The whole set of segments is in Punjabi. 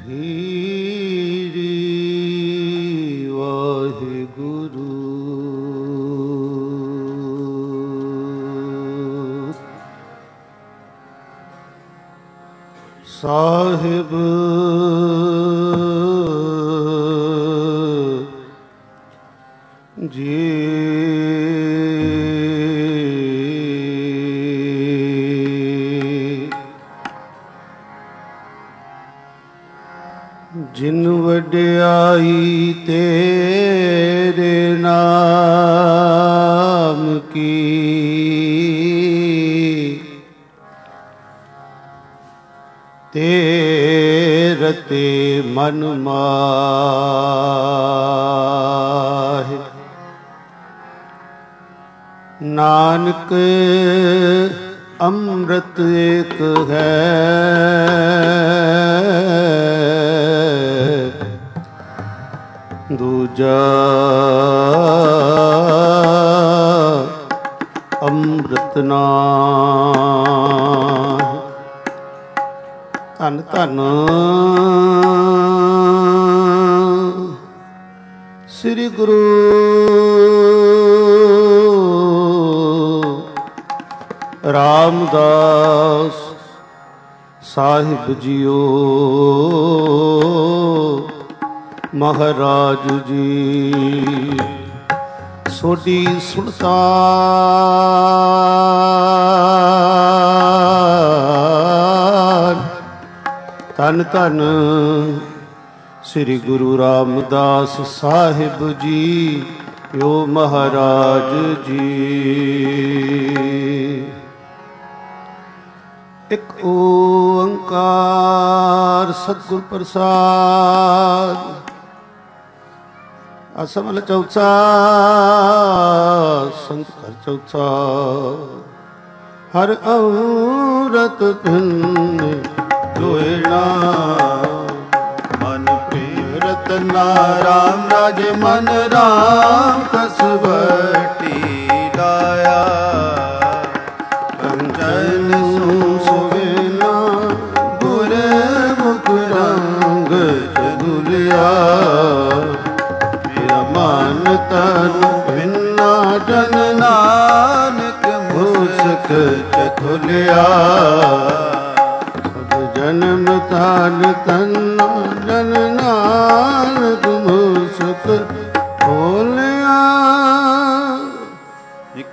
ਹੀਰੀ ਵਾਹਿਗੁਰੂ ਸਾਹਿਬ ਜੀ ਜਿਨ ਵਡਿਆਈ ਤੇਰੇ ਨਾਮ ਕੀ ਤੇਰੇ ਤੇ ਮਨ ਮਾਹਿ ਨਾਨਕ ਅੰਮ੍ਰਿਤ ਏਕ ਹੈ ਦੂਜਾ ਅੰਮ੍ਰਿਤ ਨਾਮ। ਧੰਨ ਧੰਨ ਸ੍ਰੀ ਗੁਰੂ ਰਾਮਦਾਸ ਸਾਹਿਬ ਜੀਓ ਮਹਾਰਾਜ ਜੀ। ਸੋਢੀ ਸੁਲਤਾਨ ਧੰਨ ਧੰਨ ਸ੍ਰੀ ਗੁਰੂ ਰਾਮਦਾਸ ਸਾਹਿਬ ਜੀ ਓ ਮਹਾਰਾਜ ਜੀ। ਇਕ ਓੰਕਾਰ ਸਤਿਗੁਰ ਪ੍ਰਸਾਦ। ਅਸਮਲ ਚੌਥਾ ਸੰਤ ਘਰ ਚੌਥਾ। ਹਰ ਅੰਮ੍ਰਿਤ ਪਿੰਨੇ ਲੋਇਣਾ ਮਨ ਪ੍ਰੇਮ ਰਤਨਾ ਰਾਮ ਰਾਜ ਮਨ ਰਾਮ ਕਸਵਟੀ ਲਾਇਆ ਕੰਜਨ ਸੁਵੇਨਾ ਗੁਰ ਮੁਖ ਰੰਗ ਜਦੁਲਿਆ ਮਨ ਤਨ ਬਿਨਾ ਜਨ ਨਾਨਕ ਮੁਸਕ ਚਖੁਲਿਆ ਸਭ ਜਨਮ ਤਾਨ ਤਨ ਜਨ ਨਾਨਕ ਮੁਸਕ ਖੋਲਿਆ। ਇਕ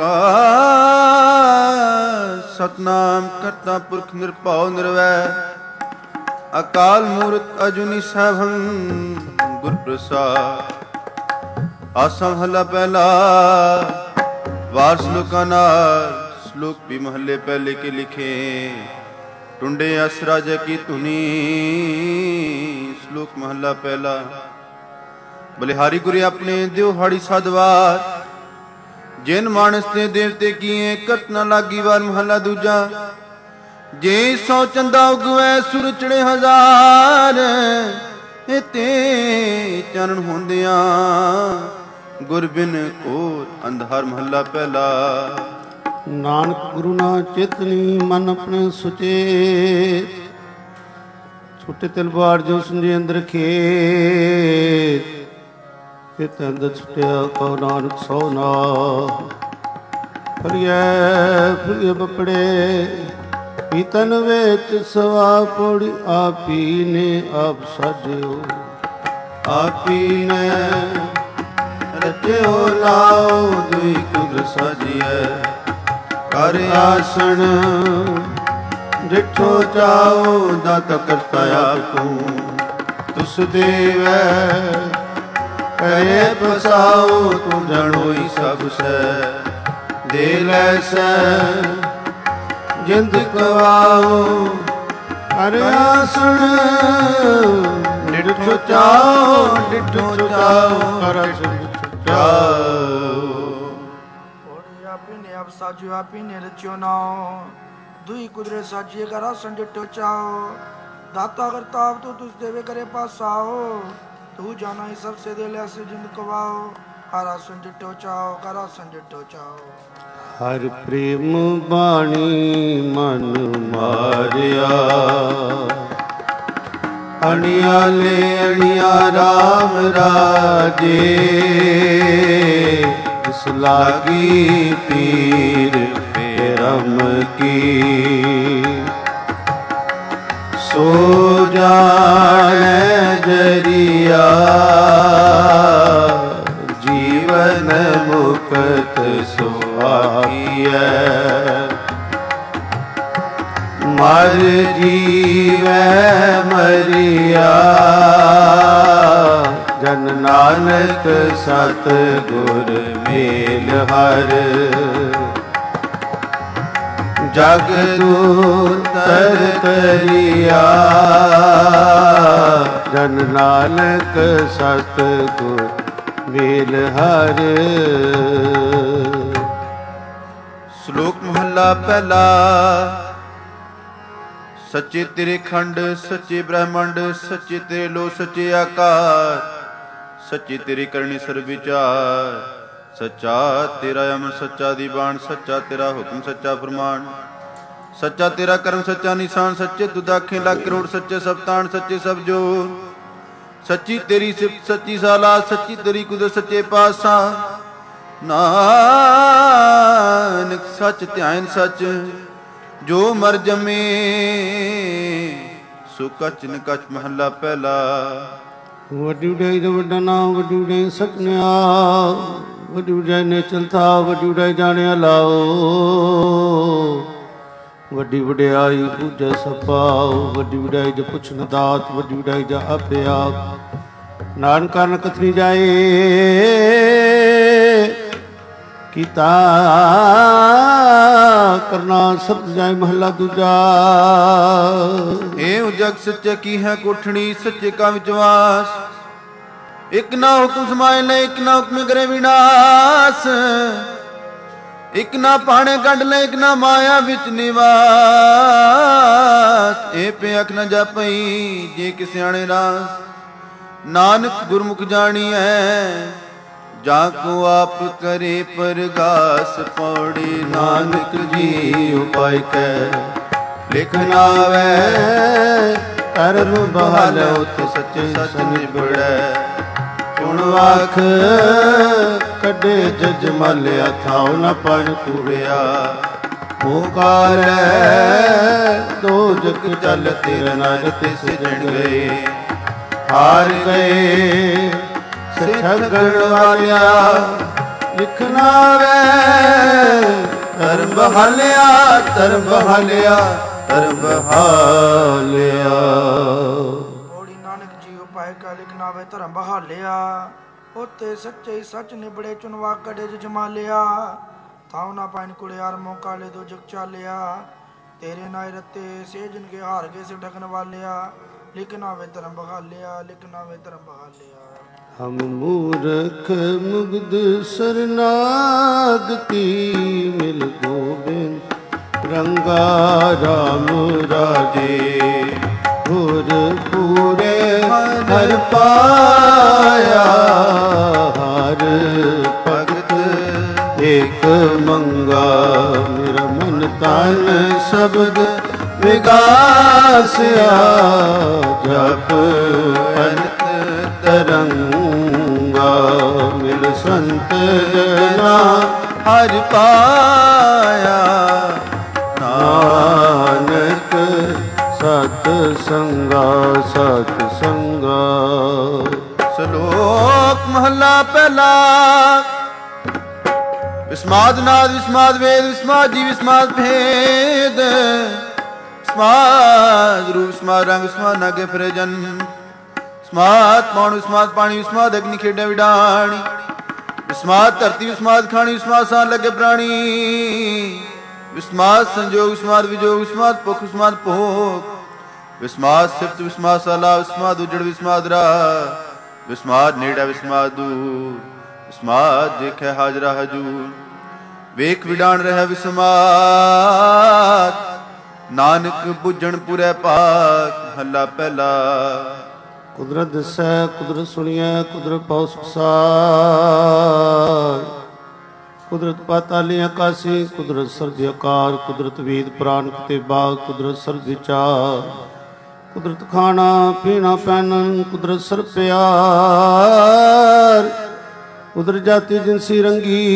ਓੰਕਾਰ ਸਤਿਨਾਮ ਕਰਤਾ ਪੁਰਖ ਨਿਰਭਉ ਨਿਰਵੈਰ ਅਕਾਲ ਮੂਰਤ ਅਜੂਨੀ ਸੈਭੰ ਗੁਰ ਪ੍ਰਸਾਦ। ਆਸਾ ਮਹੱਲਾ ਪਹਿਲਾ। ਵਾਰ ਸ਼ਲੋਕਾਂ ਨਾਲ ਸ਼ਲੋਕ ਵੀ ਮਹੱਲੇ ਪਹਿਲੇ ਕੇ ਲਿਖੇ। ਟੁੰਡੇ ਅਸਰਾਜ ਕੀ ਧੁਨੀ। ਸ਼ਲੋਕ ਮਹੱਲਾ ਪਹਿਲਾ। ਬਲਿਹਾਰੀ ਗੁਰੇ ਆਪਣੇ ਦਿਉਹਾੜੀ ਸਦਵਾਰ ਜਿਨ ਮਾਨਸ ਤੇ ਦੇਵਤੇ ਕੀਏ ਕਟ ਨਾ ਲਾਗੀ। ਵਾਰ ਮਹੱਲਾ ਦੂਜਾ। ਜੇ ਸੌ ਚੰਦਾ ਉਗਵੈ ਸੁਰ ਚੜੇ ਹਜ਼ਾਰ ਤੇ ਚਰਨ ਹੁੰਦਿਆਂ ਗੁਰ ਬਿਨ ਘੋਰ ਅੰਧਾਰ। ਮਹੱਲਾ ਪਹਿਲਾ। ਨਾਨਕ ਗੁਰੂ ਨਾ ਚੇਤਨੀ ਮਨ ਆਪਣੇ ਸੁਚੇ। ਛੋਟੇ ਤਲਵਾਰ ਜੋ ਸੰਜੇ ਅੰਦਰ ਖੇਤ ਚਿਤ ਅੰਦਰ ਛੁਟਿਆ ਕਉ ਨਾਨਕ ਸੋ ਨਾ। ਫਰੀਏ ਬਪੜੇ ਪੀਤਨ ਵਿੱਚ ਸਵਾ ਪੌੜੀ ਆਪੀ ਨੇ ਆਪ ਸਾਜਿਓ। ਆਪੀ ਨੇ ਰਚਿਓ ਲਾਓ ਦੁਈ ਕੁਦਰਤ ਸਾਜੀਐ। ਕਰ ਆਸਣ ਜਿਠੋ ਚਾਓ ਦਾਤਾ ਕਰਤਾ ਆਪੂ। ਤੁਸ ਦੇਵੈ ਕਰੇ ਪਸਾਓ ਤੂੰ ਜਣੋਈ ਸਭ ਸੈ। ਦੇ ਲੈ ਸੈ ਜਿੰਦ ਕਵਾਓ ਕਰ ਆਸਣ ਡਿਠੋ ਚਾਓ ਡਿਠੋ ਚਾਓ ਕਰ ਚਾਓ। ਆਪੀ ਨੇ ਆਪ ਸਾਜਿਓ ਆਪੀ ਨੇ ਰਚਿਓ ਨਾਉ। ਦੁਈ ਕੁਦਰਤ ਸਾਜੀਏ ਕਰ ਆਸਣ ਡਿਠੋ ਚਾਓ। दाता करता तो तुझ देवे करे पासाओ, तू जाना ही सबसे दे ले से जिंद कवाओ, कारा संजटो चाओ, कारा संजटो चाओ। हर प्रेम बाणी मन मारिया, ਅਣਿਆਲੇ ਅਣਿਆ ਰਾਮ ਰਾਜੇ, ਇਸ ਲਾਗੀ ਪੀਰ ਪਰਮ ਕੀ। ਸੋ ਜਾਣੈ ਜਰੀਆ, ਜੀਵਨ ਮੁਕਤ ਸੁਆਈਐ। ਮਰ ਜੀਵੈ ਮਰਿਆ, ਜਨ ਨਾਨਕ ਸਤ ਗੁਰ ਮੇਲ ਹਰ। ਜਗ ਦੂਤਰ ਤਰੀਆ, ਜਨ ਨਾਨਕ ਸਤ ਗੁਰ ਮੇਲ ਹਰ। ਸ਼ਲੋਕ ਮਹੱਲਾ ਪਹਿਲਾ। ਸੱਚੇ ਤੇਰੇ ਖੰਡ, ਸੱਚੇ ਬ੍ਰਹਮੰਡ, ਸੱਚੇ ਤੇਰੇ ਲੋ, ਸੱਚੇ ਆਕਾਰ, ਸੱਚੇ ਤੇਰੀ ਕਰਨੀ ਸਰਬ ਵਿਚਾਰ। ਸੱਚਾ ਤੇਰਾ ਅਮਰ, ਸੱਚਾ ਦੀ ਬਾਣ, ਸੱਚਾ ਤੇਰਾ ਹੁਕਮ, ਸੱਚਾ ਫਰਮਾਨ। ਸੱਚਾ ਤੇਰਾ ਕਰਮ, ਸੱਚਾ ਨਿਸ਼ਾਨ, ਸੱਚੇ ਤੁਧ ਆਖੇ ਲੱਖ ਕਰੋੜ, ਸੱਚੇ ਸਭ ਤਾਣ, ਸੱਚੇ ਸਭ ਜੋਰ। ਸੱਚੀ ਤੇਰੀ ਸਿਫਤ, ਸੱਚੀ ਸਾਲਾ, ਸੱਚੀ ਤੇਰੀ ਕੁਦਰਤ, ਸੱਚੇ ਪਾਤਸ਼ਾਹ। ਨਾਨਕ ਸੱਚ ਧਿਆਨ ਸੱਚ, ਜੋ ਮਰ ਜਮੇ ਸੋ ਕਛ ਨ ਕਛ। ਮਹੱਲਾ ਪਹਿਲਾ। ਵੱਡੀ ਉਡਾਈ ਦਾ ਵੱਡਾ ਨਾਮ, ਵੱਡੀ ਉਡਾਈ ਸਤਿਨਾਮ। ਵੱਡੀ ਉਡਾਈ ਨੇ ਚਲਤਾ, ਵੱਡੀ ਉਡਾਈ ਜਾਣਿਆ ਲਾਓ। ਵੱਡੀ ਵਡਿਆਈ ਪੂਜਾ ਸਪਾਓ, ਵੱਡੀ ਵਡਿਆਈ ਜੋ ਪੁੱਛਣ ਦਾਤ, ਵੱਡੀ ਵਡਿਆਈ ਜਾ ਆਪੇ ਆਪ। ਨਾਨਕ ਕਾਰਨ ਕਥਨੀ ਜਾਏ, ਕੀਤਾ ਕਰਨਾ ਸਭ ਜਾਏ। ਮਹੱਲਾ ਦੂਜਾ। ਏ ਜਗ ਸੱਚੇ ਕੀ ਹੈ ਕੋਠਣੀ, ਸੱਚੇ ਕਾ ਵਿਚਵਾਸ। ਇਕ ਨਾ ਹੁਕਮ ਸਮਾਏ ਲੈ, ਇਕ ਨਾ ਹੁਕਮ ਕਰੇ ਵਿਨਾਸ਼। ਇਕ ਨਾ ਪਾਣੇ ਕੱਢ ਲੈ, ਇਕ ਨਾ ਮਾਇਆ ਵਿੱਚ ਨਿਵਾਸ। ਇਹ ਭਿਆਖ ਨਾ ਜਾਪਈ ਜੇ ਕਿ ਸਿਆਣੇ ਰਾਸ। ਨਾਨਕ ਗੁਰਮੁਖ ਜਾਣੀਐ, ਜਾ ਕੋ ਆਪ ਕਰੇ ਪਰਗਾਸ। ਪੌੜੀ ਨਾਨਕ ਜੀ ਉਪਾਇ ਕੈ, ਲਿਖ ਨਾਵੈ ਕਰਮ ਬਹਾਲ। ਉਤ ਸੱਚੇ ਸੱਚ ਨਿਬੜੈ, ਸੁਣ ਵਾਖ ਕੱਢੇ ਜਜ ਮਲਿਆ। ਥਾਉ ਨ ਪੜ ਕੂੜਿਆ, ਓਕਾਰੈ ਦੋਜਕ ਚਲ। ਤੇਰੇ ਨਰ ਤਿਸ ਜਣ ਗਏ, ਹਾਰ ਗਏ ਠਗਣ ਵਾਲਿਆ। ਲਿਖਣਾ ਵੇ ਧਰਮ ਬਹਾਲਿਆ, ਧਰਮ ਬਹਾਲਿਆ, ਧਰਮ ਬਹਾਲਿਆ। ਪੌੜੀ ਨਾਨਕ ਜੀ ਉਪਾਇ ਕਾ, ਲਿਖਣਾ ਵੇ ਧਰਮ ਬਹਾਲਿਆ। ਉੱਤੇ ਸੱਚੇ ਸੱਚ ਨਿਬੜੇ, ਚੁਣਵਾ ਕੜੇ ਜਮਾਲਿਆ। ਥਾਉ ਨਾ ਪਾਇਨ ਕੁੜਿਆਰ, ਮੌਕਾ ਲੈ ਦੋ ਜਗ ਚਾਲਿਆ। ਤੇਰੇ ਨਾਇ ਰਤੇ ਸੇਜਨ ਕੇ, ਹਾਰ ਗਏ ਸੇ ਠਗਣ ਵਾਲਿਆ। ਲਿਖਣਾ ਵੇ ਧਰਮ ਬਹਾਲਿਆ, ਲਿਖਣਾ ਵੇ ਧਰਮ ਬਹਾਲਿਆ। ਹਮ ਮੂਰਖ ਮੁਗਧ ਸਰਨਾਗਤੀ, ਮਿਲ ਗੋਬਿੰਦ ਰੰਗਾ ਰਾਮ ਰਾਜੇ। ਗੁਰ ਪੂਰੇ ਹਰ ਪਾਇਆ, ਹਰ ਭਗਤ ਏਕ ਮੰਗਾ। ਮੇਰਾ ਮਨ ਤਨ ਸ਼ਬਦ ਵਿਗਾਸਿਆ, ਜਪ ਅੰਤ ਤਰੰਗਾ। ਮਿਲ ਸੰਤ ਜਨਾ ਹਰਿ ਪਾਇਆ, ਨਾਨਕ ਸਤ ਸੰਗਾ, ਸਤ ਸੰਗਾ। ਸ਼ਲੋਕ ਮਹੱਲਾ ਪਹਿਲਾ। ਵਿਸਮਾਦ ਨਾਦ, ਵਿਸਮਾਦ ਵੇਦ, ਵਿਸਮਾਦ ਜੀ, ਵਿਸਮਾਦ ਭੇਦ। ਵਿਸਮਾਦ ਰੂਪ, ਵਿਸਮਾਦ ਰੰਗ, ਵਿਸਮਾਦ ਨਾਗੇ ਫਿਰੇ ਜਨ। ਵਿਸਮਾਦ ਪੌਣ, ਵਿਸਮਾਦ ਪਾਣੀ, ਵਿਸਮਾਦ ਅਗਨੀ ਖੇਡੈ ਵਿਡਾਣੀ। ਵਿਸਮਾਦ ਧਰਤੀ, ਵਿਸਮਾਦ ਖਾਣੀ, ਵਿਸਮਾਦ ਸਾਹ ਲੱਗੇ ਪ੍ਰਾਣੀ। ਵਿਸਮਾਦ ਸੰਜੋਗ, ਵਿਸਮਾਦ ਵਿਜੋਗ, ਵਿਸਮਾਦ ਭੁਖ, ਵਿਸਮਾਦ ਭੋਗ। ਵਿਸਮਾਦ ਸਿਫਤ, ਵਿਸਮਾਦ ਸਾਲਾ, ਵਿਸਮਾਦ ਉਜੜ, ਵਿਸਮਾਦ ਰਾਹ। ਵਿਸਮਾਦ ਨੇੜਾ, ਵਿਸਮਾਦ ਦੂਰ। ਵਿਸਮਾਦ ਦੇਖੈ ਹਾਜ਼ਰਾ ਹਜੂਰ। ਵੇਖ ਵਿਡਾਣ ਰਹਿ ਵਿਸਮਾਦ, ਨਾਨਕ ਬੁੱਝਣ ਪੁਰੈ ਪਾਕ। ਮਹੱਲਾ ਪਹਿਲਾ। ਕੁਦਰਤ ਦਿਸੈ, ਕੁਦਰਤ ਸੁਣੀਐ, ਕੁਦਰਤ ਪਉ ਸੁਖਸਾਰ। ਕੁਦਰਤ ਪਾਤਾਲੀ ਆਕਾਸੀ, ਕੁਦਰਤ ਸਰਬ ਆਕਾਰ। ਕੁਦਰਤ ਵੇਦ ਪੁਰਾਣ ਕਿਤੇ ਬਾਗ, ਕੁਦਰਤ ਸਰਬ ਵਿਚਾਰ। ਕੁਦਰਤ ਖਾਣਾ ਪੀਣਾ ਪਹਿਨਣ, ਕੁਦਰਤ ਸਰ ਪਿਆਰ, ਕੁਦਰਤ ਜਾਤੀ ਜਿਨਸੀ ਰੰਗੀ,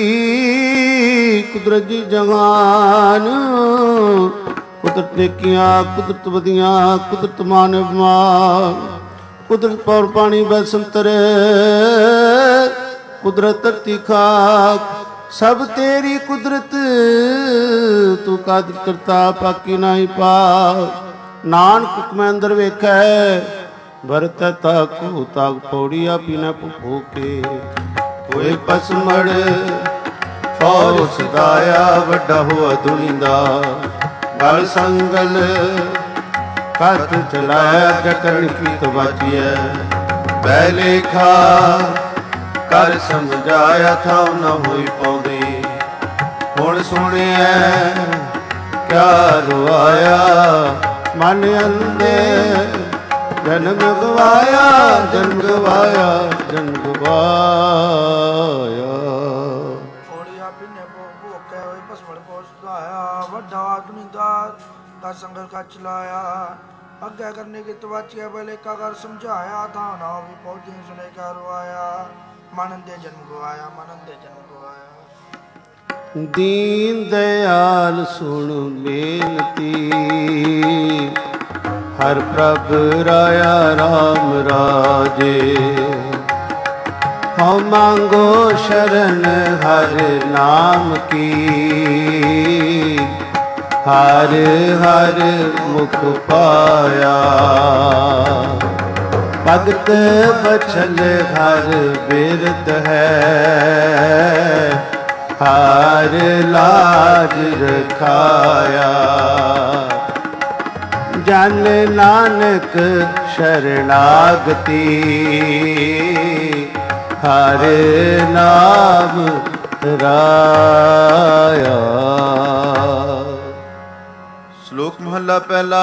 ਕੁਦਰਤ ਜੀ ਜਹਾਨ, ਕੁਦਰਤ ਨੇਕੀਆਂ, ਕੁਦਰਤ ਵਧੀਆਂ, ਕੁਦਰਤ ਮਾਨ ਅਭਿਮਾਨ, ਕੁਦਰਤ ਪੌਰ ਪਾਣੀ ਬੈਸੰਤਰ, ਕੁਦਰਤ ਧਰਤੀ ਖਾਕ, ਸਭ ਤੇਰੀ ਕੁਦਰਤ, ਤੂੰ ਕਾਦਰ ਕਰਤਾ ਪਾਕੀ ਨਾਹੀ ਪਾਕ। ਨਾਨਕ ਹੁਕਮੈ ਅੰਦਰ ਵੇਖੈ, ਵਰਤ ਤਾਕੂ ਤਾਕ ਪੌੜੀਆ ਪੀਣਾ ਭੁਖੋ ਕੇ। ਹੋਏ ਪਸਮੜ ਫੌਜ ਸਦਾਇਆ, ਵੱਡਾ ਹੋਆ ਦੁਨੀਦਾ ਗਲ ਸੰਗਲ, ਕੱਤ ਚਲਾਇਆ ਜਕਰਨ ਕੀਤ ਵਾਚੀਐ। ਬੈ ਲੇਖਾ ਕਰ ਸਮਝਾਇਆ, ਥਾਉ ਨ ਹੋਈ ਪਾਉਂਦੀ। ਹੁਣ ਸੁਣਿਐ ਕਿਆ ਰੁਆਇਆ, ਮਨ ਅੰਦੇ ਜਨਮ ਗਵਾਇਆ, ਜਨਮ ਗਵਾਇਆ, ਜਨਮ ਗਵਾਇਆ। ਪੌੜੀਆ ਪੀਨੇ ਭੋਕੇ ਹੋਏ ਪਸਮੜ ਪੌੜ ਸਦਾਇਆ, ਵੱਡਾ ਦੁਨੀਦਾਰ ਦਾ ਸੰਗਲ ਕਾ ਚਲਾਇਆ। ਅੱਗੇ ਕਰਨੇ ਕੀ ਤਵਾਚੀਆ, ਬਲੇ ਕਾ ਕਰ ਸਮਝਾਇਆ, ਤਾਂ ਨਾ ਵੀ ਪੌੜੀ ਸੁਨੇ ਕਾ ਰੁਆਇਆ। ਮਨ ਦੇ ਜਨਮ ਗਵਾਇਆ, ਮਨ ਦੇ ਜਨਮ ਗਵਾਇਆ। ਦੀਨ ਦਿਆਲ ਸੁਣ ਬੇਨਤੀ, ਹਰ ਪ੍ਰਭ ਰਾਇਆ ਰਾਮ ਰਾਜੇ। ਹਉ ਮੰਗੋ ਸ਼ਰਨ ਹਰ ਨਾਮ ਕੀ, ਹਰ ਹਰ ਮੁਖ ਪਾਇਆ। ਭਗਤ ਬਛਲ ਹਰ ਬਿਰਤ ਹੈ, ਹਰ ਲਾਜ ਰਖਾਇਆ। ਜਨ ਨਾਨਕ ਸ਼ਰਨਾਗਤੀ, ਹਰ ਨਾਮ ਰਾਇਆ। ਸ਼ਲੋਕ ਮਹੱਲਾ ਪਹਿਲਾ।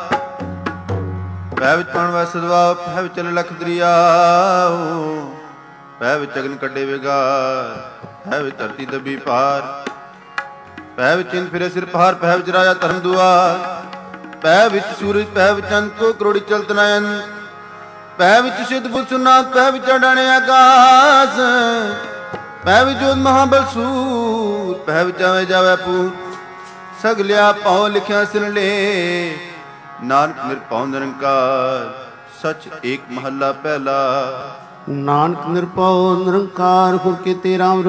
ਪੈ ਵਿੱਚ ਪਾਣ ਵੈ ਸਦਵਾ, ਪੈ ਵਿੱਚ ਚੱਲ ਲਖ ਦਰਿਆਓ। ਪੈ ਵਿੱਚ ਅਗਨ ਕੱਢੇ ਵਿਗਾਰ, ਪੈ ਵਿੱਚ ਧਰਤੀ ਦੱਬੀ ਪਾਰ। ਪੈ ਵਿੱਚ ਚਿੰਨ ਫਿਰੇ ਸਿਰ ਪਹਾੜ, ਪੈ ਵਿੱਚ ਰਾਜਾ ਧਰਮ ਦੁਆਰ। ਪੈ ਵਿੱਚ ਸੂਰਜ, ਪੈ ਵਿੱਚ ਚੰਦ ਕੋ ਕਰੋੜੀ ਚਲਤ ਨਯਨ। ਪੈ ਵਿੱਚ ਸਿੱਧ ਬੁੱਧ ਸੁਨਾਥ, ਪੈ ਵਿੱਚ ਅਡਾਣੇ ਆਕਾਸ। ਪੈ ਵਿੱਚ ਜੋਤ ਮਹਾਬਲ ਸੂਰ, ਪੈ ਵਿੱਚ ਆਵੇ ਜਾਵੇ ਪੂਰ। ਸਗਲਿਆ ਪਾਉ ਲਿਖਿਆ ਸਿਰ ਲੈ, ਨਾਨਕ ਨਿਰਭਉ ਨਿਰੰਕਾਰ। ਸਚ ਏਕ ਮਹੱਲਾ ਪਹਿਲਾ। ਨਾਨਕ ਨਿਰਭਉ ਨਿਰੰਕਾਰ, ਗੁਰ ਕੀਤੇ ਰਾਮ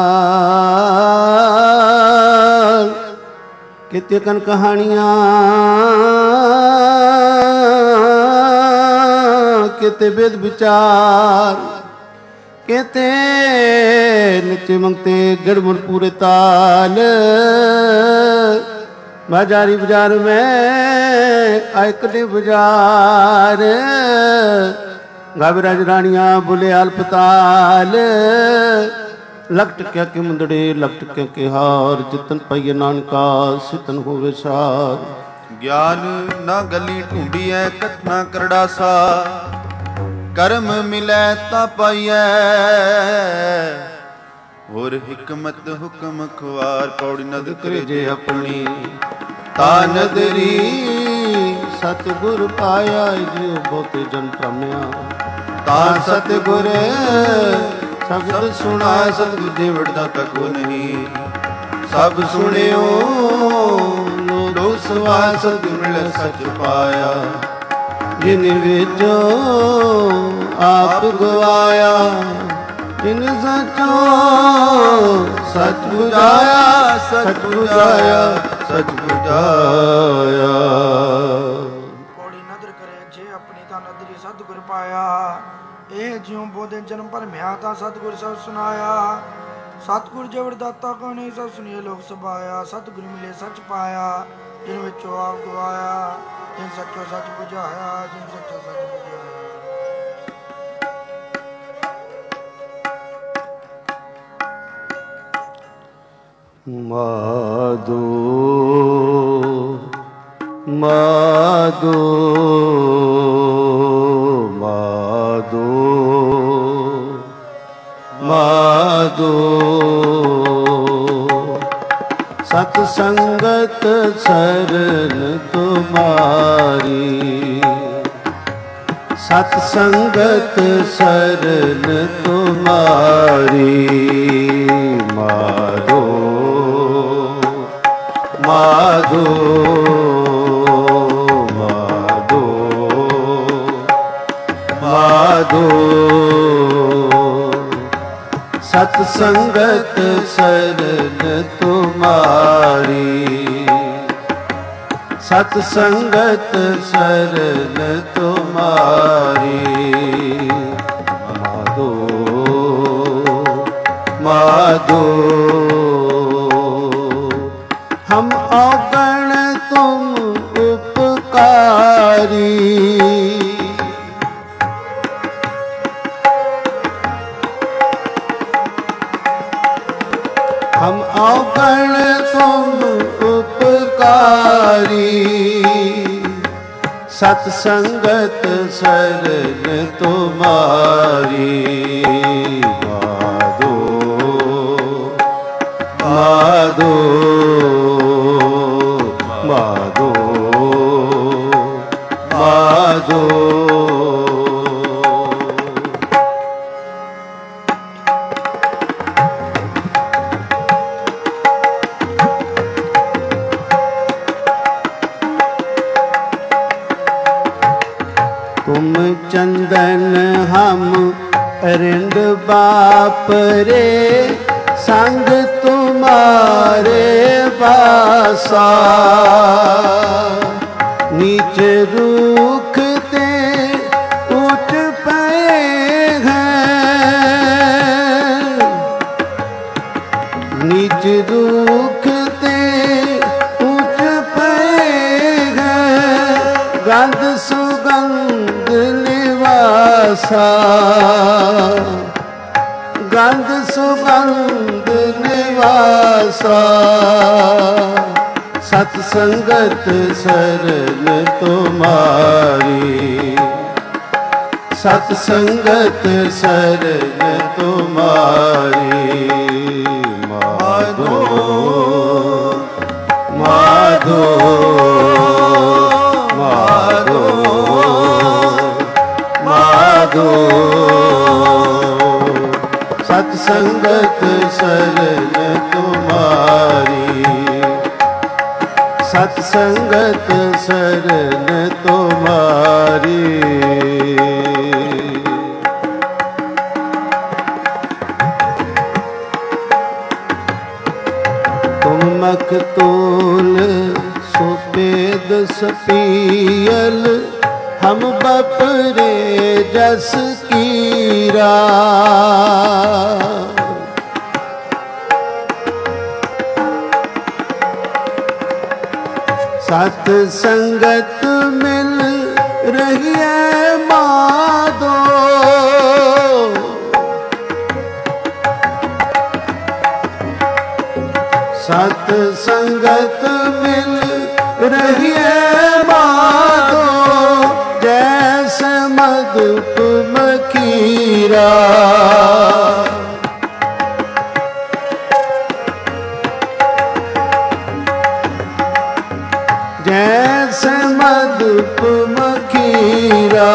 ਰਵਾਰ। ਕੀਤੇ ਕਨ ਕਹਾਣੀਆਂ, ਕੀਤੇ ਵੇਦ ਵਿਚਾਰ। ਕੀਤੇ ਨਿਚੇ ਮੰਗਤੇ ਗੜਮੁੜ ਪੂਰੇ ਤਾਲ। ਬਾਜ਼ਾਰੀ ਬਾਜ਼ਾਰ ਮੈਂ ਆਇ ਕਦੇ ਬਾਜ਼ਾਰ। ਗਾਵੇ ਰਾਜ ਰਾਣੀਆਂ ਬੁਲੇ ਅਲਪਤਾਲ। ਲਖਟ ਕਿਆ ਕੇ ਮੁੰਦੜੇ, ਲਖਟ ਕਿਆ ਕੇ ਹਾਰ। ਜਿਤਨ ਪਈਏ ਨਾਨਕਾ ਸਿਤਨ ਹੋਵੇ ਸਾਰ। ਗਿਆਨ ਨਾ ਗੱਲੀ ਢੂੰਡੀਐ, ਕਥਨਾ ਕਰੜਾਸਾ। ਕਰਮ ਮਿਲੈ ਤਾਂ ਪਾਈਐ, ਹੋਰ ਹਿਕਮਤ ਹੁਕਮ ਖੁਆਰ। ਪੌੜੀ ਨਦ ਕਰੇ ਜੇ ਆਪਣੀ, ਤਾ ਨਦਰੀ ਸਤਿਗੁਰ ਪਾਇਆ। ਜਿਉ ਬਹੁਤੇ ਜਨ ਭ੍ਰਮਿਆ, ਤਾ ਸਤਿਗੁਰ ਸ਼ਬਦ ਸੁਣਾ। ਸਤਿਗੁਰ ਦੇ ਵੜਦਾ ਤਕੋ ਨਹੀਂ, ਸਭ ਸੁਣਿਓ ਲੋਕ ਸਵਾਇ। ਸਤਿਗੁਰ ਮਿਲ ਸਚ ਪਾਇਆ, ਜਿਨ ਵਿੱਚੋਂ ਆਪ ਗਵਾਇਆ। ਜਿਨ ਸਚੋ ਸਚ ਬੁਝਾਇਆ, ਸਚ ਬੁਝਾਇਆ, ਸਚ ਬੁਝਾਇਆ। ਪੌੜੀ ਨਦਰ ਕਰੇ ਜੇ ਆਪਣੀ, ਤਾਂ ਨਦਰੀ ਸਤਿਗੁਰ ਪਾਇਆ। ਇਹ ਜਿਉ ਬੋਧੇ ਜਨਮ ਭਰਮਿਆ, ਤਾਂ ਸਤਿਗੁਰ ਸਭ ਸੁਨਾਇਆ। ਸਤਿਗੁਰ ਜਵੜ ਦਾਤਾ ਕੋ ਨਹੀਂ, ਸਭ ਸੁਣੀਏ ਲੋਕ ਸਭਾਇਆ। ਸਤਿਗੁਰ ਮਿਲੇ ਸੱਚ ਪਾਇਆ, ਜਿਨ ਵਿੱਚੋਂ ਆਪ ਗਵਾਇਆ। ਜਿਨ ਸੱਚੋ ਸੱਚ ਬੁਝਾਇਆ, ਜਿਨ ਸੱਚੋ ਸੱਚ ਬੁਝਾਇਆ। ਮਾਧੋ ਮਾਧੋ ਮਾਧੋ ਮਾਧੋ। ਸਤ ਸੰਗਤ ਸਰਨ ਤੁਮਾਰੀ, सत संगत शरण तुम्हारी माधो माधो माधो माधो सत संगत शरण तुम्हारी सत संगत शरण तुम्हारी माधो माधो हम अगण तुम उपकारी हम अगण तुम उपकारी सत संगत शरण तुम्हारी माधो माधो माधो माधो तुम चंदन हम रिंद बाप रे संग तुम्हारे बासा नीच रूख ते उठ पे हैं नीच रूख ते उठ पे हैं गंध सुगंध निवासा गंध सुगंध निवासा सत संगत शरण तुम्हारी सत संगत शरण तुम्हारी माधो माधो माधो माधो सत संगत शरण तुम्हारी सत संगत शरण तुम्हारी तुम मखतूल सुपेद सपियल हम बपरे जस कीरा सत संगत मिल रही है माधो सत संगत मिल रही है माधो जैसे मधुप मखीरा जैसे मधुप मखीरा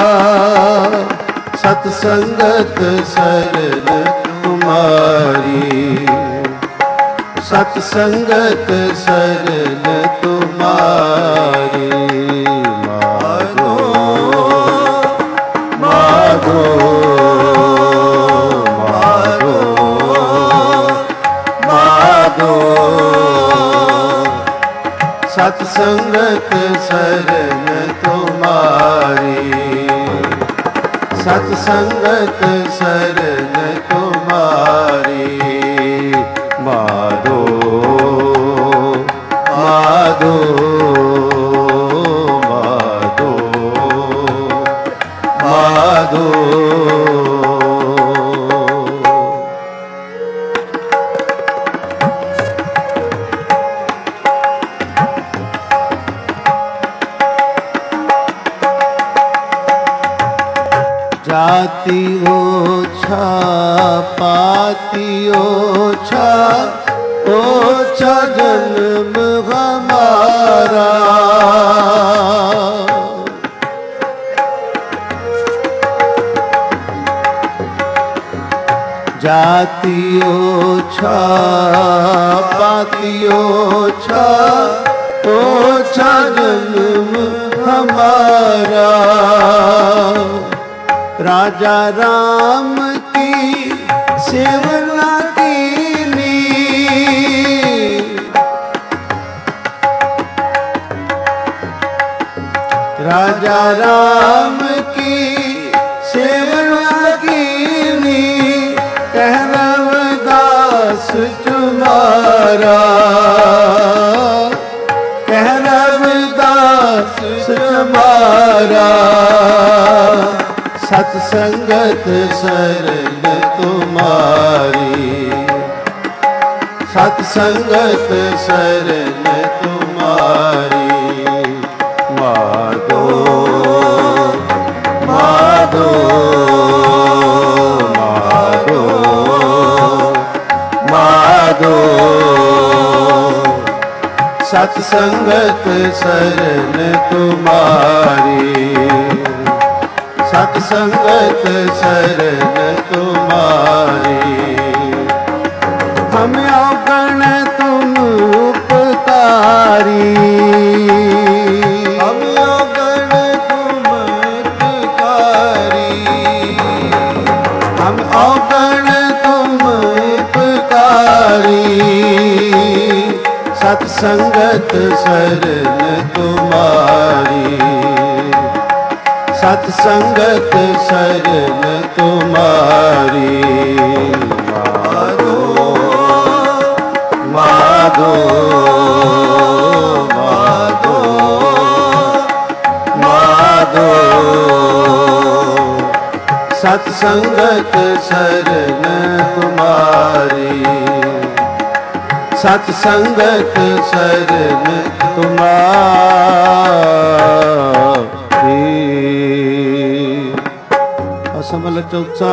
सतसंगत शरण तुम्हारी सतसंगत शरण तुम्हारी माधो माधो माधो माधो सतसंगत शरण तुम्हारी सतसंगत शरण तुम्हारी माधो माधो माधो माधो जाति ओछा पाति ओछा ओछा जन्म हमारा जाति ओछा पाति ओछा ओछा जन्म हमारा। राजा राम की सेवना कीनी राजा राम की सेवना कीनी कह रविदास तुम्हारा कह रविदास तुम्हारा। सत्संगत शरण तुम्हारी सत्संगत शरण तुम्हारी। माधो माधो माधो माधो सत्संगत शरण तुम्हारी सत्संगत शरण तुम्हारी। हम अवगण तुम उपकारी हम अवगण तुम उपकारी हम अवगण तुम उपकारी। सत्संगत शरण तुम्हारी सत्संगत शरण तुम्हारी। माधो माधो माधो माधो सत्संगत शरण तुम्हारी सत्संगत शरण तुम्हारी। असमल चौथा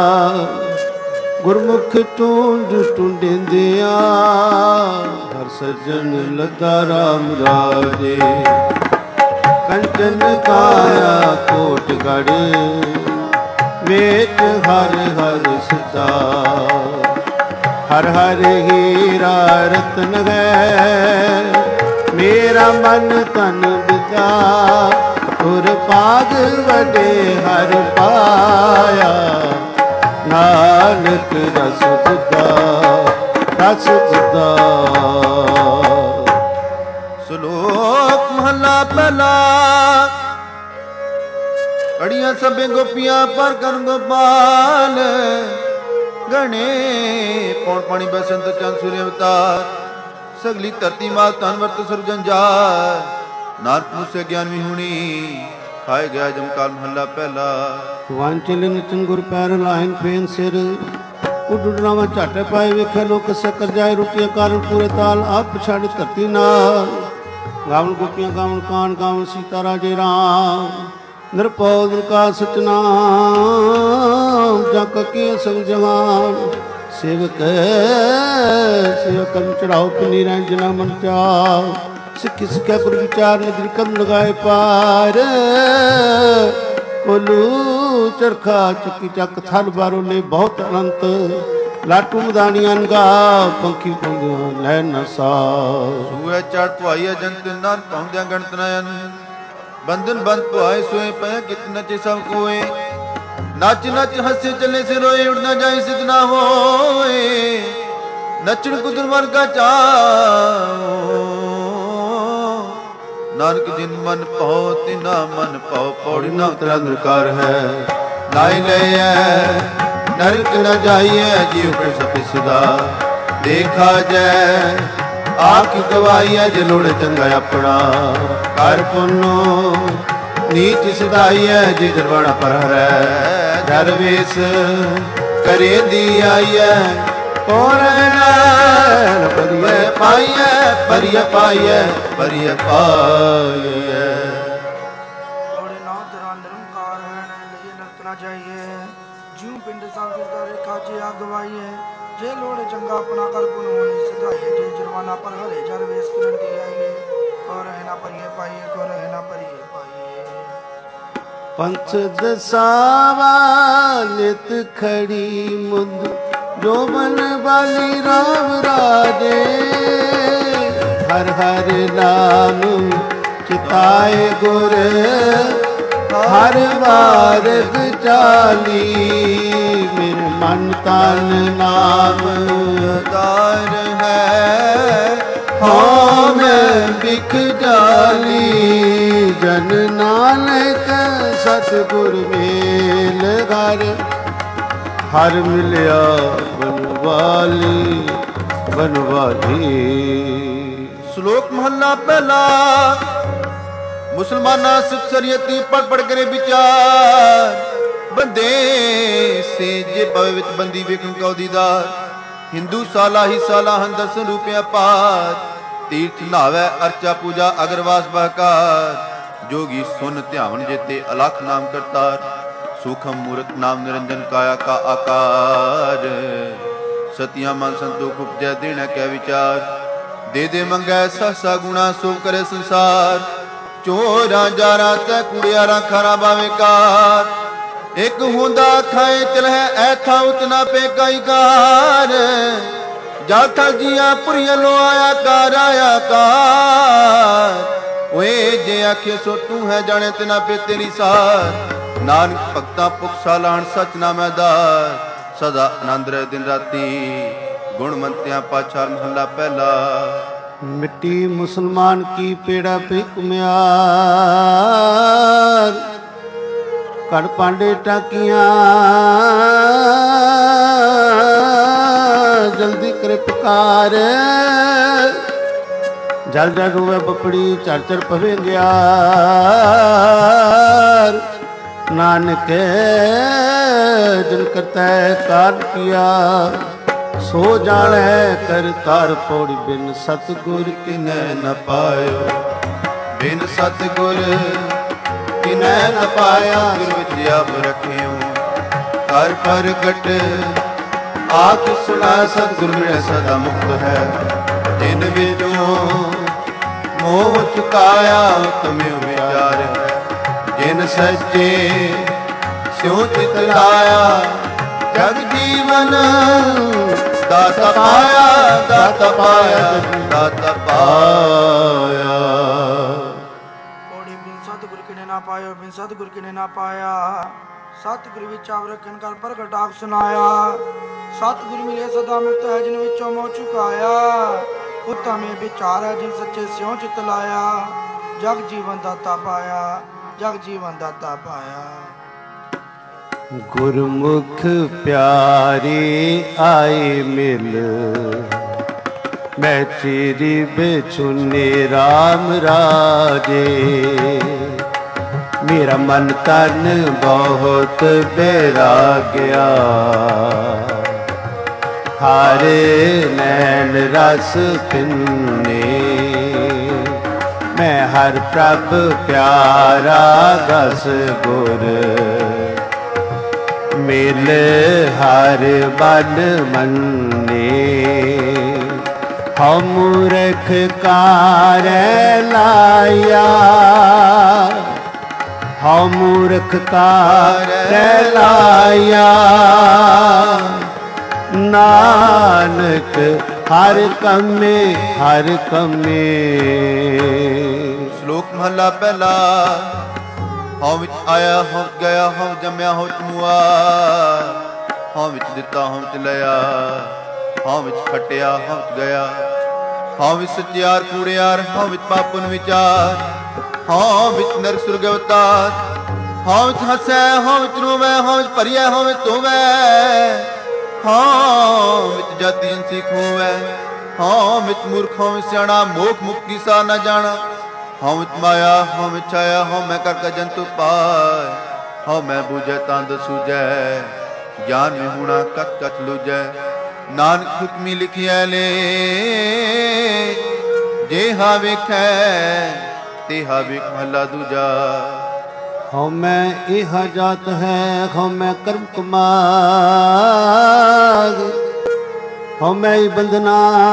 गुरमुख टूंड टूंडेंदिया हर सज्जन लता राम राजे। कंचन काया कोटगढ़ वेट हर हर सदा हर हर हीरा रतन है मेरा मन तन बिदा। तुर पाग वडे हर पाया नानक रस खुदा रस खुदा। श्लोक महला पहला। अड़ियां सबे गोपियां पर कर गोपाल गणे पौन पानी बसंत चंद सूर्य अवतार। सगली धरती माल तन वर्त सर्व जंजार। नानक मुझसे ज्ञान विहुणी खाए गया जमकाल महला पहला। वांचल निचन गुर पैर लाइन फेन सिर उडुडनावा झाटे पाए वेखे लोक सकर जाए। रुपये कारण पूरे ताल आप छड़ धरती नाल। गावन गोपियां गावन कान गावन सीता राजे राम। निरपौल का सचनाम जक के संग जवान। सेवक सेवकन चढ़ाओ पिनी रैन जना मन चाओ। सिख सिख्या गुरु विचार नदरी कम लगाए पार। कोलू चरखा चक्की चक थल बारो ले बहुत अनंत। लाटू मदानियां गा पंखी पंग लै नसा। सूए चढ़ पुआइया जंत नान पौंद्या गणत नयन। बंधन बंद पुआए सोए पय कित नचे सब कोए। नच नच हंसे चले से रोए उड़ न जाए सिद्ध ना होए। नचन कुदर मन का चाओ। नानक जिन मन पाओ तिना मन पाओ। पौड़ी ना उतरा निरकार है नाई ले नरक न जाइए जीव कर सपि सदा। देखा जय आख गवाई है जलोड़े चंगा अपना। कर पुनो नीच सदाई है जी दरबाना पर है। दरवेश करे दी आई है और परिय पाइए परिय पाइए परिय पाइए। थोड़े नाम तेरा निरंकार है लिए नरतना चाहिए। जीव पिंड सांसदा रेखा जी आगवाइए। जे लोड़े चंगा अपना कर पुनो नहीं सदाइए। जे जुर्माना पर हरे जर वेश किरण दी आइए। और रहना परिए पाइए को रहना परिए पाइए। पंच दसावा नित खड़ी मुद ਜੋ ਬਨ ਬਾਲੀ ਰਾਮ ਰਾਜੇ ਹਰ ਹਰ ਨਾਮ ਚਿਤਾਏ ਗੁਰ ਹਰ ਵਾਰਗ ਚਾਲੀ ਮੇਰੇ ਮਨ ਤਨ ਨਾਮ ਦਾਰ ਹੈ ਹਉ ਮੈਂ ਬਿਖ ਜਾਲੀ ਜਨ ਨਾਨਕ ਸਤਿਗੁਰ ਮੇਲ ਘਰ ਹਰ ਮਿਲਿਆ ਬਨਵਾਲੀ ਬਨਵਾਲੀ। ਸ਼ਲੋਕ ਮਹੱਲਾ ਪਹਿਲਾ। ਮੁਸਲਮਾਨਾਂ ਸਿੱਖ ਸ਼ਰੀਅਤੀ ਪੜ ਪੜ ਕਰੇ ਵਿਚਾਰ ਬੰਦੇ ਸੇ ਜੇ ਭਵੇ ਵਿੱਚ ਬੰਦੀ ਵੇਖਣ ਕਉ ਦੀਦਾਰ। ਹਿੰਦੂ ਸਾਲਾ ਹੀ ਸਾਲਾ ਹਨ ਦਰਸ਼ਨ ਰੂਪਿਆ ਪਾਰ ਤੀਰਥ ਨਾਵੈ ਅਰਚਾ ਪੂਜਾ ਅਗਰਵਾਸ ਬਹਕਾਰ ਜੋਗੀ ਸੁਨ ਧਿਆਵਨ ਜੇਤੇ ਅਲਖ ਨਾਮ ਕਰਤਾਰ ਸੂਖਮ ਮੂਰਤ ਨਾਮ ਨਿਰੰਜਨ ਕਾਇਆ ਕਾ ਆਕਾਰ ਸਤਿਆ ਮਨ ਸੰਤੋਖ ਉਪਜੈ ਦੇਣਾ ਕੈ ਵਿਚਾਰ ਦੇ ਦੇ ਮੰਗੈ ਸਹਸਾ ਗੁਣਾ ਸੋ ਕਰੇ ਸੰਸਾਰ ਚੋਰਾਂ ਜਾਰਾਂ ਤੈ ਕੁੜਿਆਰਾਂ ਖਾਰਾ ਬਾਵੇਕਾਰ ਇੱਕ ਹੁੰਦਾ ਖਾਏ ਚਲਹਿ ਐਥਾ ਉਤਨਾ ਪੇਕਾਈ ਕਾਰ ਜਾਥਾ ਜੀਆਂ ਪੁਰੀਆਂ ਲੋ ਆਇਆ ਕਾਰ ਓਏ ਜੇ ਆਖੇ ਸੋ ਤੂੰ ਹੈ ਜਾਣੇ ਤਿਨਾ ਪੇ ਤੇਰੀ ਸਾਰ ਨਾਨਕ ਭਗਤਾ ਪੁਖ ਸਾਲਾਨ ਸਚ ਨਾਮੈਦਾਰ ਸਦਾ ਆਨੰਦ ਰਹਿ ਦਿਨ ਰਾਤੀ ਗੁਣਮੰਤਿਆਂ ਪਾਛਾਰ ਮਹੱਲਾ ਪਹਿਲਾ। ਮਿੱਟੀ ਮੁਸਲਮਾਨ ਕੀ ਪੇੜਾ ਪੇ ਕੁਮਿਆਰ ਕੜ ਪਾਂਡੇ ਟਾਕੀਆਂ ਜਲਦੀ ਕਰੇ ਪੁਕਾਰ ਜਲ ਜਲ ਰੋਵੇ ਬਪੜੀ ਚਰ ਚਰ ਪਵੇ ਗਿਆਰ ਨਾਨਕ ਜਿਨ ਕਰਤਾ ਕਾਰਨ ਕੀਆ ਸੋ ਜਾਣੈ ਕਰਤਾਰ ਪੌੜੀ ਬਿਨ ਸਤਿਗੁਰ ਕਿਨੈ ਨ ਪਾਇਓ ਬਿਨ ਸਤਿਗੁਰ ਕਿਨੈ ਨ ਪਾਇਆ ਗੁਰ ਵਿੱਚ ਆਪ ਰਖਿਓ ਹਰ ਪ੍ਰਗਟ ਆਖ ਸੁਣਾ ਸਤਿਗੁਰ ਮਿਲੇ ਸਦਾ ਮੁਕਤ ਹੈ ਜਿਨ ਵਿੱਚੋਂ ਮੋਹ ਚੁਕਾਇਆ ਤੁਮਿ ਵਿਚਾਰ ਹੈ ਜਿਨ ਸੱਚੇ ਸਿਉ ਚਿਤ ਲਾਇਆ ਜਗ ਜੀਵਨ ਦਾਤਾ ਪਾਇਆ ਦਾਤਾ ਪਾਇਆ ਦਾਤਾ ਪਾਇਆ। ਪੌੜੀ ਬਿਨ ਸਤਿਗੁਰ ਕਿਨੇ ਨਾ ਪਾਇਓ ਬਿਨ ਸਤਿਗੁਰ ਕਿਨੇ ਨਾ ਪਾਇਆ ਸਤਿਗੁਰ ਵਿੱਚ ਆਪ ਰੱਖਣ ਕਰ ਪ੍ਰਗਟ ਆਪ ਸੁਨਾਇਆ ਸਤਿਗੁਰ ਮਿਲੇ ਸਦਾ ਮੁਕਤ ਹੈ ਜਿਨ ਵਿੱਚੋਂ ਮੋਹ ਚੁਕਾਇਆ ਉਤਮੇ ਵਿਚਾਰ ਹੈ ਜਿਨ ਸੱਚੇ ਸਿਉ ਚਿਤ ਲਾਇਆ ਜਗ ਜੀਵਨ ਦਾਤਾ ਪਾਇਆ ਜਗ ਜੀਵਨ ਦਾਤਾ ਪਾਇਆ। ਗੁਰਮੁਖ ਪਿਆਰੇ ਆਏ ਮਿਲ ਮੈਂ ਚੀਰੀ ਬੇਚੁਨੇ RAM ਰਾਜੇ ਮੇਰਾ ਮਨ ਤਨ ਬਹੁਤ ਬੈਰਾਗਿਆ ਹਾਰੇ ਨੈਣ ਰਸ ਪਿੰਨੇ ਮੈਂ ਹਰ ਪ੍ਰਭ ਪਿਆਰਾ ਦਸ ਗੁਰ ਮਿਲ ਹਰ ਬਨ ਮੰਨੇ ਹਉ ਮੂਰਖ ਕਾਰੈ ਲਾਇਆ ਹਉ ਮੂਰਖ ਕਾਰੈ ਲਾਇਆ ਨਾਨਕ ਹਰ ਕੰਮੇ ਹਰ ਕੰਮੇ। ਸ਼ਲੋਕ ਮਹੱਲਾ ਪਹਿਲਾ। ਹਉ ਵਿੱਚ ਆਇਆ ਹਉ ਗਿਆ ਹਉ ਜੰਮਿਆ ਹਉ ਮੁਆ ਹਉ ਵਿੱਚ ਦਿੱਤਾ ਹਉ ਵਿੱਚ ਲਿਆ ਹਉ ਵਿੱਚ ਖਟਿਆ ਹਉ ਵਿੱਚ ਗਿਆ ਹਉ ਵਿੱਚ ਸਚਿਆਰ ਕੂੜਿਆਰ ਹਉ ਵਿੱਚ ਪਾਪਨ ਵਿਚਾਰ ਹਉ ਵਿੱਚ ਨਰਕ ਸੁਰਗ ਅਵਤਾਰ ਹਉ ਵਿੱਚ ਹਸੈ ਹਉ ਵਿੱਚ ਰੋਵੈ ਹਉ ਵਿੱਚ ਭਰੀਐ ਹਉ ਵਿੱਚ ਧੋਵੈ ਹਉ ਵਿੱਚ ਜਾਤੀ ਜੰਸੀ ਖੋਵੈ ਹਉ ਵਿੱਚ ਮੂਰਖ ਹਉ ਵਿੱਚ ਸਿਆਣਾ ਮੋਖ ਮੁਕਤੀ ਸਾ ਨ ਜਾਣਾ ਹਉ ਵਿੱਚ ਮਾਇਆ ਹਉ ਵਿੱਚ ਛਾਇਆ ਹਉ ਮੈਂ ਕਰ ਜੰਤੂ ਪਾਇ ਹਉ ਮੈਂ ਬੂਝੈ ਤੰਦ ਸੂਝੈ ਗਿਆਨ ਵਿਹੂਣਾ ਕਤ ਕਤ ਲੂਝੈ ਨਾਨਕ ਹੁਕਮੀ ਲਿਖਿਆ ਲੈ ਜੇਹਾ ਵੇਖੈ ਤੇਹਾ ਵੇਖ ਮਹਲਾ ਦੂਜਾ। ਹਉ ਮੈਂ ਇਹ ਜਾਤ ਹੈ ਹਉ ਮੈਂ ਕਰਮ ਕਮਾਗ ਹਉ ਮੈਂ ਬੰਦਨਾ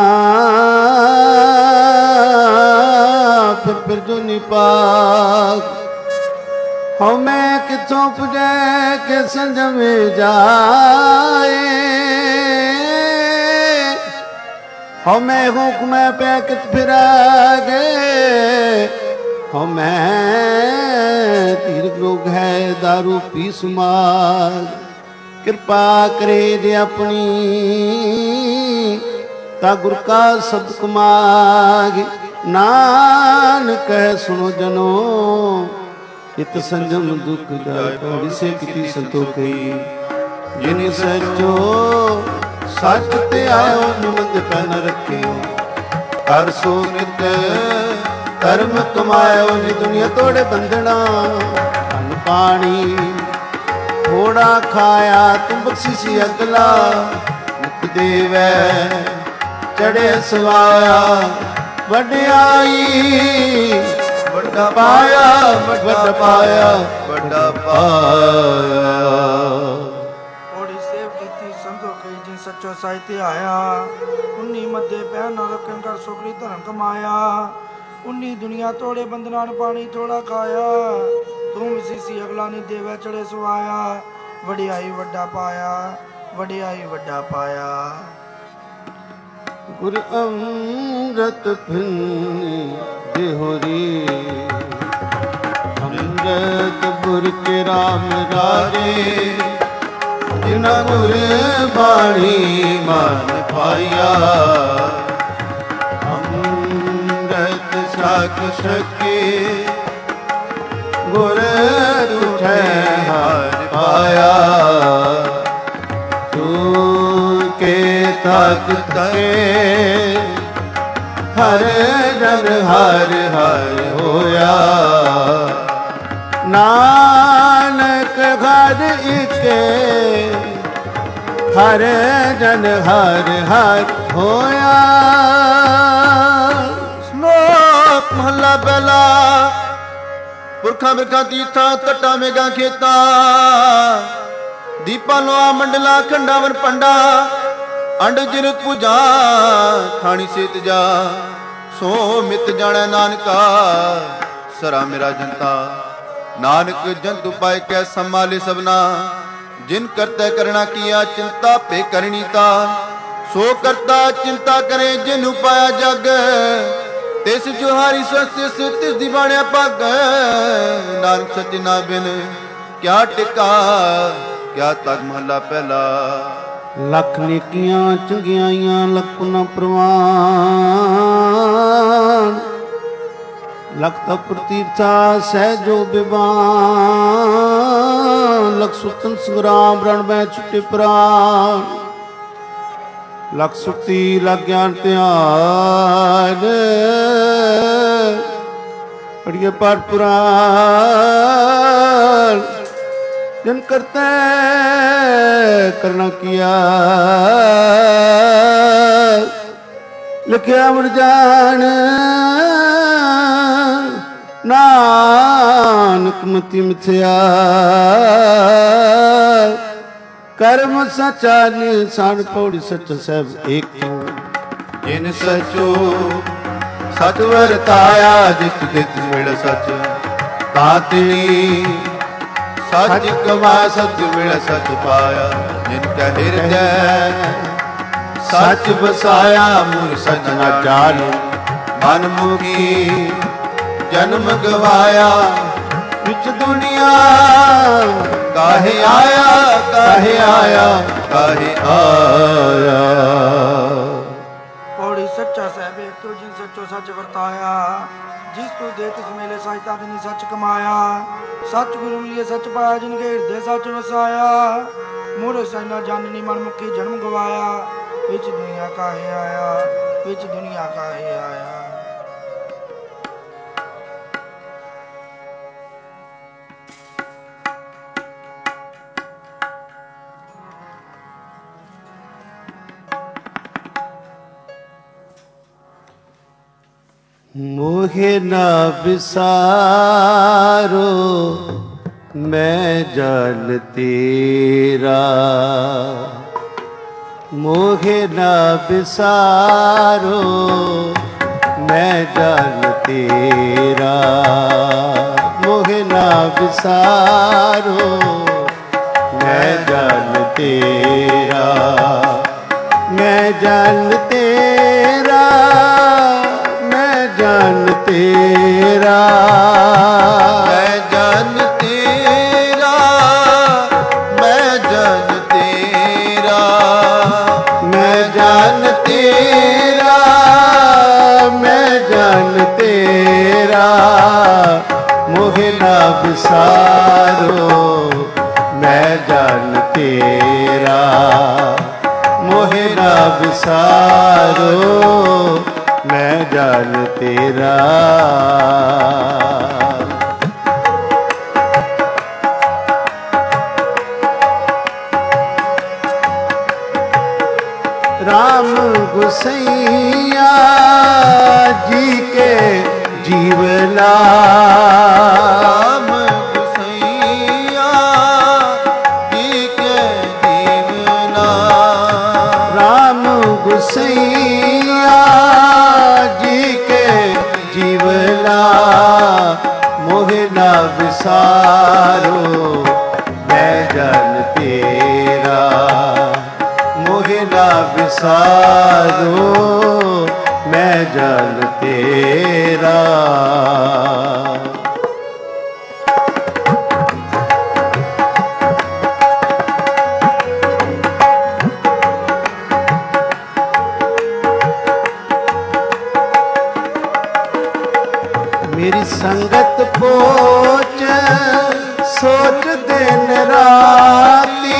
ਫਿਰ ਜੋ ਨਿਪਾਗ ਹਉ ਮੈਂ ਕਿਥੋਂ ਪੁਜੈ ਕਿ ਸੰਜਮੇ ਜਾਏ ਹਉ ਮੈਂ ਹੁਕਮੈ ਪੈ ਕਿਤ ਫਿਰਾਗੇ, ਹਉ ਮੈਂ ਤੀਰਥ ਲੋਗ ਹੈ ਦਾਰੂ ਪੀ ਸਮਾਗ। ਕਿਰਪਾ ਕਰੇ ਜੇ ਆਪਣੀ ਤਾ ਗੁਰ ਕਾ ਸ਼ਬਦ ਕਮਾਗ। ਨਾਨਕ ਕਹਿ ਸੁਣੋ ਜਨੋ ਇਤ ਸੰਜਮ ਦੁਖ ਜਾਇ, ਪੌੜੀ ਸੇ ਕੀਤੀ ਸੰਤੋਖੀ। ਜਿਨ ਸਚੋ ਸੱਚ ਤੇ ਆਇਓ ਨਿਮੰਦ ਪੈ ਨ ਰੱਖਿਓ, ਕਰ ਸੋ ਨਿਤ ਕਰਮ ਕਮਾਇਓ। ਨੀ ਦੁਨੀਆ ਤੋੜੇ ਬੰਧਣਾ, ਅੰਨ ਪਾਣੀ ਥੋੜਾ ਖਾਇਆ, ਤੁਮ ਬਖਸ਼ਿਸ਼ੀ ਅਗਲਾ। ਮੁਖ ਦੇਵੈ ਚੜੇ ਸਵਾਇਆ, ਵਡਿਆਈ ਵੱਡਾ ਪਾਇਆ, ਵੱਡਾ ਪਾਇਆ, ਵੱਡਾ ਪਾਇਆ। ਪੌੜੀ ਸੇਵ ਕੀਤੀ ਸੰਤੋਖੀ, ਜਿਨ ਸੱਚੋ ਸਾਈ ਤੇ ਆਇਆ। 19 ਮੱਦੇ ਪੈ ਨ ਰੱਖਣ, ਕਰ ਸੋਕਰੀ ਧਰਮ ਕਮਾਇਆ। 19 ਦੁਨੀਆ ਤੋੜੇ ਬੰਧਨਾਂ, ਪਾਣੀ ਥੋੜਾ ਖਾਇਆ। ਤੂੰ ਸੀਸੀ ਅਗਲਾ ਨੀ ਦੇਵੈ ਚੜੇ ਸਵਾਇਆ। ਵਡਿਆਈ ਵੱਡਾ ਪਾਇਆ, ਵਡਿਆਈ ਵੱਡਾ ਪਾਇਆ। ਗੁਰ ਅੰਮ੍ਰਿਤ ਫਿਰਨੀ ਦੇਹੁਰੀ, ਅੰਮ੍ਰਿਤ ਗੁਰ ਕੇ ਰਾਮ ਰਾਜੇ। ਜਿਨਾ ਗੁਰ ਬਾਣੀ ਮਨ ਪਾਇਆ, ਅੰਮ੍ਰਿਤ ਸਾਖ ਸਕੇ। ਗੁਰ ਤੁਠੈ ਹਰਿ ਪਾਇਆ, ਤੂੰ ਕੇ ਤਕ ਤਕੇ। ਹਰ ਜਨ ਹਰ ਹਰ ਹੋਇਆ, ਨਾਨਕ ਘਰ ਇਕੇ। ਹਰ ਜਨ ਹਰ ਹਰ ਹੋਇਆ। ਸ਼ਲੋਕ ਮਹਲਾ ਪਹਿਲਾ। ਪੁਰਖਾਂ ਬਿਰਖਾਂ ਤੀਰਥਾਂ ਤੱਟਾਂ ਮੇਘਾਂ ਖੇਤਾਂ, ਦੀਪਾਂ ਲੋਆ ਮੰਡਲਾ ਖੰਡਾਵਨ ਪੰਡਾ। ਅੰਡ ਜਿਰਤ ਪੂਜਾ ਖਾਣੀ ਸੇਤ ਜਾ, ਸੋ ਮਿਤ ਜਾਣੈ ਨਾਨਕਾ ਸਰਾ ਮੇਰਾ ਜਨਤਾ। ਨਾਨਕ ਜੰਤੁ ਪਾਇ ਕੈ ਸੰਭਾਲੇ ਸਭਨਾ, ਜਿਨ ਕਰਤੈ ਕਰਣਾ ਕੀਆ ਚਿੰਤਾ ਪੇ ਕਰਣੀ ਤਾ। ਸੋ ਕਰਤਾ ਚਿੰਤਾ ਕਰੇ ਜਿਨ ਉਪਾਇਆ ਜਗ, ਤਿਸ ਜੁਹਾਰੀ ਸਵਸਤਿ ਤਿਸ ਦੀ ਬਾਣਿਆ ਪੱਗ। ਨਾਨਕ ਸੱਚ ਨਾ ਬਿਨ ਕਿਆ ਟਿਕਾ, ਕਿਆ ਤਗ ਮਹਲਾ ਪਹਿਲਾ। ਲੱਖ ਨੇਕੀਆਂ ਚੰਗਿਆਈਆਂ ਲੱਖ ਪੁਨਾ ਪ੍ਰਵਾਨ, ਲੱਖ ਤਪ ਤੀਰਥਾ ਸਹਿਜੋ ਬਿਬਾਨ। ਲੱਖ ਸੁਤਨ ਸੰਗਰਾਮ ਰਣ ਮੈਂ ਛੁੱਟੇ ਪ੍ਰਾਨ, ਲੱਖ ਸੁਰਤੀ ਲੱਗ ਗਿਆਨ ਧਿਆਨ। ਪੜੀਏ ਪਾਠ ਪੁਰਾਨ, ਜਿਨ ਕਰਤੈ ਕਰਨਾ ਕੀਆ। ਲਿਖਿਆ ਮਰ ਜਾਣ ਨਾਨਕ ਮਤੀ ਮਿਥਿਆ। ਕਰਮ ਸਚਾ ਨਿਸਾਨ, ਪੌੜੀ ਸੱਚ ਸਭ ਏਕ ਤੂੰ। ਜਿਨ ਸਚੋ ਸਚ ਵਰਤਾਇਆ, ਜਿਸ ਤਿਸ ਮਿਲ ਸਚ ਤਾਤਿ। ਸਚ ਕਮਾਇਆ ਸਚ ਮਿਲ ਸਚ ਪਾਇਆ, ਜਿਨ ਕੈ ਹਿਰਦੈ ਸਚ ਬਸਾਇਆ। ਮੂਰ ਸਚ ਨਾ ਜਾਣੂ ਮਨ ਮੁਖੀ, ਜਨਮ ਗਵਾਇਆ ਵਿੱਚ ਦੁਨੀਆ। ਕਾਹੇ ਆਇਆ, ਕਾਹੇ ਆਇਆ, ਕਾਹੇ ਆਇਆ। ਪੌੜੀ ਸੱਚਾ ਸਹਿਬ ਏਕ ਤੂੰ, ਜਿਨ ਸੱਚੋ ਸੱਚ ਵਰਤਾਇਆ। ਜਿਸ ਤੂੰ ਦੇ ਤਿਸ ਮੇਲੇ ਸਾਈ ਤਦ ਨੀ ਸੱਚ ਕਮਾਇਆ। ਸੱਚ ਗੁਰੂ ਮਿਲਿਏ ਸੱਚ ਪਾਇਆ, ਜਿਨ ਕੇ ਹਿਰਦੇ ਸੱਚ ਵਸਾਇਆ। ਮੂੜ ਸਾਈ ਨਾ ਜਾਣਨੀ ਮਨ ਮੁਖੀ, ਜਨਮ ਗਵਾਇਆ। ਵਿੱਚ ਦੁਨੀਆ ਕਾਹੇ ਆਇਆ, ਵਿੱਚ ਦੁਨੀਆ ਕਾਹੇ ਆਇਆ। मोहे न विसारो मैं जन तेरा, मोहे न विसारो मैं जन तेरा, मोहे न विसारो मैं जन तेरा, मैं जन तेरा ਵਿਸਾਰੋ ਮੈਂ ਜਨ ਤੇਰਾ, ਮੋਹਿ ਨਾ ਵਿਸਾਰੋ ਮੈਂ ਜਨ ਤੇਰਾ। राम गुसैया जी के जीवना, राम गुसैया जी के जीवना, राम गुसैया जी के जीवना, मोहि ना विसारो मैं जन तेरा, मोहि ना विसारो मैं जन तेरा। मेरी संगत पोच सोच दिन राती,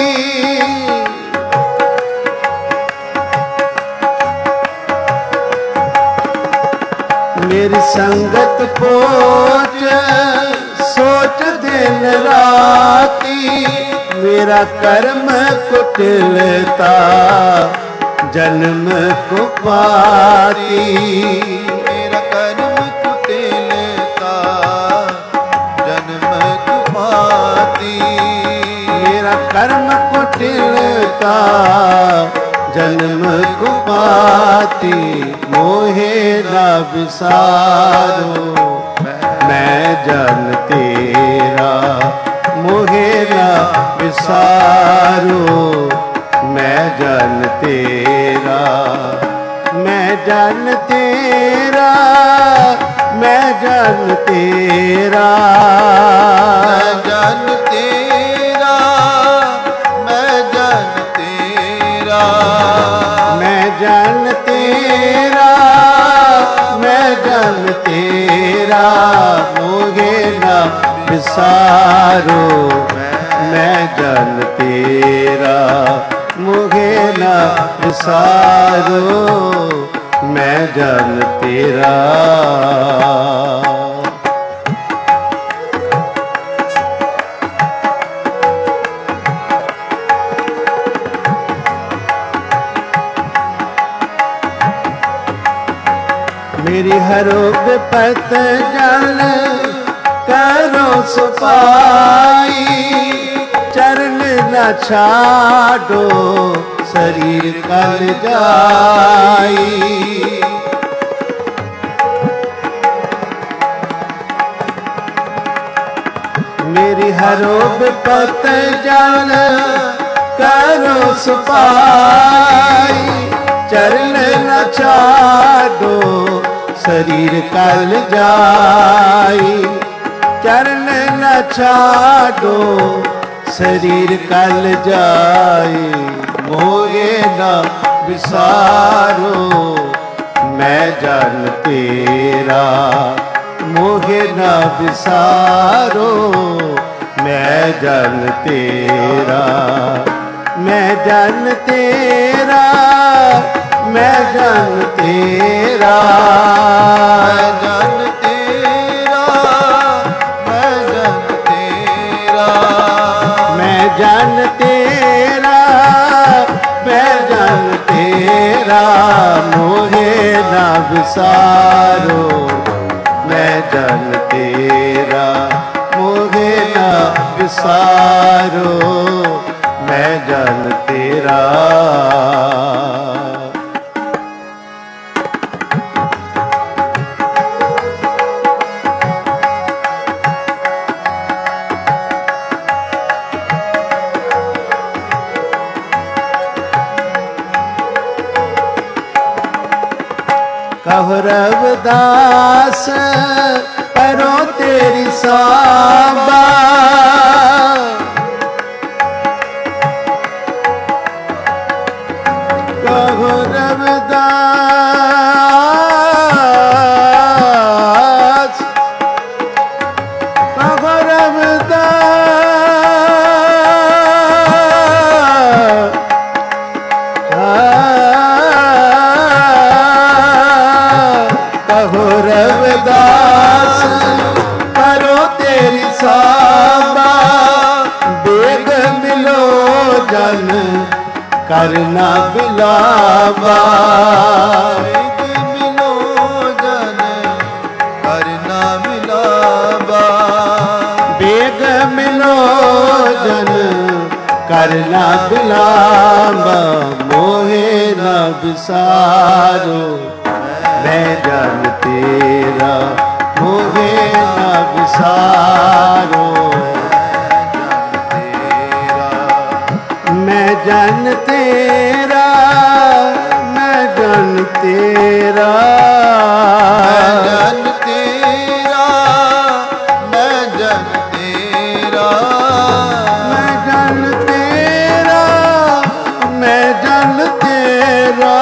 मेरी संगत पोच सोच दिन राती, मेरा कर्म कुटिलता जन्म कुपाती, मेरा कर्म कुटिलता जन्म कुपाती, मेरा कर्म कुटिलता जन्म कुपाती, मोहे ना विसारो मैं जन तेरा, मोहे ना विसारो मैं जन तेरा, मैं जन तेरा, मैं जन तेरा, मैं जन तेरा, मैं जन तेरा, मैं जन तेरा, मैं जन तेरा, मोहे ना विसारो मैं जन तेरा, मोहे ना विसारो मैं जन तेरा। मेरी हरो विपत जल करो सुपाई, चरण न छाडो शरीर कल जाई, मेरी हरो विपत जल करो सुपाई, चरण न छाडो शरीर कल जाई, चरण न छाडो शरीर कल जाई, मोहे ना विसारो मैं जन तेरा, मोहे ना विसारो मैं जन तेरा, मैं जन तेरा, मैं जन तेरा, मैं जन तेरा, मैं जन तेरा, मैं जन तेरा, मैं जन तेरा, मोहे ना विसारो मैं जन तेरा, मोहे ना विसारो मैं जन तेरा। कहो रविदास परो तेरी सांबा, कहो रविदास, कहो ਕਰਨਾ ਬਿਲਾਵਾ ਮਿਲੋ ਜਨ ਕਰਨਾ ਮਿਲਾਵਾ ਬੇਗ ਮਿਲੋ ਜਨ ਕਰਨਾ ਬਿਲਾਵਾ ਮੋਹੇ ਨਾ ਵਿਸਾਰੋ ਮੈਂ ਜਨ ਤੇਰਾ ਮੋਹੇ ਨਾ ਵਿਸਾਰੋ ਮੈਂ ਜਨ ਤੇਰਾ ਮੈਂ ਜਨ ਤੇਰਾ ਮੈਂ ਜਨ ਤੇਰਾ ਮੈਂ ਜਨ ਤੇਰਾ ਮੈਂ ਜਨ ਤੇਰਾ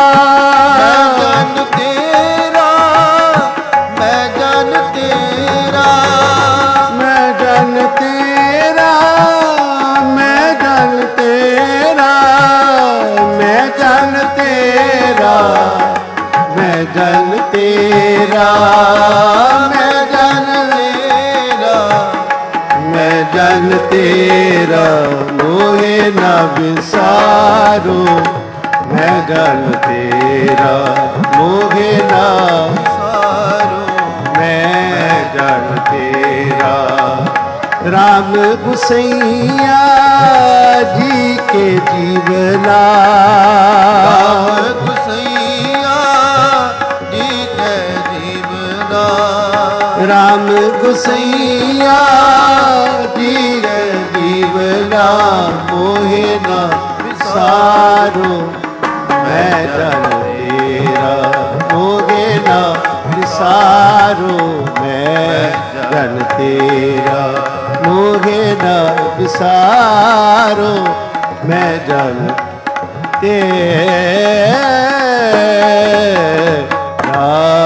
ਮੈਂ ਜਨ ਤੇਰਾ ਮੈਂ ਜਨ ਤੇਰਾ ਮੈਂ ਜਨ ਤੇਰਾ ਮੈਂ ਜਨ ਤੇਰਾ ਮੈਂ ਜਨ ਤੇਰਾ ਮੈਂ ਜਨ ਤੇਰਾ ਮੈਂ ਜਨ ਤੇਰਾ ਮੋਹੇ ਨਾ ਵਿਸਾਰੋ ਮੈਂ ਜਨ ਤੇਰਾ ਮੋਹੇ ਨਾ ਸਾਰੋ ਮੈਂ ਜਨ ਤੇਰਾ ਰਾਮ ਗੁਸਈਆ ਜੀ ਕੇ ਜੀਵਨਾ ਗੁਸਈਆ ਜੀ ਕੇ ਜੀਵਨਾ ਰਾਮ ਗੁਸਈਆ ਜੀ ਕੇ ਜੀਵਨਾ ਮੋਹੇ ਨਾ ਵਿਸਾਰੋ ਮੈਂ ਜਨ ਤੇਰਾ ਮੋਹੇ ਨਾ ਵਿਸਾਰੋ ਮੈਂ ਜਨ ਤੇਰਾ ਮੋਹੇ ਨਾ ਵਿਸਾਰੋ ਮੈਂ ਜਨ ਤੇਰਾ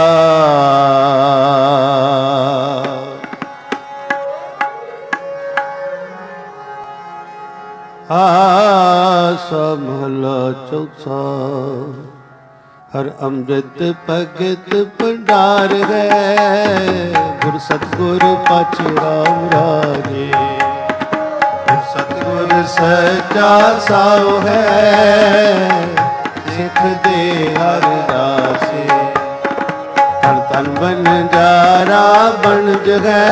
ਮਹਲਾ ਚੌਥਾ ਹਰ ਅੰਮ੍ਰਿਤ ਭਗਤ ਭੰਡਾਰ ਹੈ ਗੁਰ ਸਤਿਗੁਰ ਪਾਛ ਰਾਮ ਰਾਜੇ ਸਤਿਗੁਰ ਸੱਚਾ ਸਾਉ ਹੈ ਸਿੱਖ ਦੇ ਹਰ ਦਾਸੇ ਹਰ ਤਨ ਬਨ ਜਾਰਾ ਬਣ ਜਗੈ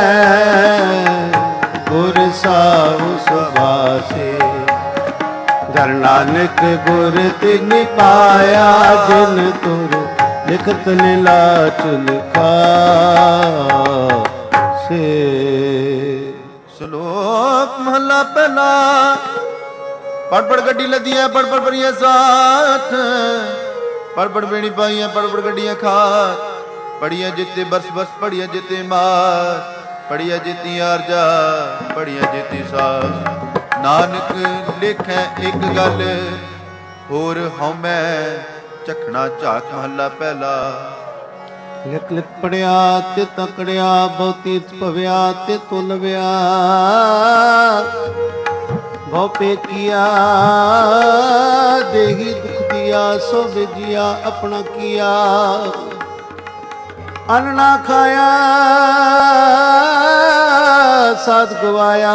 ਗੁਰ ਸਾਉ ਸੁਭਾਸੇ ਧਰ ਨਾਨਕ ਗੁਰ ਤਿਨ ਪਾਇਆ ਜਿਨ ਤੁਰ ਲਿਖਤ ਨਿਲਾਚ ਲਿਖਾ ਸੇ ਸ਼ਲੋਕ ਮਹਲਾ ਪਹਿਲਾ ਪੜ ਪੜ ਗੱਡੀ ਲੱਦੀਆਂ ਪੜ ਪੜ ਬਰੀਏ ਸਾਥ ਪੜ ਪੜ ਬੇਣੀ ਪਾਈਆਂ ਪੜ ਪੜ ਗੱਡੀਆਂ ਖਾਤ ਪੜੀਆਂ ਜਿੱਤੇ ਬਰਸ ਬਰਸ ਪੜੀਆਂ ਜਿੱਤੇ ਮਾਸ ਪੜੀਆਂ ਜਿੱਤੀ ਆਰਜਾ ਪੜੀਆਂ ਜਿੱਤੀ ਸਾਸ ਨਾਨਕ ਲਿਖੈ ਇੱਕ ਗੱਲ ਹੋਰ ਹਉਮੈ ਝਖਣਾ ਝਾਕ ਮਹੱਲਾ ਪਹਿਲਾ ਲਿਖ ਲਿਖ ਪੜਿਆ ਤੇ ਤਕੜਿਆ ਬਹੁਤੀ ਭਵਿਆ ਤੇ ਤੁਲਵਿਆ ਬਹੁ ਪੇਕੀਆ ਦੇਹੀ ਦੁਖ ਦਿਆ ਸੋ ਵਿਜਿਆ ਆਪਣਾ ਕੀਆ ਅੰਨ ਨਾ ਖਾਇਆ ਸਾਧ ਗਵਾਇਆ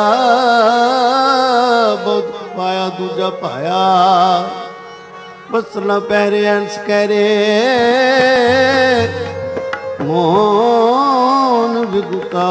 ਬਹੁਤ ਪਾਇਆ ਦੂਜਾ ਪਾਇਆ ਬਸਲਾ ਪਹਿਰੇ ਅੰਸ ਕਰੇ ਮੋਨ ਵਿਗੁਤਾ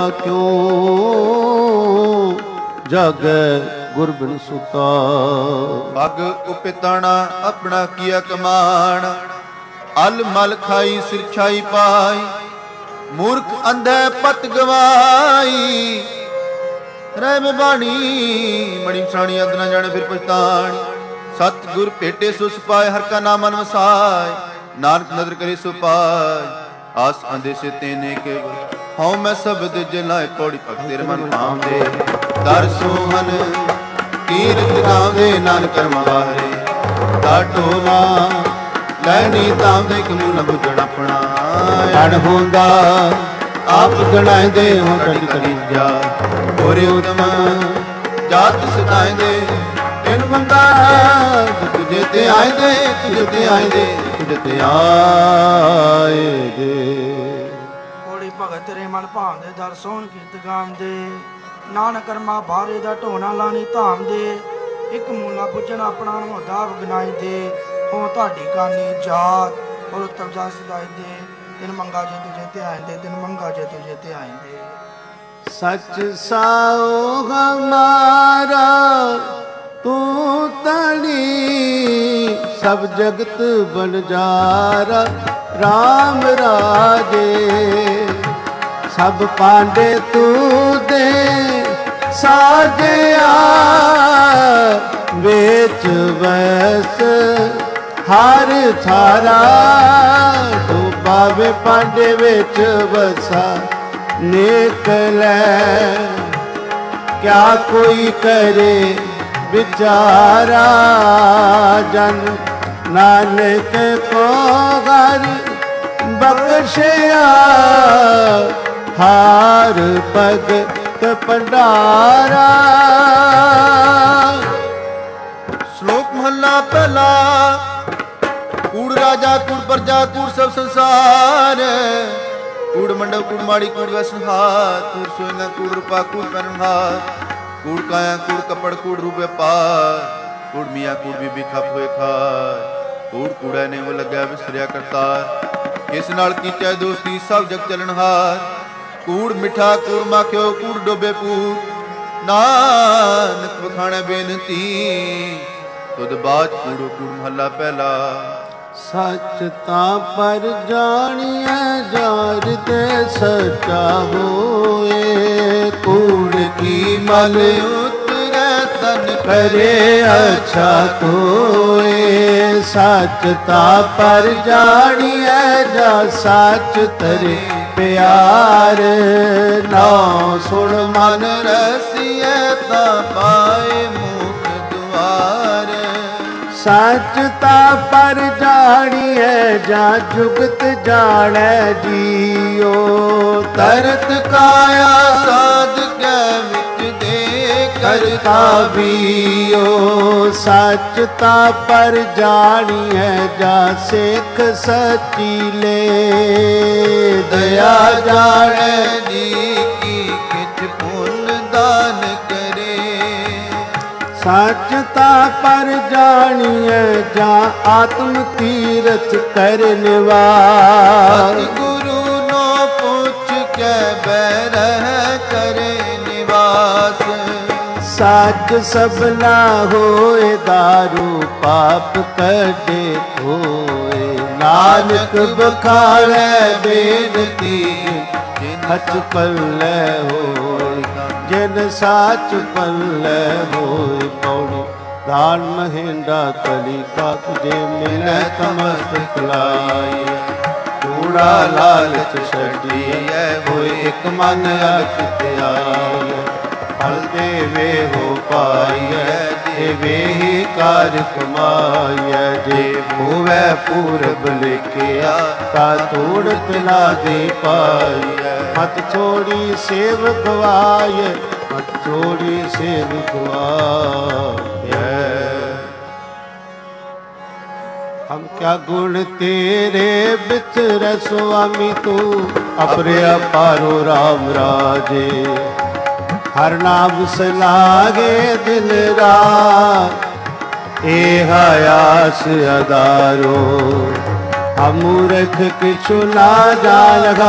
ਕਿਉ ਜਗ ਗੁਰ ਬਿਨ ਸੁਤਾ ਪਗ ਉਪਿਤਾਣਾ ਆਪਣਾ ਕੀਆ ਕਮਾਣ ਅਲ ਮਲ ਖਾਈ ਸਿਰ ਛਾਈ ਪਾਈ ਮੂਰਖ ਅੰਧੈ ਪਤ ਗਵਾਈ ਰਹਿ ਮੇ ਬਾਣੀ ਮਣੀ ਸਾਣੀ ਅੰਧ ਨਾ ਜਾਣੇ ਫਿਰ ਪਛਤਾਣੀ ਸਤ ਗੁਰ ਭੇਟੇ ਸੁਸ ਪਾਏ ਹਰ ਕਾ ਨਾਮ ਮਨ ਵਸਾਏ ਨਾਨਕ ਨਦਰ ਕਰੇ ਸੋ ਪਾਏ ਆਸ ਅੰਦੇਸੇ ਤੇਨੇ ਕੇ ਹਉ ਮੈਂ ਸ਼ਬਦ ਜਲਾਏ ਪੌੜੀ ਭਗਤ ਤੇਰੇ ਮਨ ਭਾਉਂਦੇ ਦਰ ਸੋਹਨ ਕੀਰਤ ਗਾਉਂਦੇ ਨਾਨਕ ਕਰਮ ਵਾਹਰੇ ਦਾਟੋ ਨਾ ਲੈਣੀ ਤਾਂਦੇ ਕਮੂ ਨ ਬੁਝਣ ਆਪਣਾ ਅਣ ਹੁੰਦਾ ਆਪ ਗਣਾਇਂਦੇ ਹੋ ਕੜੀ ਕੜੀ ਜਾ ਹੋਰੇ ਉਦਮ ਜਾਤ ਸਦਾਇਂਦੇ ਤਿੰਨ ਬੰਦਾ ਤੁਝੇ ਤੇ ਆਇਂਦੇ ਤੁਝੇ ਤੇ ਆਇਂਦੇ ਤੁਝੇ ਤੇ ਆਇਂਦੇ ਕੋੜੀ ਭਗਤ ਤੇਰੇ ਮਨ ਭਾਉਂਦੇ ਦਰ ਸੋਹਣ ਕੀਰਤ ਗਾਉਂਦੇ ਨਾਨਕ ਕਰਮਾ ਬਾਰੇ ਦਾ ਢੋਣਾ ਲਾਣੀ ਧਾਮ ਦੇ ਇੱਕ ਮੂਲਾ ਪੁੱਜਣ ਆਪਣਾ ਨੂੰ ਅਦਾਬ ਗਨਾਈ ਦੇ ਹੋ ਤੁਹਾਡੀ ਕਾਨੀ ਜਾਤ ਔਰ ਤਵਜਾ ਸਦਾਈ ਦੇ ਦਿਨ ਮੰਗਾ ਜੇ ਤੁਝੇ ਤੇ ਆਇਂਦੇ ਦਿਨ ਮੰਗਾ ਜੇ ਤੁਝੇ ਤੇ ਆਇਂਦੇ सच साओ हमारा तू तनी सब जगत बनजारा राम राजे सब पांडे तू दे साजया बेच बस हर थारा तू बावे पांडे बेच बसा निकले क्या कोई करे बिचारा जन नानक को घर बख्शिया हार भगत भंडारा। श्लोक महला पहला। कूड़ राजा कूड़ प्रजा कूड़ सब संसार कूड़ मंडप कूड़ माड़ी कूड़ वैसनहार कूड़ सोएंगा कूड़ रूपा कूड़ पहनहार कूड़ काया कूड़ कपड़ कूड़ रूप व्यापार कूड़ मियाँ कूड़ बीबी खप होए खार कूड़ कूड़ा ने वो लग्या विसरिया करतार किस नाल कीचा दोस्ती सब जग चलनहार कूड़ मिठा कूड़ माखियो कूड़ डोबे पूर नानक वखाणे बेनती तुद बाज कूड़ो कूड़ महला पहला। सच ता पर जानिए जार दे सच्चा होए कूड़ की मल उतरे तन करे अच्छा कोए सच ता पर जानिए जा सच तरे प्यार ना सुन मन रसिए ता पाए मुख द्वार सच ता पर जानिए जा जुगत जाने जियो तरत काया साध के विच दे करता बियो सच ता पर जानिए जा सिख सची ले दया जाने जी की किछ पुण्य दान करे सच ता पर जानिए जा आत्म तीरथ कर निवास गुरु नो पूछ के बैरह करे निवास सच सबला होए दारू पाप कटे होए नानक बखाड़े बेनती हच पल्ले होए जिन साच पल्ले होए पौड़ी दान महेंद्रा तली का तुझे मिले तमस्त लाई कूड़ा लालच छड़िए होए एक मन अकित आए फल देवे हो पाइए देवे ही कार कमाइए जे होवे पूरब लेके ता तोड़ पिला दे पाइए मत छोड़ी सेव गवाए मत छोड़ी सेव गवाए हम क्या गुण तेरे बितर स्वामी तू अपरे अपारो राम राजे हर नाम से लागे दिन रात ए हयास अदारो हम मूर्ख किछु ना जालगा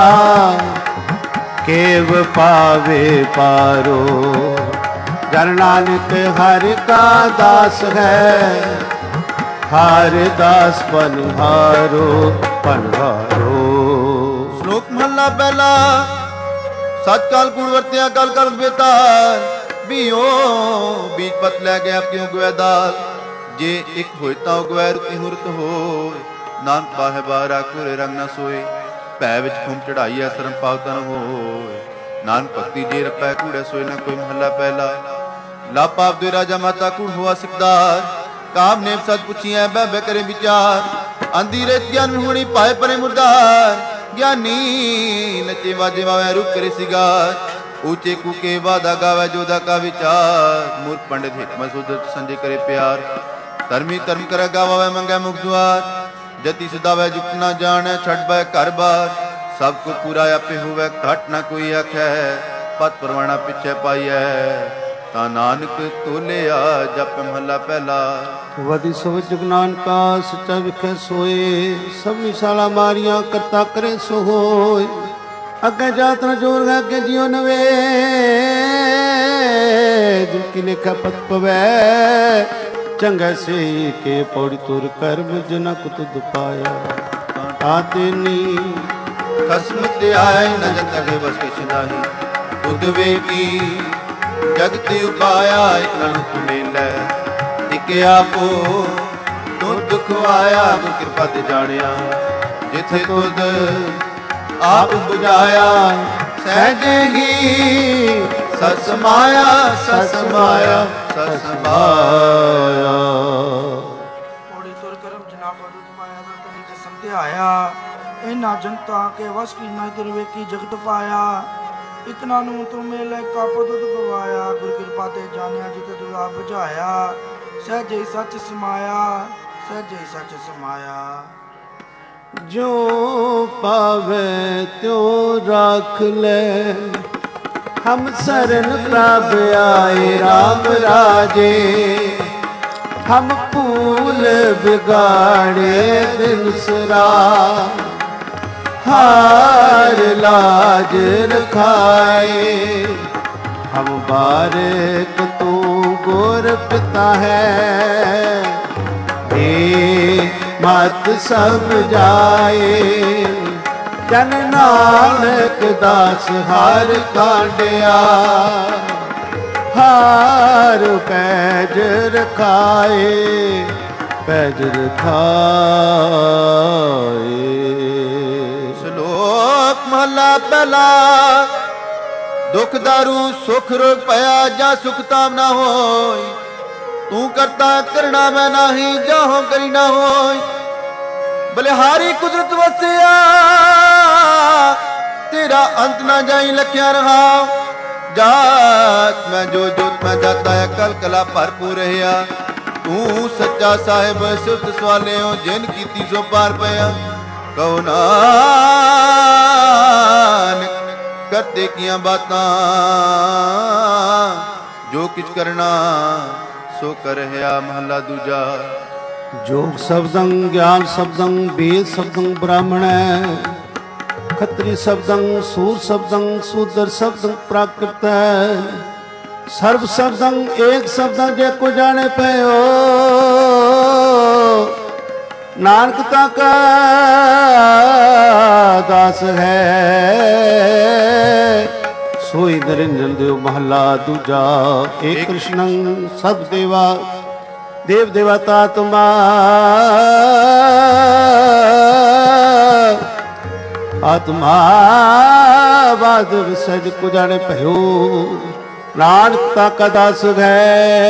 केव पावे पारो जन नानक हर का दास है हर दास पनहारो पनहारो। श्लोक महला पहला। सच काल कूड़ वरत्या काल काल बेताल बीओ बीज पत लै गया क्यों गवैदाल जे एक होए तां गवै रुति हुरत होए नानक पाहे बारा कुरे रंग न सोए भै विच खुम चढ़ाई है शरम पावता न होए नानक भक्ति जे रपै कूड़े सोए न कोई महला पहला। ला पाप दे राजा माता कूड़ हुआ सिकदार काम ने सद पुछिया बह बह करे विचार आंधी रेत ज्ञान में हुणी पाए परे मुर्दार ज्ञानी नचे वाजे वावे रूप करे सिगार ऊंचे कूके वादा गावे जोधा का विचार मूर्ख पंडित हिकमत सुधत संजय करे प्यार धर्मी धर्म करे गावे मंगे मुख द्वार जति सदावे जुक्त ना जाने छड़ बह घर बार सबको पूरा आपे हुए घट ना कोई आखे पत परवाना पिछे पाइए ਤਾਂ ਨਾਨਕ ਤੋਲਿਆ। ਜਪ ਮਹਲਾ ਪਹਿਲਾ। ਵਦੀ ਸੋ ਜੁਗ ਨਾਨਕਾ ਸੱਚਾ ਵਿਖੇ ਸੋਏ। ਸਭਨੀ ਸਾਲਾ ਮਾਰੀਆਂ ਕਰਤਾ ਕਰੇ ਸੋ ਹੋਏ। ਅੱਗੇ ਜਾਤ ਨ ਜੋਰ ਹੈ ਅੱਗੇ ਜਿਉ ਨਵੇ। ਜਿਨ ਕੀ ਲੇਖਾ ਪਤ ਪਵੈ ਚੰਗਾ ਸੇ ਕੇ ਪੌੜੀ ਤੁਰ ਕਰਮ ਜਨਕ ਤੁਧ ਪਾਇਆ। ਆਤੇ ਨੀ ਖਸਮ ਤੇ ਆਏ ਨ ਜਤ ਅਗੇ ਬਸ ਕਿਛ ਨਾਹੀ। ਤੁਧ ਵੇਖੀ ਜਗਤ ਉਪਾਇਆ ਇਕ ਨਾਨਕ ਤੂੰ ਮੇਲੈ। ਇਕ ਆਪੋ ਤੁਧ ਖਵਾਇਆ ਗੁਰ ਕਿਰਪਾ ਤੇ ਜਾਣਿਆ। ਜਿਥੇ ਤੁਧ ਆਪ ਬੁਝਾਇਆ ਸਹਿਜੇਗੀ। ਸਤ ਸਮਾਇਆ ਸਤ ਸਮਾਇਆ ਸਤ ਸਮਾਇਆ। ਪੌੜੀ ਤੁਰ ਕਰਮ ਜਨਾ ਕੋ ਦੁਖ ਪਾਇਆ। ਤਨੀ ਕਸਮ ਤੇ ਆਇਆ ਇਹਨਾਂ ਜਨਤਾ ਕੇ ਵਸ ਕੀ ਨਾ ਤੁਰ ਵੇਖੀ ਜਗਤ ਪਾਇਆ। ਇਕ ਨਾਨੂ ਤੂੰ ਮੇਲੇ ਕਾਪੋ ਦੁੱਧ ਗਵਾਇਆ। ਗੁਰ ਕਿਰਪਾ ਤੇ ਜਾਣਿਆ ਜਿਤ ਤੂੰ ਆਪ ਬੁਝਾਇਆ। ਸਹਿਜੇ ਸੱਚ ਸਮਾਇਆ ਸਹਿਜੇ ਸੱਚ ਸਮਾਇਆ। ਜੋ ਪਾਵੇ ਤਿਉ ਰਾਖ ਲੈ। ਹਮ ਸਰਨ ਪ੍ਰਭ ਆਏ ਰਾਮ ਰਾਜੇ। ਹਮ ਭੂਲ ਬਿਗਾੜੇ ਬਿਨਸਰਾ। ਹਾਰ ਲਾਜ ਰਖਾਏ। ਹਮ ਬਾਰਿਕ ਤੂੰ ਗੁਰ ਪਿਤਾ ਹੈ। ਏ ਮਤ ਸਭ ਜਾਏ। ਜਨ ਨਾਨਕ ਦਾਸ ਹਰ ਕਾਂਡਿਆ। ਹਾਰ ਪੈਜ ਰਖਾਏ ਪੈਜ ਰਖਾਏ। ਸ਼ਲੋਕ ਮਹਲਾ ਪਹਿਲਾ। ਦੁਖ ਦਾਰੂ ਸੁਖ ਰੋਗ ਭਇਆ। ਜਾ ਸੁਖ ਤਾਮ ਨਾ ਹੋਈ। ਤੂੰ ਕਰਤਾ ਕਰਣਾ ਮੈਂ ਨਾਹੀ। ਜਾਹੋ ਕਰੀ ਨਾ ਹੋਈ। ਬਲਿਹਾਰੀ ਕੁਦਰਤ ਵਸਿਆ। ਤੇਰਾ ਅੰਤ ਨਾ ਜਾਈ ਲਖਿਆ ਰਹਾ। ਜਾਤ ਮੈਂ ਜੋ ਜੋਤ ਮੈਂ ਜਾਤਾ ਅਕਲ ਕਲਾ ਭਰਪੂਰ ਰਹਾ। ਤੂੰ ਸੱਚਾ ਸਾਹਿਬ ਸਿਫਤ ਸਵਾਲਿਓ। ਜਿਨ ਕੀਤੀ ਸੋ ਪਾਰ ਪਿਆ। ਕਹੋ ਨਾਨਕ ਕਰਤੇ ਕੀਆਂ ਬਾਤਾਂ। ਜੋ ਕਿਛ ਕਰਨਾ ਸੋ ਕਰਹਿਆ। ਮਹਲਾ ਦੂਜਾ। ਜੋਗ ਸ਼ਬਦੰ ਗਿਆਨ ਸ਼ਬਦੰ ਵੇਦ ਸ਼ਬਦੰ ਬ੍ਰਾਹਮਣੈ। ਖੱਤਰੀ ਸ਼ਬਦੰ ਸੂਰ ਸ਼ਬਦੰ ਸੂਦਰ ਸ਼ਬਦੰ ਪ੍ਰਾਕ੍ਰਿਤੈ। ਸਰਬ ਸ਼ਬਦੰ ਏਕ ਸ਼ਬਦੰ ਜੇ ਕੋ ਜਾਣੇ ਪਇਓ। ਨਾਨਕ ਤਾ ਕਾ ਦਾਸ ਹੈ। ਸੋਈ ਨਿਰੰਜਨ ਦੇਵ ਮਹਲਾ ਦੂਜਾ। ਏਕ ਕ੍ਰਿਸ਼ਨੰ ਸਭ ਦੇਵਾ ਦੇਵ ਦੇਵਤਾ ਤੁਮਾ। ਆਤਮਾ ਬਾਦ ਸਜ ਕੋ ਜਾਣੇ ਭਇਓ। ਨਾਨਕ ਤਾ ਕਾ ਦਾਸ ਹੈ।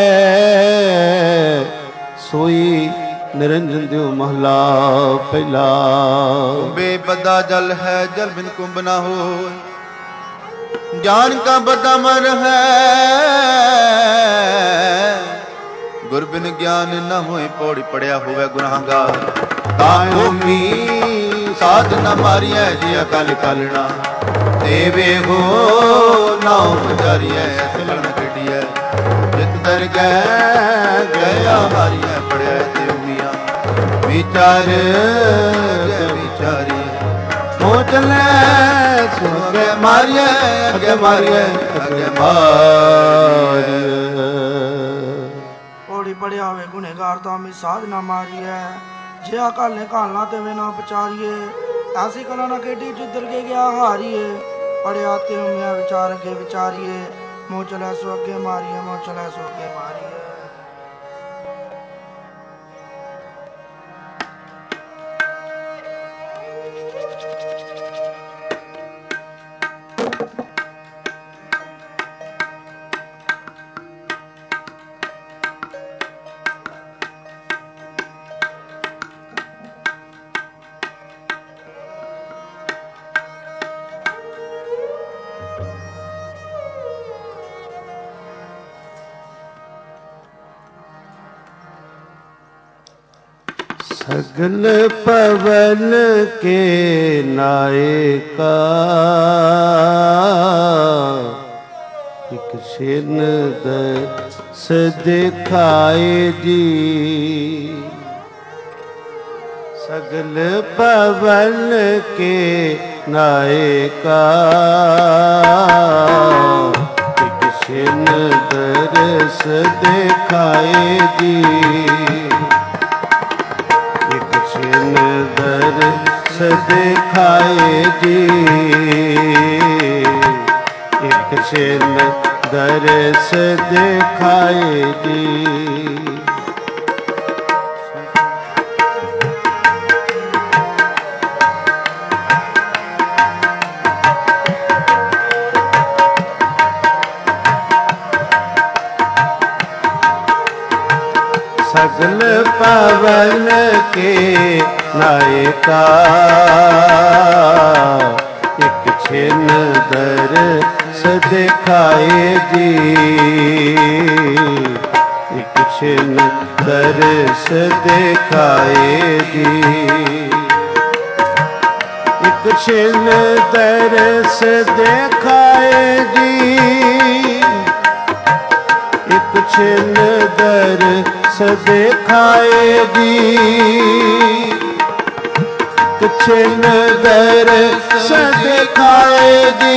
ਸੋਈ ਨਿਰੰਜਨ ਦਿਓ ਮਹਲਾ ਪਹਿਲਾ। ਕੁੰਭੇ ਬੱਦਾ ਜਲ ਹੈ ਜਲ ਬਿਨ ਕੁੰਭ ਨਾ ਹੋਇ। ਗਿਆਨ ਕਾ ਬੱਦਾ ਮਨ ਹੈ। ਗੁਰ ਬਿਨ ਗਿਆਨ ਨਾ ਹੋਏ। ਪੌੜੀ ਪੜਿਆ ਹੋਵੇ ਗੁਨਾਹਗਾਰ। ਤਾਕੋ ਮੀ ਸਾਧ ਨ ਮਾਰੀਐ। ਜੀ ਅਕਲ ਕਲਣਾ ਦੇਵੇ ਹੋ ਨਾਉ ਪੁਜਾਰੀਐ। ਅਸਲਣ ਕੱਢੀਐ ਜਿਤ ਦਰ ਗੈ ਗਿਆ ਹਾਰੀਐ। ਪੜਿਆ ਤੇ ਉਮੀਆਂ ਵਿਚਾਰ ਵਿਚਾਰੀ। ਹੋ ਚਲੇ ਸੋ ਅੱਗੇ ਮਾਰੀਐ ਅੱਗੇ ਮਾਰੀਐ ਅੱਗੇ ਮਾਰੀਐ। ਪੌੜੀ ਪੜਿਆ ਹੋਵੇ ਗੁਨੇਗਾਰ ਤਾਂ ਮੀ ਸਾਧ ਨਾ ਮਾਰੀਐ। ਜੇ ਅਕਾਲ ਨੇ ਘਾਲਣਾ ਤੇ ਵੇ ਨਾ ਵਿਚਾਰੀਏ। ਐਸੀ ਕਲਾ ਨਾ ਖੇਡੀ ਜਿੱਧਰ ਕੇ ਗਿਆ ਹਾਰੀਏ। ਪੜਿਆ ਤੇ ਉਮਿਆ ਵਿਚਾਰ ਅੱਗੇ ਵਿਚਾਰੀਏ। ਮੋਹ ਚਲੇ ਸੋ ਅੱਗੇ ਮਾਰੀਏ ਮੋਹ ਚਲੇ ਸੋ ਅੱਗੇ ਮਾਰੀਏ। सगल पवन के नायका एक छिन दस दिखाए जी सगल पवन के नायका एक छिन दरस दिखाए जी एक छिन दरस दिखाए जी एक छिन दरस दिखाए जी सगल पवन के नायका एक छिन दरस दिखाए जी एक छिन दरस दिखाए जी एक छिन दरस दिखाए जी एक छिन दरस दिखाए जी एक छिन दरस दिखाए जी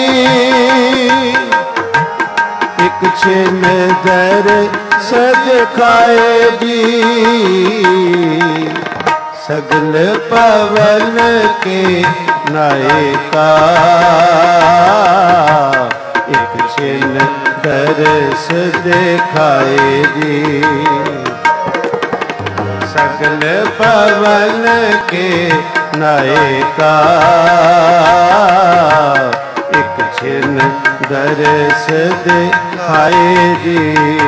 एक छिन दरस दिखाए जी सगल पवन के नायका एक छिन दरस दिखाए जी सगल पवन के नायका एक छिन दरस दिखाए जी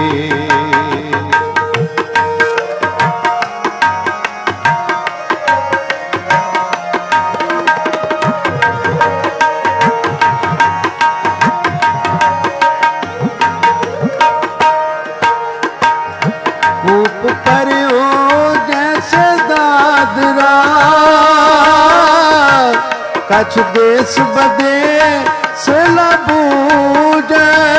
कछ देश बदे सला बूझ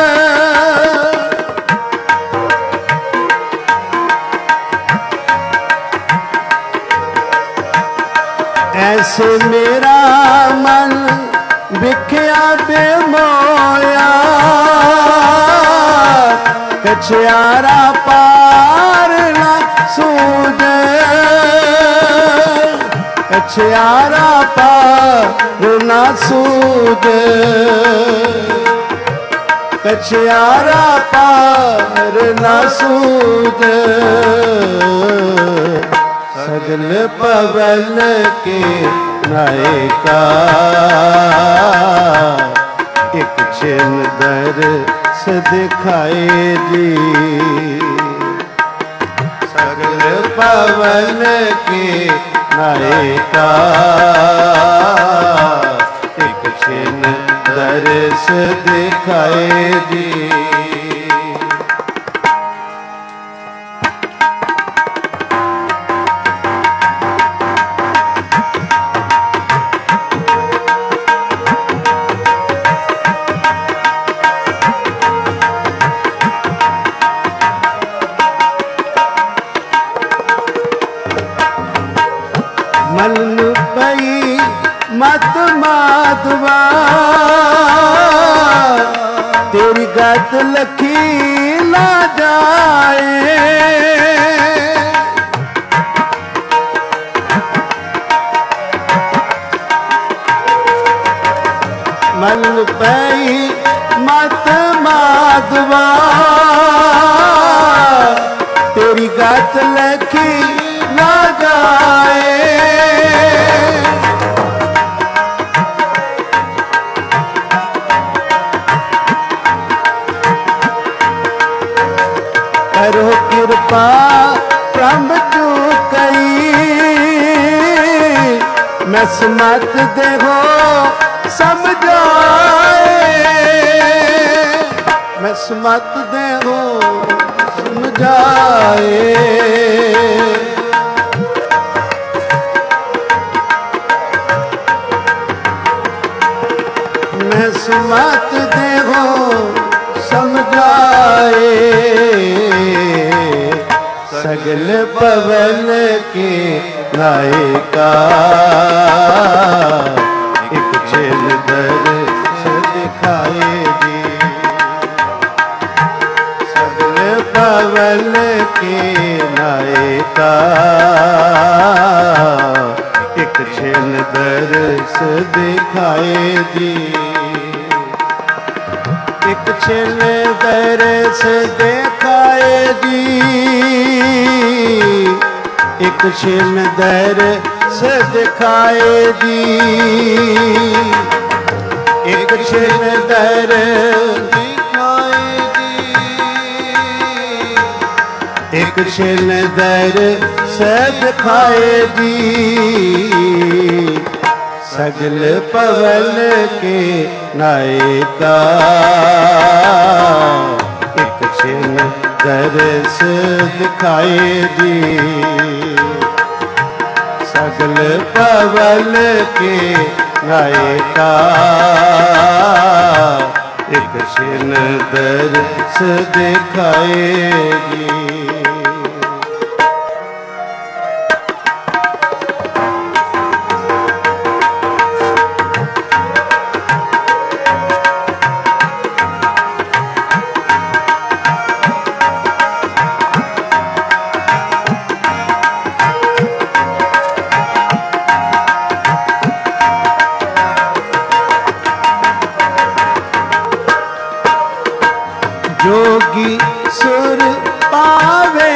ऐसे मेरा मन बिखया बेमोया कछयारा पार ना सूझ कछयारा पार ना सूझ कछयारा पार ना सूझ सगल पवन के नायका एक छिन दरस दिखाए जी सगल पवन के नायका एक छिन दरस दिखाए जी मन पई मत माधवा तेरी गत लखी ना जाए मन पई मत माधवा तेरी गत लखी ना जाए करो कृपा प्रभ तू कई मैं समत देहो समझाए मैं समत देहो समझाए मैं समत देहो समझाए सगल पवन के नायका एक छेल दर्श दिखाए जी सगल पवन के नायका एक छेल दर्श दिखाए जी एक छेल दर्श दिखाए जी एक छेल दर्श दिखाए जी एक छेल दर्श दिखाए जी एक छेल दर्श दिखाए जी सगल पवन के नायका एक छेल दर्श दिखाए जी सगल पवन के नायका एक छेल दर्श दिखाए जी जोगी सुर पावे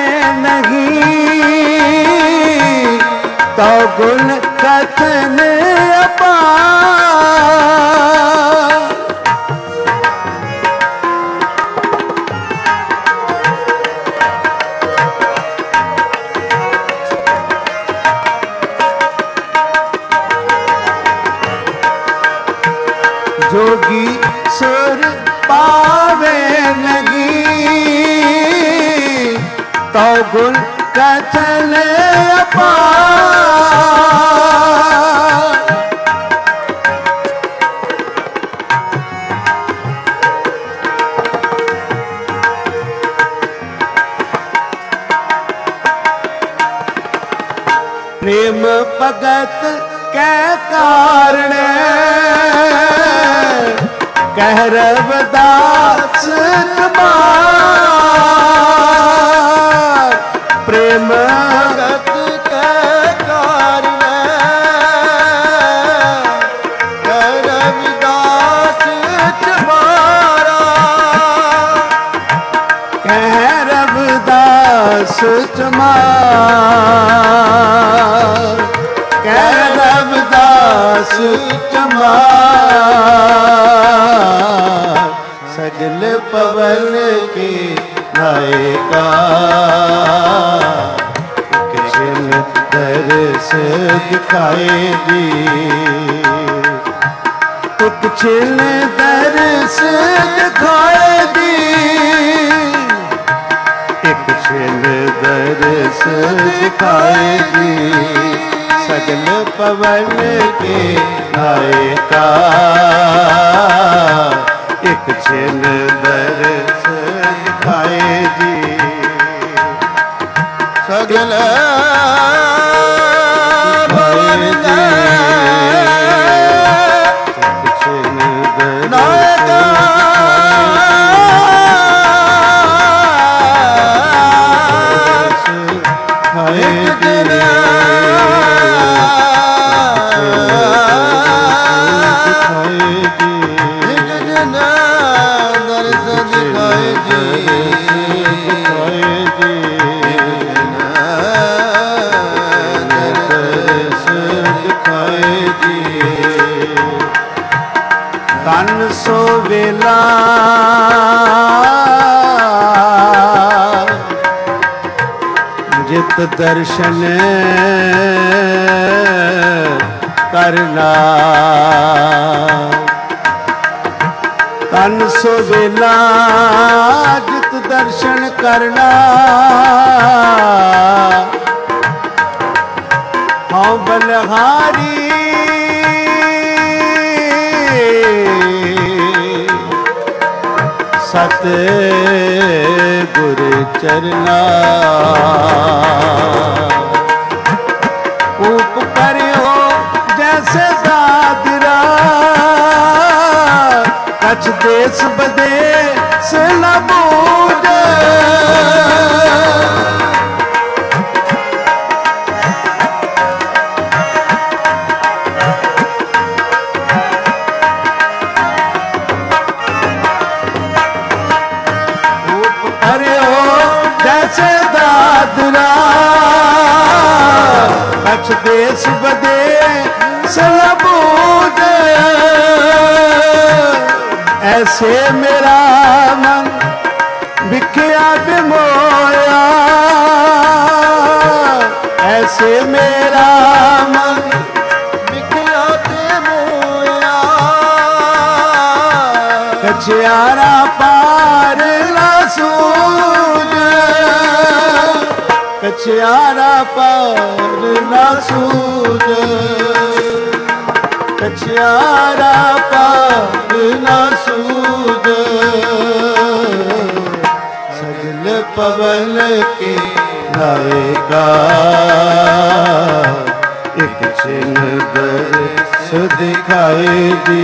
नहीं तो गुण कथन अपार जोगी सुर पावे लगी तो गुण कथन अपार प्रेम भगत के कारण कह रविदास तुम्हार प्रेम भगत के कारण कह रविदास तुम्हारा कह रविदास तुम्हार कह रविदास तुम्हार सगल पवन के नायका एक छेल दर्श दिखाए जी एक छेल दर्श दिखाए जी एक छेल दर्श दिखाए जी सगल पवन के नायका एक छेल दर्श दिखाए जी सगल पवन के छेल नायका तन सो वेला जित दर्शन करना तन सो वेला जित दर्शन करना हाँ बलहारी सत गुर चरना ऊप करियो जैसे दादरा कछ देश बदेश न बूझे कछ देश बदेश न बूझे ऐसे मेरा मन बिखया बिमोया ऐसे मेरा मन बिखया बिमोया कछयारा पार न सूझे कछयारा पार न सूझे कछयारा पार न सूझे सगल पवन के नायका एक छिन्न दर्श दिखाए दी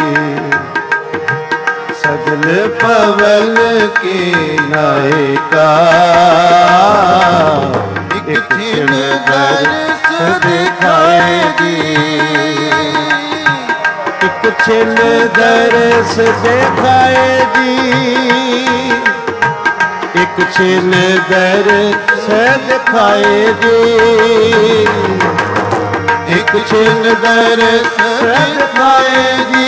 सगल पवन के नायका एक छिन्न दर्श दिखाएगी एक छिन्न दर्श दिखाएगी एक छिन्न दर्श दिखाएगी एक छिन्न दर्श दिखाएगी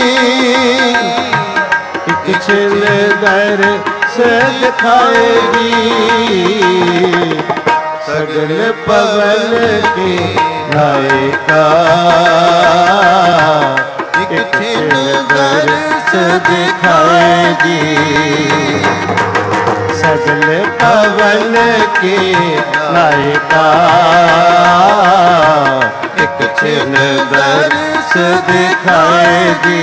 एक छिन्न दर्श दिखाएगी सगल पवन के नायका एक छिन्न दर्श दिखाएगी सगल पवन के नायका एक छिन्न दर्श दिखाएगी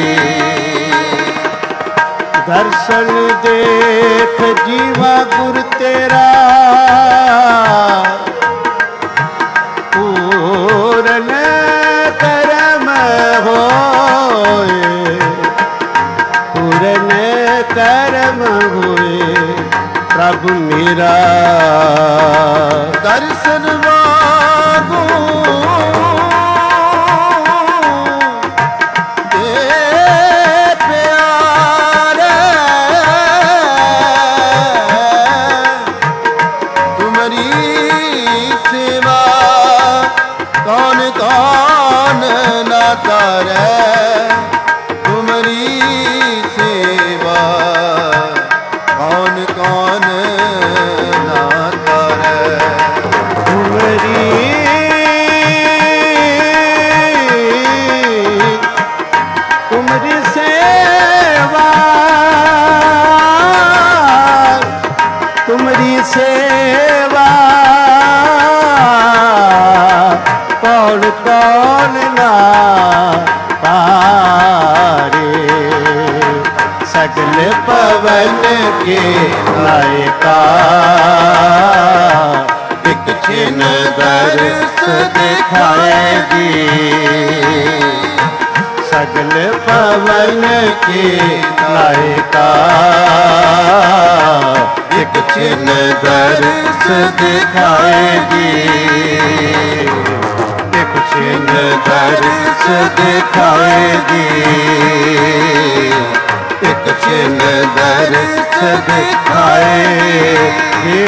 दर्शन देख जीवा गुर तेरा पूरन करम होए पूरन करम होए प्रभु मेरा दर्शन मांगो पवन के नायका एक छिन्न दर्श दिखाएगी सगल पवन के नायका एक छिन्न दर्श दिखाएगी एक छिन्न दर्श दिखाएगी एक छिन्न दर्श दिखाएगी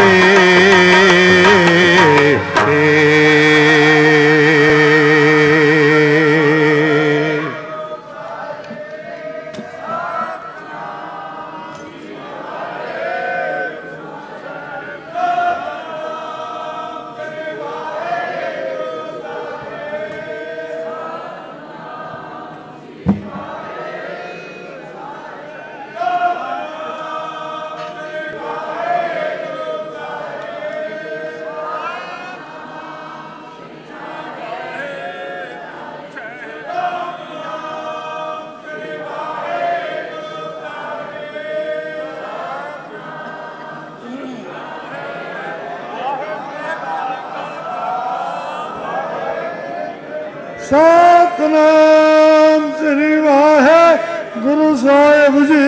ਸਤਿਨਾਮ ਸ੍ਰੀ ਵਾਹਿਗੁਰੂ ਸਾਹਿਬ ਜੀ।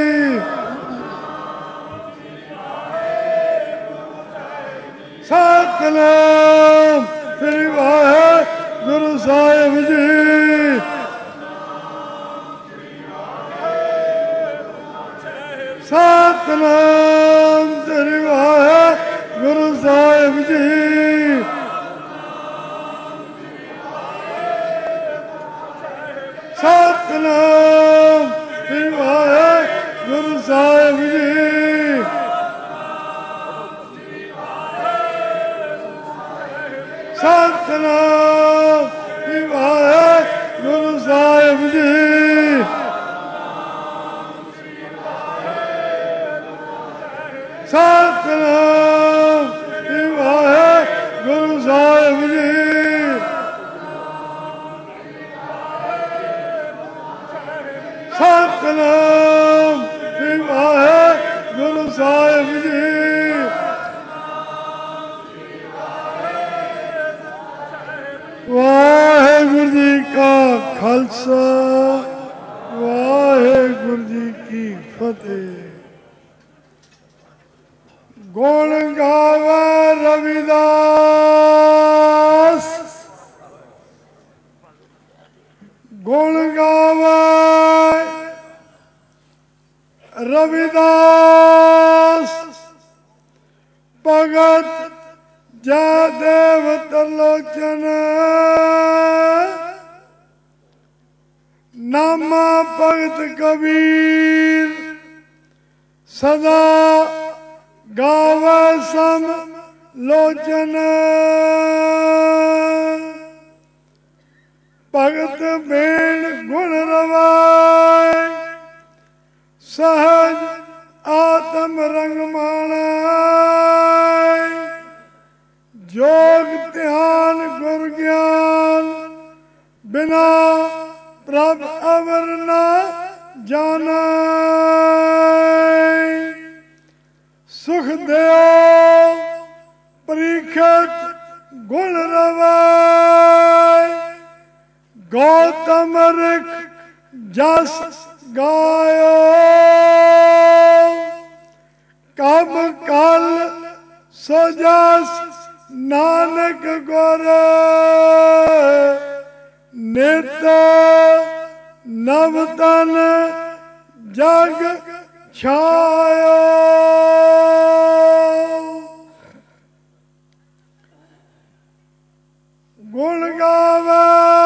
ਸਤਿਨਾਮ ਸ੍ਰੀ ਵਾਹਿਗੁਰੂ ਸਾਹਿਬ ਜੀ। ਸਤਿਨਾਮ ਸ੍ਰੀ ਵਾਹਿਗੁਰੂ ਸਾਹਿਬ ਜੀ। ਸਤਿਨਾਮ ਸ੍ਰੀ ਵਾਹਿਗੁਰੂ ਸਾਹਿਬ ਜੀ। ਸਤਿਨਾਮ ਸ੍ਰੀ ਵਾਹਿਗੁਰੂ ਸਾਹਿਬ ਜੀ। ਸਤਿਨਾਮ ਸ੍ਰੀ ਵਾਹਿਗੁਰੂ ਸਾਹਿਬ ਜੀ। ਸਤਿਨਾਮ ਸ੍ਰੀ ਵਾਹਿਗੁਰੂ ਸਾਹਿਬ ਜੀ। ਵਾਹਿਗੁਰੂ ਜੀ ਕਾ ਖਾਲਸਾ ਵਾਹਿਗੁਰੂ ਜੀ ਕੀ ਫਤਿਹ। ਗੁਣ ਗਾਵੇ ਰਵਿਦਾਸ, ਗੁਣ ਗਾਵੇ ਰਵਿਦਾਸ, ਭਗਤ ਜੈਦੇਵ ਤਰਲੋਚਨ, ਨਾਮਾ ਭਗਤ ਕਬੀਰ, ਸਦਾ ਗਾਵੇ ਸਮ ਲੋਚਨ। ਭਗਤ ਬੇਣ ਗੁਣ ਰਵਾਏ, ਸਹਜ ਆਤਮ ਰੰਗ ਮਾਣੈ। ਜੋਗ ਧਿਆਨ ਗੁਰ ਗਿਆਨ, ਬਿਨਾ ਪ੍ਰਭ ਅਵਰ ਨਾ ਜਾਣੈ। ਸੁਖ ਦਿਓ ਪ੍ਰੀਖਤ ਗੁਣ ਰਵਾਏ, ਗੌਤਮ ਰਿਖ ਜਸ ਗਾਇਓ। ਕਬ ਕਲ ਸੋ ਜਸ ਨਾਨਕ ਗੁਰ, ਨਿਤ ਨਵ ਤਨ ਜਗ ਛਾਇਓ। ਗੁਣ ਗਾਵੇ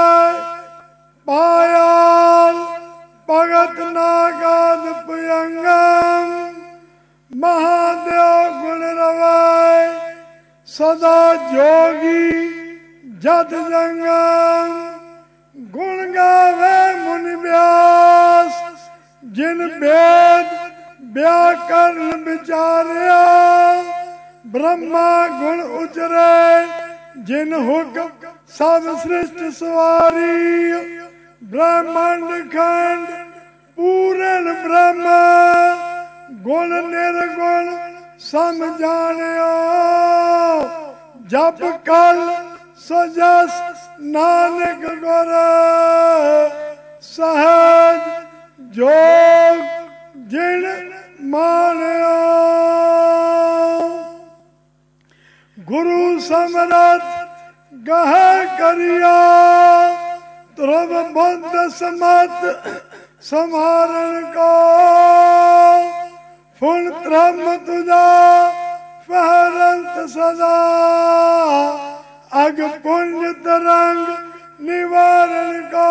ਪਾਇਲ, ਭਗਤ ਨਾਗਦ ਭਯੰਗਮ। ਮਹਾਦੇਵ ਗੁਣ ਰਵਾਏ, ਸਦਾ ਜੋਗੀ ਜਤ ਜੰਗਮ। ਗੁਣ ਗਾਵੇ ਮੁਨਿ ਵਿਆਸ, ਜਿਨ ਵੇਦ ਵਿਆਕਰਨ ਵਿਚਾਰਿਆ। ਬ੍ਰਹਮਾ ਗੁਣ ਉਚਰੇ, ਜਿਨ ਹੁਕਮ ਸਭ ਸ੍ਰਿਸ਼ਟ ਸਵਾਰੀ। ਬ੍ਰਹਮੰਡ ਖੰਡ ਪੂਰਨ ਬ੍ਰਹਮ, ਗੁਣ ਨਿਰਗੁਣ ਸਮ ਜਾਣਿਓ। ਜਪ ਕਲ ਸੋ ਜਸ ਨਾਨਕ ਗੁਰ, ਸਹਜ ਜੋਗ ਜਿਨ ਮਾਣਿਓ। ਗੁਰੂ ਸਮਰਥ ਗਹਿ ਕਰਿਆ, ਧਰੁਵ ਬੁੱਧ ਸਮਤ ਸਮਾਰਨ ਕੋ। ਫੁਨ ਧਰਮ ਤੁਝਾ ਫਹਰੰਤ ਸਦਾ, ਅਗ ਪੁੰਜ ਤਰੰਗ ਨਿਵਾਰਨ ਕੋ।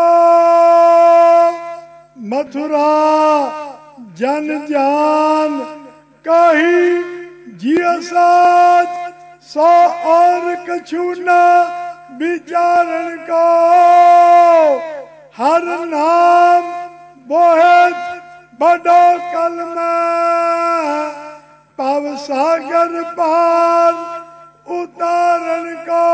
ਮਥੁਰਾ ਜਨ ਜਾਨ ਕਹੀ जिय साथ सो और कछु न विचारण को। हर नाम बोहत बड़ो कल में पव सागर पार उतारण को।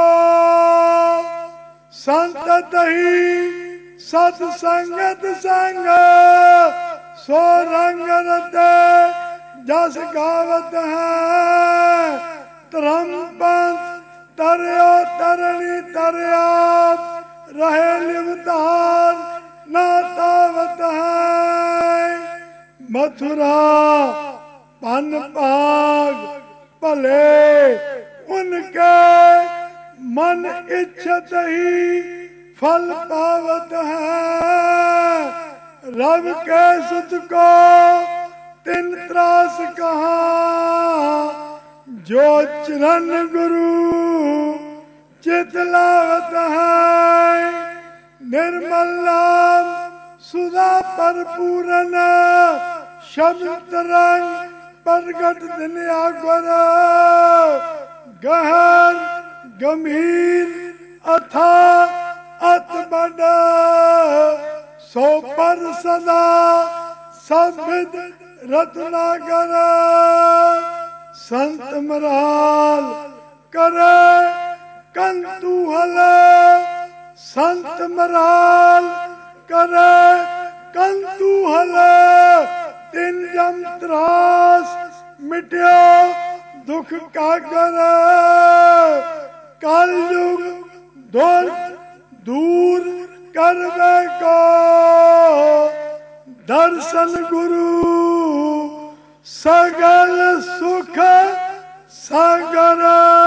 संत ही सत्संगत संग सो रंग रते जस गावत है। धर्म पंथ तरयो तरणी तरया रहे लिवतार ना तावत है। मथुरा पन भाग भले उनके मन इच्छत ही फल पावत है। रब के सुत को तिन त्रास कहा जो चरण गुरु चितलावत है। निर्मल नाम सुधा पर पूरन शब्द तरंग प्रगट दुनिया गुर। गहन गंभीर अथा अत बड़ सो पर सदा सबिद रत्नागर। संत मराल करे कंतु हल संत मराल करे कंतु हल। तिन जम त्रास मिट्यो दुख कागर। कल युग दूर करवे को दर्शन गुरु सगल सुख सागर।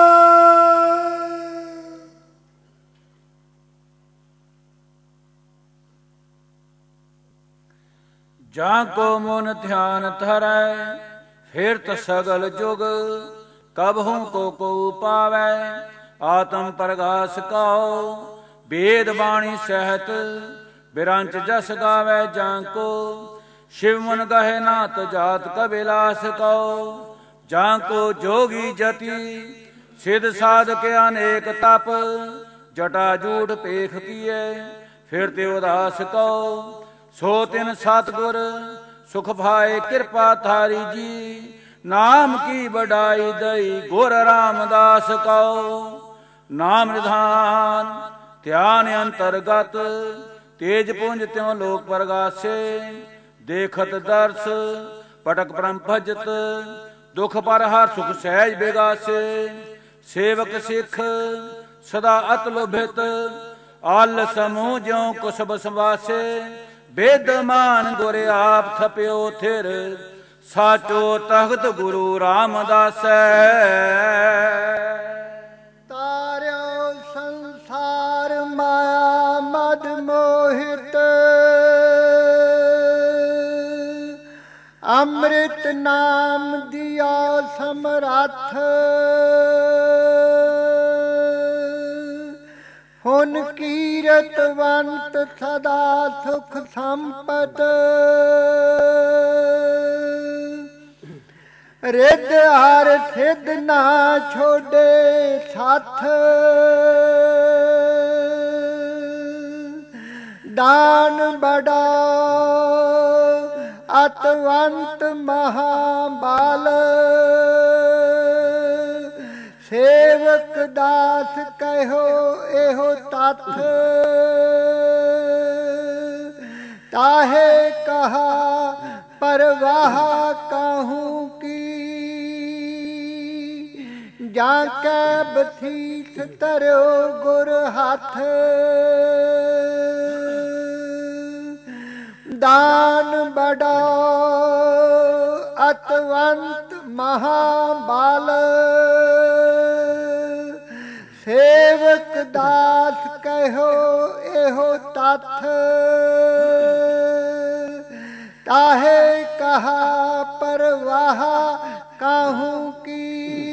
जाको मन ध्यान धरै फिरत सगल जुग। कबहू को पावै आत्म प्रगास कहो। वेद वाणी सहत बिरंच जस गावै जाको। शिव मन गहे नाथ जात कबिलास कहो। जाको जोगी जति सिद्ध साधक अनेक तप। जटा जूठ पेख किए फिरते उदास कहो। सो तिन सतगुर सुख भाए कृपा थारी जी। नाम की बढ़ाई दई गुर रामदास कहो। नाम निधान ध्यान अंतर्गत तेज पुंज त्यों लोक प्रगासे। देखत दर्श पटक परम भजत दुख पर हर सुख सहज बेगासे। सेवक सिख सदा अतलुभित आल समूह ज्यों कुसब संवासे। बेदमान गुर आप थप्यो थिर साचो तख्त गुरु रामदास। तार्यो संसार माया मद मोहित। अमृत नाम दिया समरथ। हुन कीरतवंत सदा सुख संपत। रिद हर सिद्ध ना छोड़े साथ। दान बड़ा अतवंत महाबाल। सेवक दास कहो एहो तथ। ताहे कहा परवाह कहूँ की। जाके बसीस तरो गुर हाथ। दान बड़ा अतवंत महाबाल। सेवक दास कहो एहो तथ। ताहे कहा परवाह कहूँ की।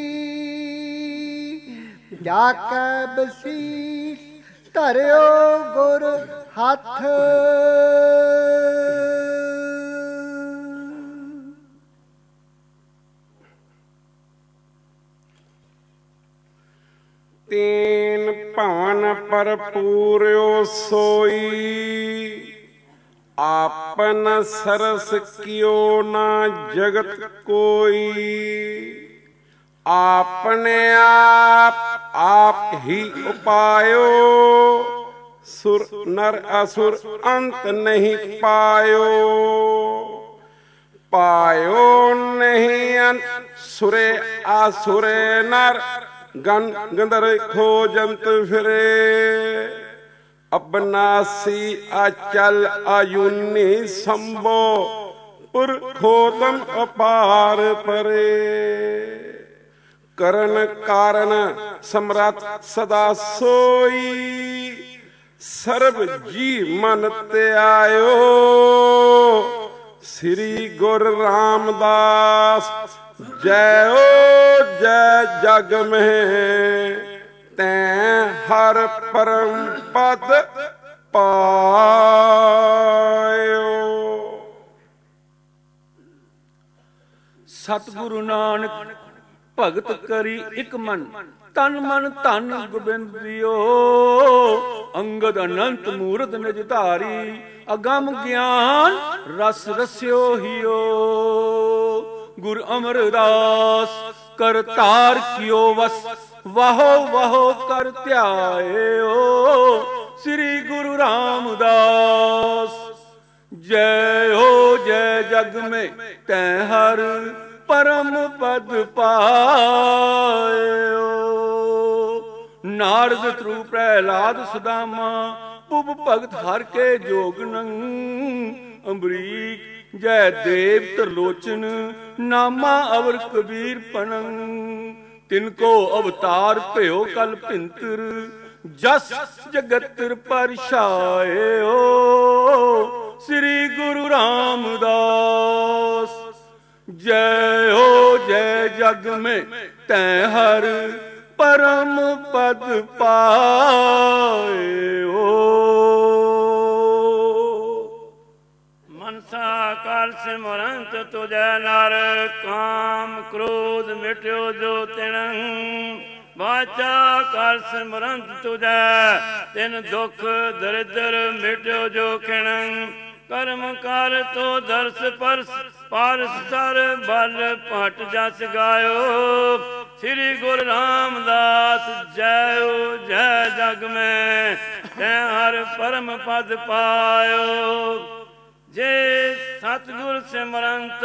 जाके बसीस धरियो गुर हाथ। तीन भवन भरपूर्यो सोई। आपन सरस कियो ना जगत कोई। आपने आप ही उपायो। सुर नर असुर अंत नहीं पायो। पायो नहीं अंत सुरे आसुरे नर। गन गंधर्व खोजंत फिरे। ਅਬਨਾਸੀ ਆਚਲ ਆਯੂਨੀ ਸੰਭੋ ਪੁਰਖੋਤਮ ਅਪਾਰ ਪਰੇ। ਕਰਨ ਕਾਰਨ ਸਮਰੱਥ ਸਦਾ ਸੋਈ ਸਰਬ ਜੀ ਮਨ ਧਿਆਇਓ। ਸ੍ਰੀ ਗੁਰੂ ਰਾਮਦਾਸ ਜੈ ਓ ਜੈ ਜਗ ਮਹਿ ਤੈਂ ਹਰ ਪਰਮ ਪਦ ਪਾਇਓ। ਸਤਿਗੁਰੂ ਨਾਨਕ ਭਗਤ ਕਰੀ ਇਕ ਮਨ ਤਨ ਮਨ ਧਨ ਗੋਬਿੰਦ ਦਿਓ। ਅੰਗਦ ਅਨੰਤ ਮੂਰਤ ਨਿਜ ਧਾਰੀ ਅਗਮ ਗਿਆਨ ਰਸ ਰਸਿਓ ਹੀਓ। ਗੁਰ ਅਮਰਦਾਸ ਕਰਤਾਰ ਕਿਓ ਵਸ ਵਾਹੋ ਵਾਹੋ ਕਰ ਧਿਆਇਓ। ਸ੍ਰੀ ਗੁਰੂ ਰਾਮਦਾਸ ਜੈ ਹੋ ਜੈ ਜਗ ਮੇ ਤੈ ਹਰ ਪਰਮ ਪਦ ਪਾਇਓ। ਨਾਰਦ ਤਰੂ ਪ੍ਰਹਿਲਾਦ ਸੁਦਾਮਾ ਪੁਬ ਭਗਤ ਹਰ ਕੇ ਜੋਗਨੰ। ਅੰਬਰੀਕ ਜੈ ਦੇਵ ਤਰਲੋਚਨ ਨਾਮਾ ਅਵਰ ਕਬੀਰ ਪਨੰ। ਤਿਨਕੋ ਅਵਤਾਰ ਭਇਓ ਕਲ ਭਿੰਤਰ ਜਸ ਜਗਤਰ ਪਰਛਾਇਓ। ਸ੍ਰੀ ਗੁਰੂ ਰਾਮਦਾਸ ਜੈ ਹੋ ਜੈ ਜਗ ਮੇ ਤੈ ਹਰ ਪਰਮ ਪਦ ਪਾਇਓ। ਮਨਸਾ ਕਰ ਸਿਮਰੰਤ ਤੁਜੈ ਨਰ ਕਾਮ ਕ੍ਰੋਧ ਮਿਟਿਓ ਜੋ ਤਿਣੰ। ਵਾਚਾ ਕਰ ਸਿਮਰੰਤ ਤੁਜੈ ਤਿਨ ਦੁਖ ਦਰਿਦਰ ਮਿਟਿਓ ਜੋ ਖਿਣੰ। ਕਰਮ ਕਰ ਤੋ ਦਰਸ ਪਰਸ ਪਾਰਸ ਸਰ ਬਲ ਭਟ ਜਸ ਗਾਇਓ। ਸ੍ਰੀ ਗੁਰੂ ਰਾਮਦਾਸ ਜੈ ਓ ਜੈ ਜਗ ਮੈਂ ਤੈ ਹਰ ਪਰਮ ਪਦ ਪਾਇਓ। ਜੇ ਸਤਿਗੁਰ ਸਿਮਰੰਤ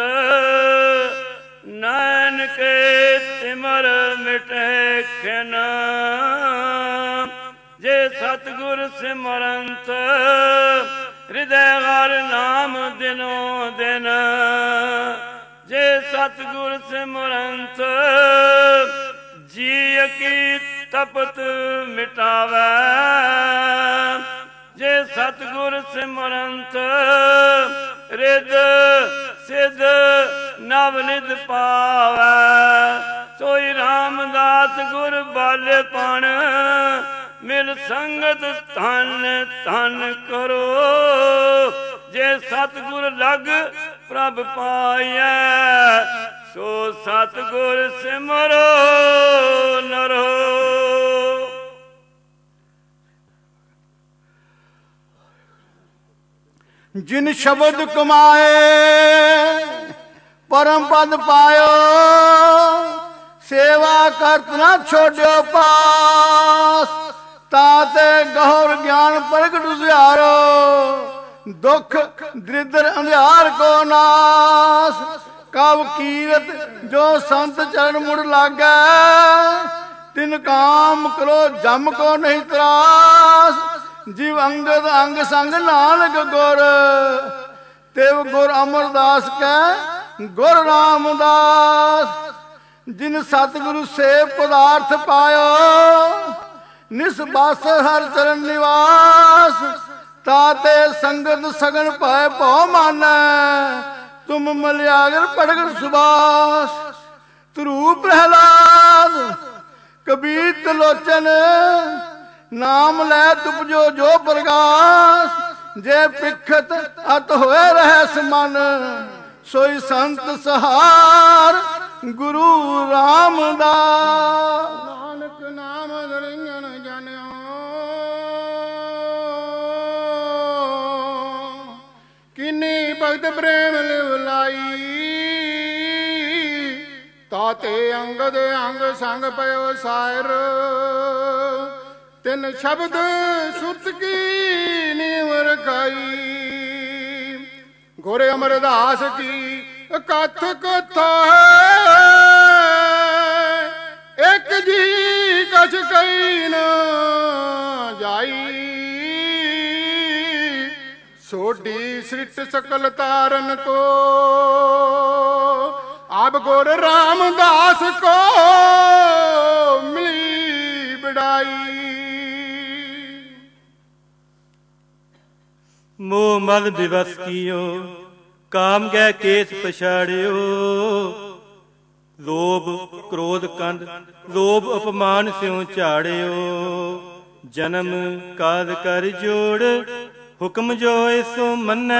ਨਾਨਕ ਸਿਮਰ ਮਿਟੇ ਖਿਨ। ਜੇ ਸਤਿਗੁਰ ਸਿਮਰੰਤ ਹਿਰਦੈ ਹਰ ਨਾਮ ਦਿਨੋ ਦਿਨ। ਜੇ ਸਤਿਗੁਰ ਸਿਮਰੰਤ ਜੀ ਕੀ ਤਪਤ ਮਿਟਾਵੈ। ਜੇ ਸਤਿਗੁਰ ਸਿਮਰੰਤ ਰਿਦ ਸਿਧ ਨਵ ਨਿਧ ਪਾਵੈ। ਸੋਈ ਰਾਮਦਾਸ ਗੁਰ ਬਾਲੇਪਣ ਮਿਲ ਸੰਗਤ ਧਨ ਧਨ ਕਰੋ। ਜੇ ਸਤਿਗੁਰ ਲਗ ਪ੍ਰਭ ਪਾਈਐ ਸੋ ਸਤਿਗੁਰ ਸਿਮਰੋ ਨਰੋ। ਜਿਨ ਸ਼ਬਦ ਕਮਾਏ ਪਰਮ ਪਦ ਪਾਇਓ। ਸੇਵਾ ਕਰਤ ਨਾ ਛੋੜਿਓ ਪਾਸ। ਤਾਤੇ ਗੌਰ ਗਿਆਨ ਪ੍ਰਗਟ ਉਜਿਆਰੋ। ਦੁਖ ਦ੍ਰਿਦਰ ਅੰਧਿਆਰ ਕੋ ਨਾਸ। ਕਵ ਕੀਰਤ ਜੋ ਸੰਤ ਚਰਨ ਮੁੜ ਲਾਗੈ। ਤਿਨ ਕਾਮ ਕਰੋ ਜਮ ਕੋ ਨਹੀਂ ਤਰਾਸ। ਜਿਵ ਅੰਗਦ ਅੰਗ ਸੰਗ ਨਾਨਕ ਗੁਰ। ਤਿਵ ਗੁਰ ਅਮਰਦਾਸ ਕੈ ਗੁਰ ਰਾਮਦਾਸ। ਜਿਨ ਸਤਿਗੁਰੂ ਸੇਵ ਪਦਾਰਥ ਪਾਇਓ। ਨਿਸ ਬਾਸ ਹਰ ਚਰਨ ਨਿਵਾਸ। ਤਾਤੇ ਸੰਗਤ ਸਗਨ ਭੈ ਭਉ ਮਾਨੈ। ਤੁਮ ਮਲਿਆਗਰ ਪ੍ਰਗਟ ਸੁਬਾਸ। ਧਰੂ ਪ੍ਰਹਿਲਾਦ ਕਬੀਰ ਤਲੋਚਨ ਨਾਮ ਲੈ ਤੁਪਜੋ ਜੋ ਪ੍ਰਗਾਸ। ਜੇ ਪਿਖਤ ਅਤ ਹੋਏ ਰਹਿ ਮਨ। ਸੋਈ ਸੰਤ ਸਹਾਰ ਗੁਰੂ ਰਾਮਦਾਸ। ਨਾਨਕ ਨਾਮ ਨਿਰੰਜਨ ਜਨਿਓ। ਕਿੰਨੀ ਭਗਤ ਪ੍ਰੇਮ ਲਿਵ ਲਾਈ। ਤਾਤੇ ਅੰਗਦ ਅੰਗ ਸੰਗ ਪਇਓ ਸਾਇਰ। ਤਿਨ ਸ਼ਬਦ ਸੁਰਤ ਕੀ ਨੀਵ ਰਖਾਈ। ਗੁਰ ਅਮਰਦਾਸ ਕੀ ਕਥ ਕਥਾ ਹੈ। ਇੱਕ ਜੀ ਕਛ ਕਈ ਨ ਜਾਈ। ਛੋਡੀ ਸ੍ਰਿਟ ਸਕਲ ਤਾਰਨ ਕੋ ਆਬ ਗੁਰ ਰਾਮਦਾਸ ਕੋ ਮਿਲੀ ਬੜਾਈ। ਮੋਹ ਮਦ ਵਿਵਸ ਕੀਓ ਕਾਮ ਗੈ ਕੇਸ ਪਛਾੜਿਓ। ਲੋਭ ਕ੍ਰੋਧ ਕੰਧ ਲੋਭ ਅਪਮਾਨ ਸਿਉ ਝਾੜਿਓ। ਜਨਮ ਕਾਲ ਕਰ ਜੋੜ ਹੁਕਮ ਜੋ ਸੋ ਮੰਨੈ।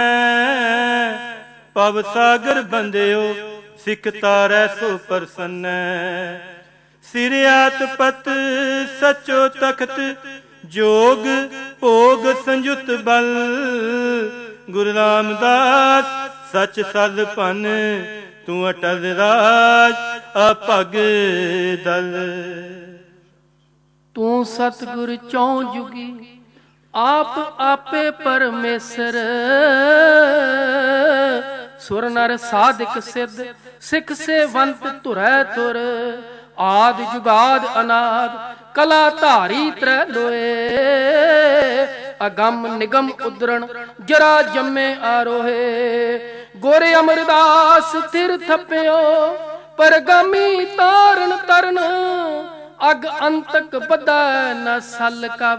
ਪਵ ਸਾਗਰ ਬੰਦਿਓ ਸਿੱਖ ਤਾਰੈ ਸੋ ਪ੍ਰਸੰਨੈ। ਸਿਰਿਆਤ ਪਤ ਸਚੋ ਤਖਤ ਜੋਗ ਭੋਗ ਸੰਯੁਤ ਬਲ। ਗੁਰੂ ਰਾਮਦਾਸ ਸਚ ਸਦ ਭਨ ਤੂੰ ਅਟਲ ਰਾਜ ਅਭਗ ਦਲ। ਤੂੰ ਸਤਿਗੁਰ ਚੌ ਜੁਗੀ ਆਪ ਆਪੇ ਪਰਮੇਸ਼ਰ। ਸੁਰ ਨਰ ਸਾਧਿਕ ਸਿੱਧ ਸਿੱਖ ਸੇਵੰਤ ਧੁਰੈ ਧੁਰ। ਆਦ ਜੁਗਾਦ ਅਨਾਦ ਕਲਾ ਧਾਰੀ ਤ੍ਰੈ ਲੋਏ। ਅਗੰਮ ਨਿਗਮ ਉਦਰਣ ਜਰਾ ਜੰਮੇ ਆਰੋਹੇ। ਗੋਰੇ ਅਮਰਦਾਸ ਥਿਰ ਥੱਪਿਓ ਪਰਗਾਮੀ ਤਾਰਨ ਤਰਨ। ਅਗ ਅੰਤਕ ਬੱਧਾ ਨ ਸਲ ਕਵ।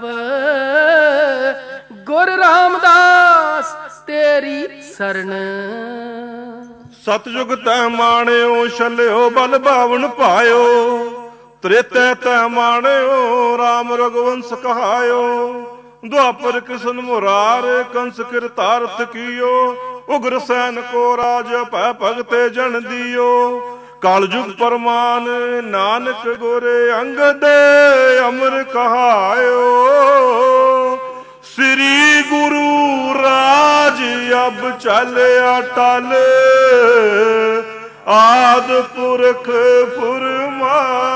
ਗੁਰ ਰਾਮਦਾਸ ਤੇਰੀ ਸਰਣ। ਸਤਜੁਗ ਤੈ ਮਾਣਿਓ ਛਲਿਓ ਬਲ ਬਾਵਨ ਪਾਇਓ। ਤ੍ਰੇਤੈ ਤੈ ਮਾਣਿਓ ਰਾਮ ਰਘੁਵੰਸ ਕਹਾਇਓ। ਦੁਆਪਰ ਕ੍ਰਿਸ਼ਨ ਮੁਰਾਰ ਕੰਸ ਕਿਰਤਾਰਥ ਕੀਓ। ਉਗਰ ਸੈਨ ਕੋ ਰਾਜ ਭੈ ਭਗਤੇ ਜਨ ਦੀਓ। ਕਾਲਜੁਗ ਪਰਮਾਨ ਨਾਨਕ ਗੋਰੇ ਅੰਗਦ ਅਮਰ ਕਹਾਇਓ। ਸ੍ਰੀ ਗੁਰੂ ਰਾਜ ਅਬ ਚਲਿਆ ਟਲ। ਆਦ ਪੁਰਖ ਫੁਰਮਾਇਓ।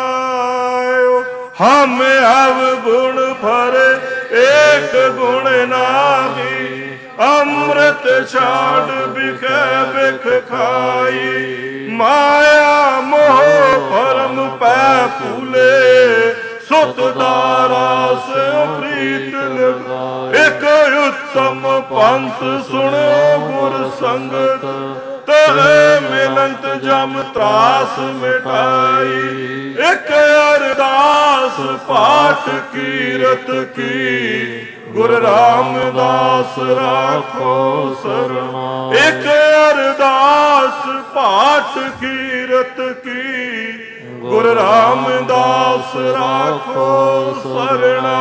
ਹਮ ਅਵ ਗੁਣ ਭਰੇ ਏਕ ਗੁਣ ਨਾਹੀ। ਅੰਮ੍ਰਿਤ ਛਾੜ ਬਿਖੈ ਬਿਖ ਖਾਈ। ਮਾਇਆ ਮੋਹ ਭਰਮ ਪੈ ਭੂਲੇ। ਸੁਤ ਦਾਰਾ ਸਿਉ ਪ੍ਰੀਤ ਲਗਾਈ। ਇਕ ਉਤਮ ਪੰਥ ਸੁਣਿਓ ਗੁਰ ਸੰਗਤ। ਤਹਿ ਮਿਲੰਤ ਜਮ ਤਰਾਸ ਮਿਟਾਈ। ਇਕ ਅਰਦਾਸ ਪਾਠ ਕੀਰਤ ਕੀ। ਗੁਰ ਰਾਮਦਾਸ ਰਾਖੋ ਸਰਣਾ। ਇਕ ਅਰਦਾਸ ਪਾਠ ਕੀਰਤ ਕੀ। ਗੁਰ ਰਾਮਦਾਸ ਰਾਖੋ ਸਰਣਾ।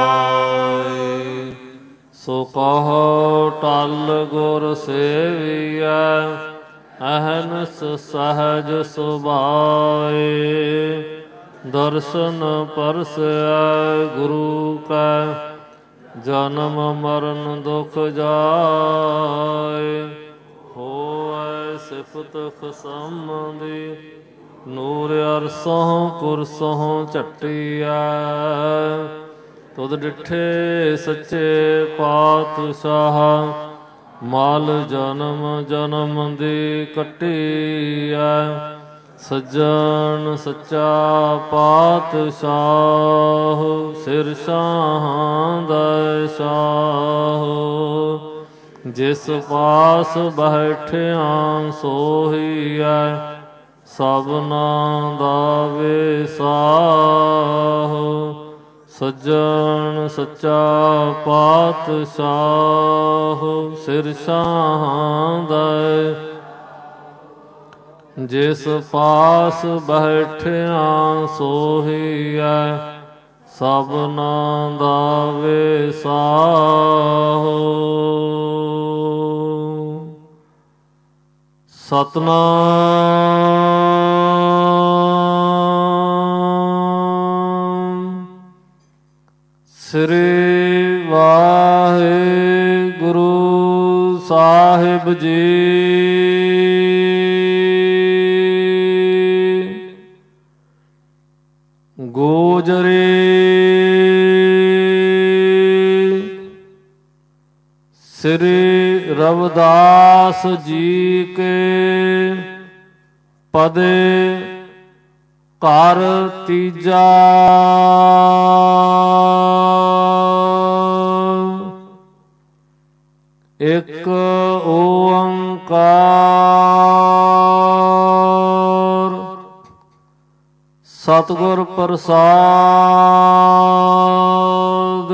ਸੋ ਕਹੋ ਟਲ ਗੁਰ ਸੇਵੀਐ। ਅਹਨਸ ਸਹਜ ਸੁਭਾਏ। ਦਰਸ਼ਨ ਪਰਸੈ ਗੁਰੂ ਕੈ। ਜਨਮ ਮਰਨ ਦੁਖ ਜਾਏ। ਹੋਵੈ ਸਿਫਤ ਖਸਮ ਦੀ। ਨੂਰ ਅਰਸੋਂ ਕੁਰਸੋਂ ਝਟਿਐ। ਤੁਧ ਡਿਠੇ ਸੱਚੇ ਪਾਤਸ਼ਾਹ। ਮਾਲ ਜਨਮ ਜਨਮ ਦੀ ਕੱਟੀਐ। ਸੱਜਣ ਸੱਚਾ ਪਾਤਸ਼ਾਹ। ਸਿਰ ਸ਼ਾਹਾਂ ਦਾ ਸ਼ਾਹ। ਜਿਸ ਪਾਸ ਬੈਠਿਆ ਸੋਹੀਐ। ਸਭਨਾ ਦਾ ਵਿਸਾਹ। ਸੱਜਣ ਸੱਚਾ ਪਾਤਸ਼ਾਹ। ਸਿਰ ਸ਼ਾਹਾਂ ਦਾ ਜਿਸ ਪਾਸ ਬੈਠਿਆ ਸੋਹੀਐ। ਸਭਨਾ ਦਾ ਵਿਸਾਹ। ਸਤਨਾਮ ਸ੍ਰੀ ਵਾਹਿਗੁਰੂ ਸਾਹਿਬ ਜੀ। ਗੋਜਰੀ ਸ੍ਰੀ ਰਵਿਦਾਸ ਜੀ ਕੇ ਪਦੇ ਘਰ ਤੀਜਾ। ਇਕ ਓੰਕਾਰ ਸਤਿਗੁਰ ਪ੍ਰਸਾਦ।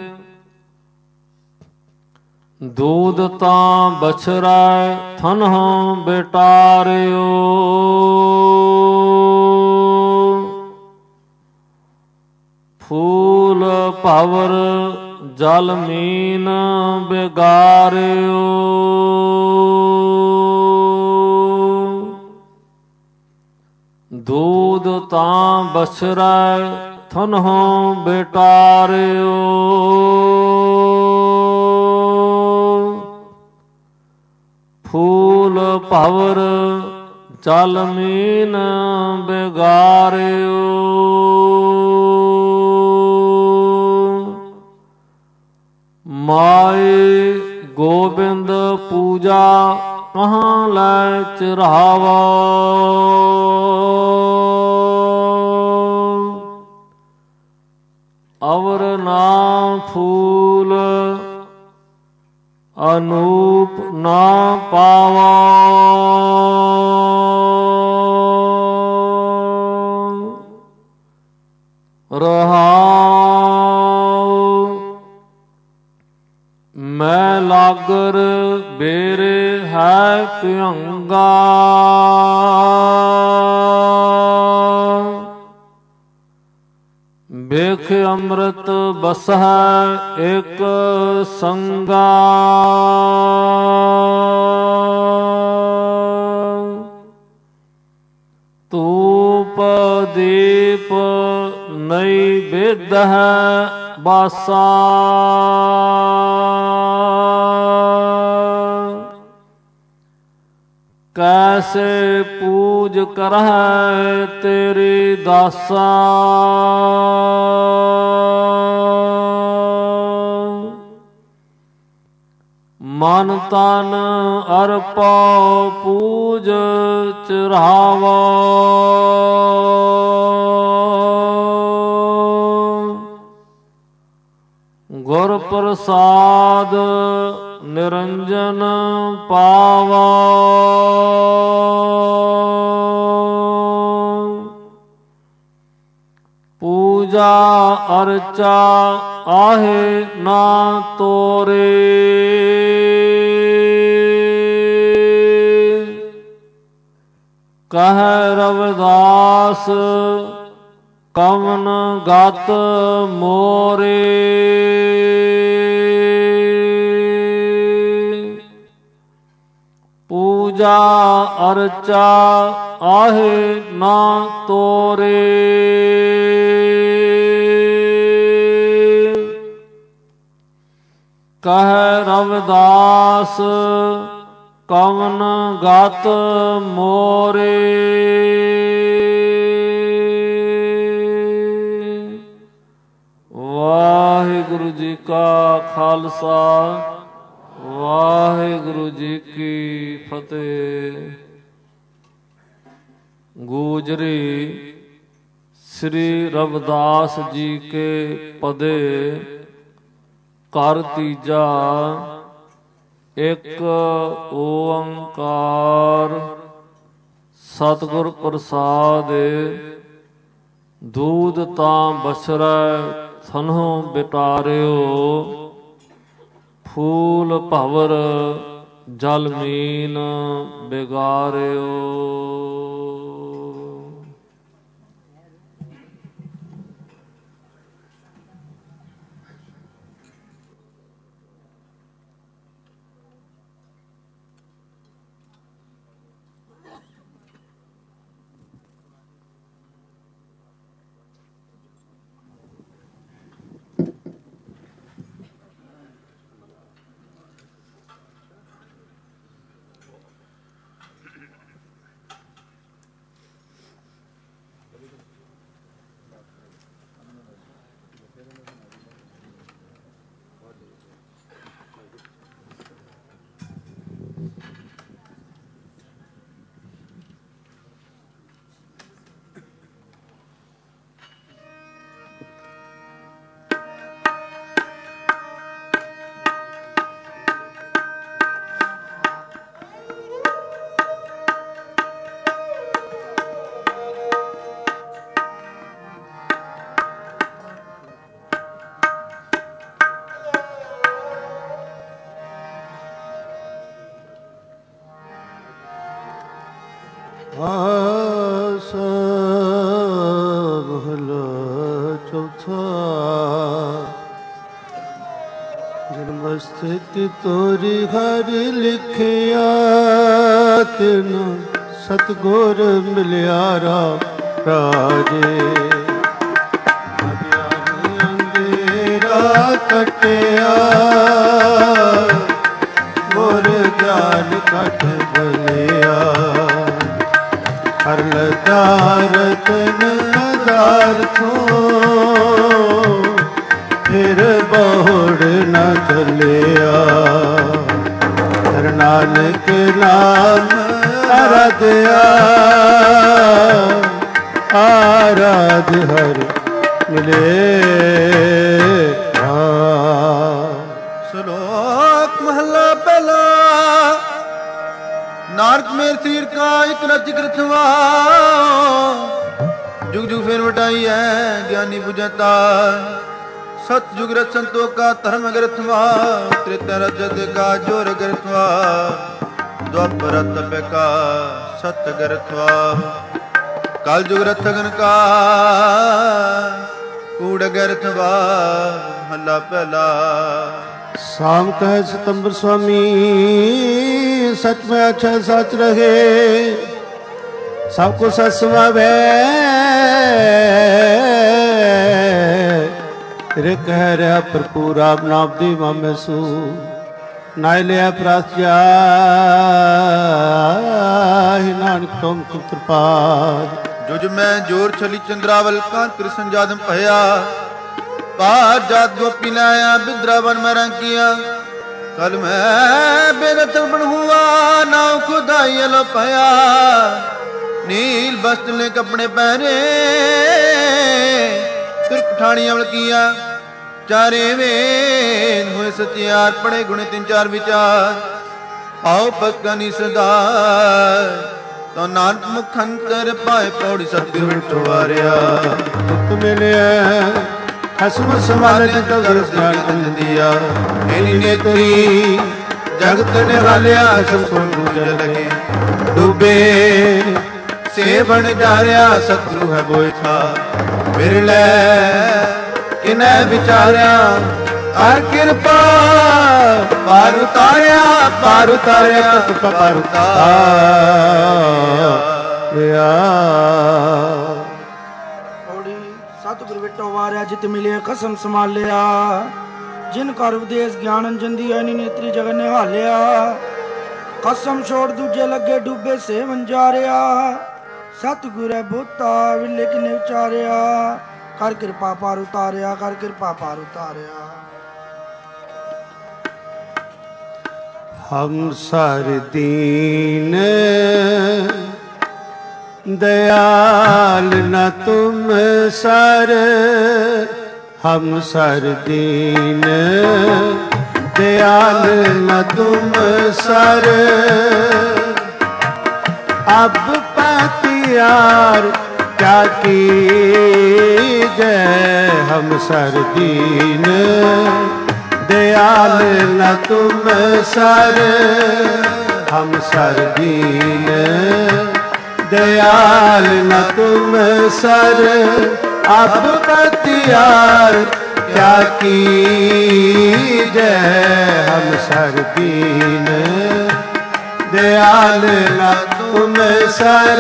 ਦੂਧ ਤਾਂ ਬਛਰੈ ਥਨਹੁ ਬੇਟਾਰਿਓ, ਫੂਲ ਭਵਰ ਜਲ ਮੀਨ ਬਿਗਾਰਿਓ। ਦੂਧ ਤਾਂ ਬਛਰੈ ਥਨਹੁ ਬੇਟਾਰਿਓ, ਫੂਲ ਭਵਰ ਜਲ ਮੀਨ ਬਿਗਾਰਿਓ। ਮਾਏ ਗੋਬਿੰਦ ਪੂਜਾ ਕਹਾਂ ਲੈ ਚਰਾਵਾ, ਅਵਰ ਨਾ ਫੂਲ ਅਨੂਪ ਨਾ ਪਾਵਾ। ਰਹਾਉ ਮੈਂ ਲਾਗਰ ਬੇਰੇ ਹੈ ਭਿਅੰਗਾ, ਵੇਖ ਅੰਮ੍ਰਿਤ ਬਸਹਿ ਇਕ ਸੰਗਾ। ਧੂਪ ਦੀਪ ਨੈਵੇਦ ਹੈ ਬਾਸਾ, ਕੈਸੇ ਪੂਜ ਕਰਹਿ ਤੇਰੀ ਦਾਸਾ। ਮਨ ਤਨ ਅਰਪਾ ਪੂਜ ਚੜਾਵਾ, ਗੁਰ ਪ੍ਰਸਾਦ ਨਿਰੰਜਨ ਪਾਵਾ। ਪੂਜਾ ਅਰਚਾ ਆਹੇ ਨਾ ਤੋਰੇ, ਕਹਿ ਰਵਿਦਾਸ ਕਵਨ ਗਤ ਮੋਰੇ। ਪੂਜਾ ਅਰਚਾ ਆਹੇ ਨਾ ਤੋਰੇ, ਕਹਿ ਰਵਿਦਾਸ ਕਵਨ ਗਤ ਮੋਰੇ। ਵਾਹਿਗੁਰੂ ਜੀ ਕਾ ਖਾਲਸਾ, ਵਾਹਿਗੁਰੂ ਜੀ ਕੀ ਫਤਿਹ। ਗੂਜਰੀ ਸ੍ਰੀ ਰਵਿਦਾਸ ਜੀ ਕੇ ਪਦੇ ਘਰ ਤੀਜਾ ਇਕ ਓੰਕਾਰ ਸਤਿਗੁਰ ਪ੍ਰਸਾਦ। ਦੂਧ ਤਾਂ ਬਛਰੈ ਥਨਹੁ ਬਿਟਾਰਿਓ, ਫੂਲ ਭਵਰ ਜਲ ਮੀਨ ਬਿਗਾਰਿਓ। ਚੌਥਾ ਜਨਮਸਤਿ ਤੋਰੀ ਹਰ ਲਿਖਿਆ ਤਿਨ ਸਤਗੁਰ ਮਿਲਿਆ ਰਾਜੇ ਅੰਧੇਰਾ ਕਟਿਆ ਗੁਰ ਗਿਆਨ ਕਟ ਬਲਿਆ ਹਰ ਲਦਾਰਤ ਨਦਾਰ ਤੋਂ ਫਿਰ ਬਹੁੜ ਨ ਚੱਲਿਆ ਹਰ ਨਾਨਕ ਨਾਮ ਅਰਧਿਆ ਆਰਾਧ ਹਰ ਮਿਲੇ ਸ਼ਲੋਕ ਮਹਲਾ ਪਹਿਲਾ ਨਾਨਕ ਮੇਰ ਤੀਰ ਕਾ ਇਕ ਰਚ ਗ੍ਰਥਵਾ जुग जुग फेर वटाई है ज्ञानी बुझता सत जुग रच संतों का धर्म ग्रथवा त्रेता रजत का जोर ग्रथवा द्वापर तप का सत ग्रथवा काल जुग रथगन का कूड़ ग्रथवा हल्ला पहला शाम कह सितंबर स्वामी सच में अच्छा सच रहे सबको सत सुभावे रे कह रहा भरपूर आप नाम दी मामे सू नाय लिया प्रास जा नानक तुम कृपाल जुज मैं जोर छली चंद्रावल कांत कृष्ण जादम पहया पार जात गोपी लाया बिद्रावन में रंग किया कल मैं बेरत बन हुआ नाव खुदाई लो पया नील वस्त्र ने कपड़े पहने तुर्क ठाणी अमल किया चारे वेद हुए सत्यार पढ़े गुणे तीन चार विचार आओ पक्का निसदार तो नानक मुख अंतर पाए पौड़ी सतगुरु विठवारिया तुत मिले हसम समाल जग ज्ञान अंध दिया एनी नेत्री जगत ने हालिया सब सोन दूज लगे डूबे सेवन डारिया सतगुरु है बोइठा बिरले किने विचारिया हर कृपा पार उतारिया कृपा पार उतारिया सतगुरु विटो वारिया जित मिले कसम संभालिया जिन कर उपदेश ज्ञान अंजन दिया नेत्री जगन ने हालिया कसम छोड़ दूजे लगे डूबे सेवन जा रहा सतगुरु बोता विले किने विचारिया कर कृपा पार उतारिया कर कृपा पार उतारिया हम सर दीन दयाल न तुम सर हम सर दीन दयाल न तुम सर अब पतियार क्या कीजय हम सर दीन दयाल न तुम सर हम सर दीन दयाल न तुम सर अब पतियार क्या कीजय हम सर दीन दयाल न तुम सर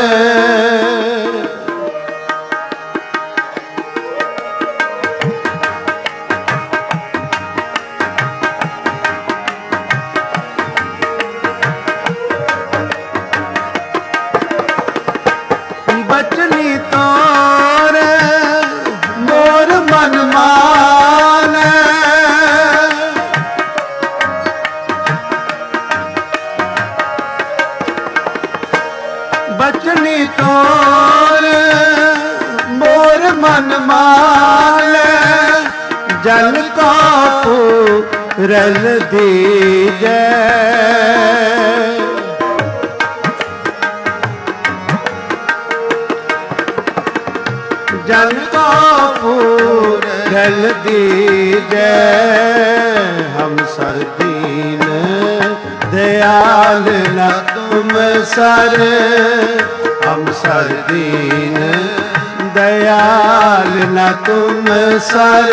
बचनी तोर मोर मन मान बचनी तोर मोर मन मान जल को पूरल दीजै जल को पूरल दीजै हम सर दीन दयाल न तुम सर हम सर दीन दयाल दयाल न तुम सर।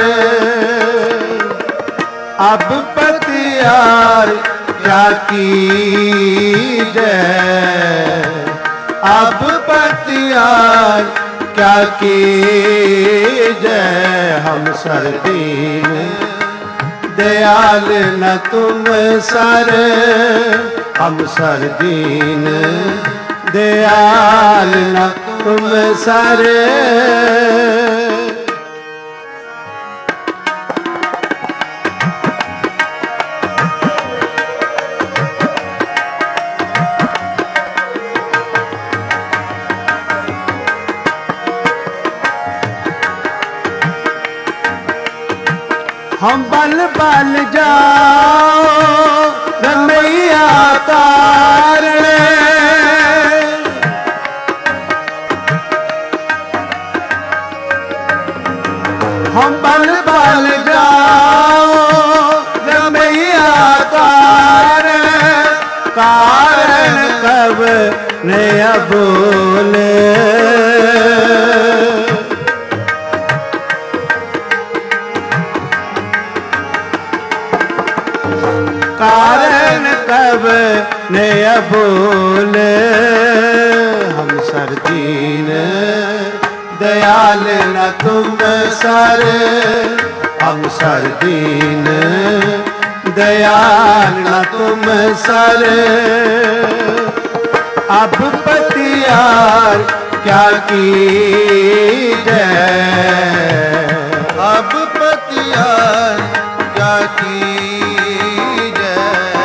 अब पतियार क्या कीजै, अब पतियार क्या कीजै। हम सर दीन दयाल न तुम सर, हम सर दीन दयाल न तुम सर। हम बल बल जाओ रमैया तारने, हम बल बल जाओ रमैया तारने। कारण कब ने बोले, कारण कब ने बोले। हम सर दीन दयाल न तुम सर, हम सर दीन दयाल न तुम सर। अब पतियार क्या कीजै, अब पतियार क्या कीजै।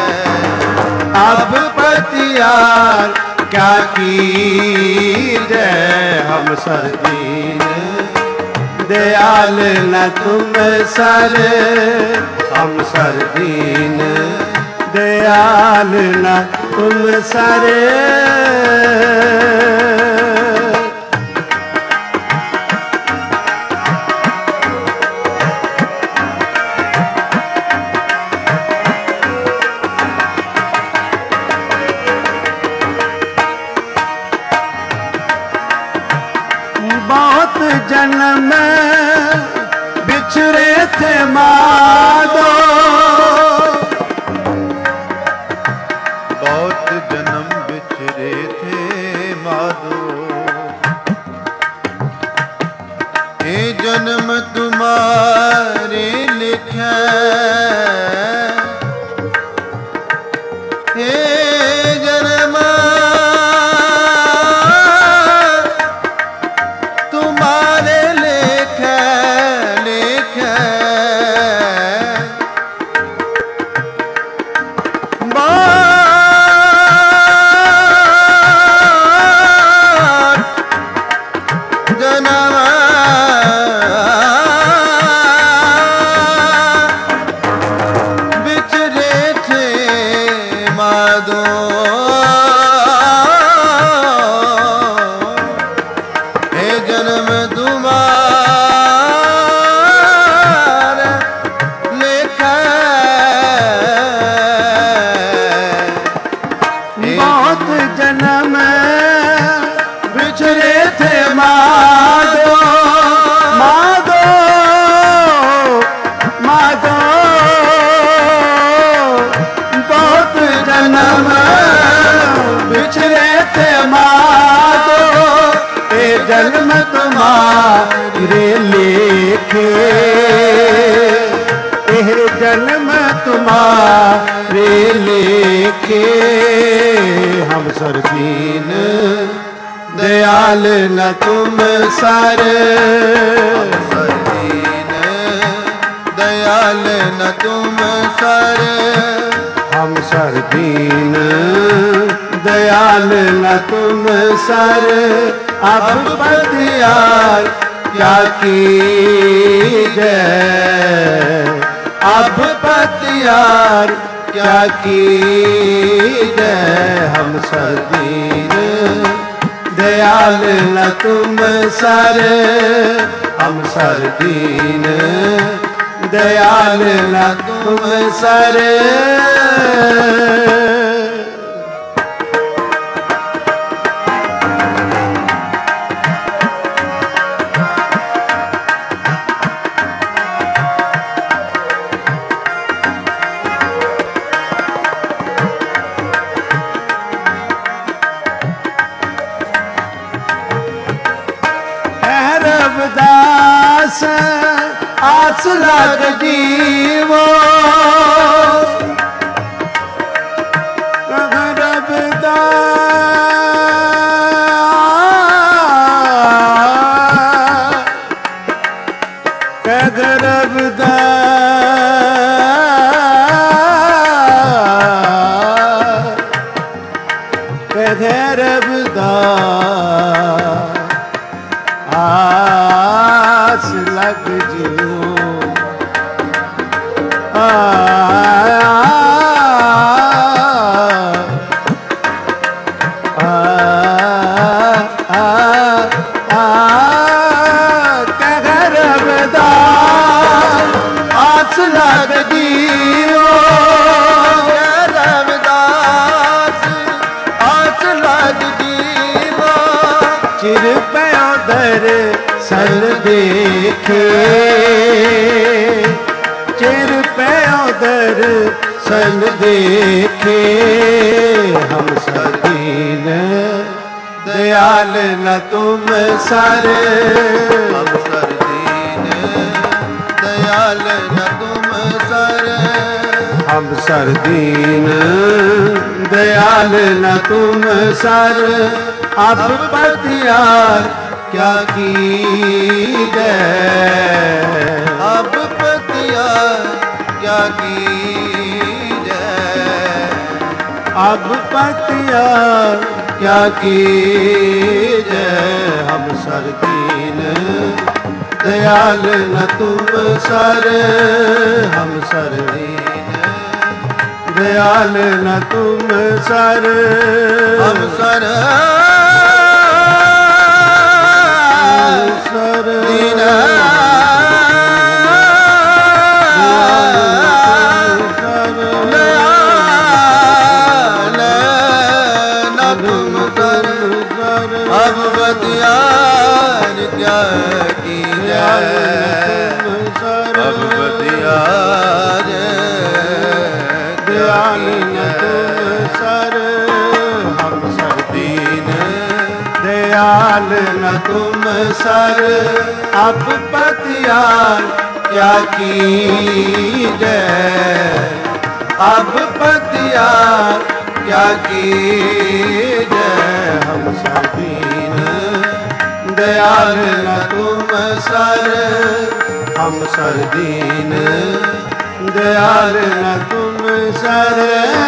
अब पतियार क्या कीजै। हम सर दीन दयाल न तुम सर, हम सर दीन दयाल न तुम सर। बहुत जन्म बिछड़े थे माधो, बहुत जन्म बिछड़े थे माधो। हे जन्म तुम्हारे लिखे, हे जन्म तुम्हारे लिखे लिखे। जन्म तुम्हारे लेखे, यह जन्म तुम्हारे लेखे। हम सर दीन दयाल न तुम सर, हम सर दीन दयाल न तुम सर। हम सर दीन दयाल न तुम सर। अब पतियार क्या कीजै, अब पतियार क्या कीजै। हम सर दीन दयाल न तुम सर, हम सर दीन दयाल न तुम सर। आस लाग जीवो आस लग जियो आस लग जियो रविदास आस लग जियो चिर पयो दर सन देखे चिर पयो दर सन देखे हम सदीन दयाल न तुम सर हम सरदीन दयाल न तुम सर हम सरदीन दयाल न तुम सर अब पतियार क्या की जय अब पतियार क्या की जय अब पतियार क्या की जय हम सरदीन दयाल न तुम सर हम सरदीन दयाल न तुम सर हम सर सरदीन अब बदियार क्या की जय अब बदियार दयाल न तुम सर हम सरदीन दयाल न तुम सर अब पतियार क्या की जय अब पतियार क्या की जय हम सरदीन दयाल न तुम सर हम सरदीन दयाल न तुम सर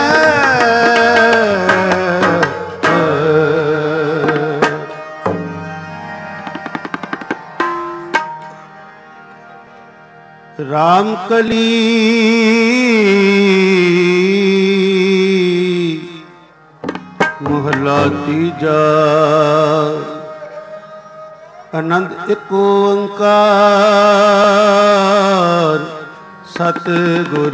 राम कली मोहला तीजा आनंद एक ओंकार सतगुर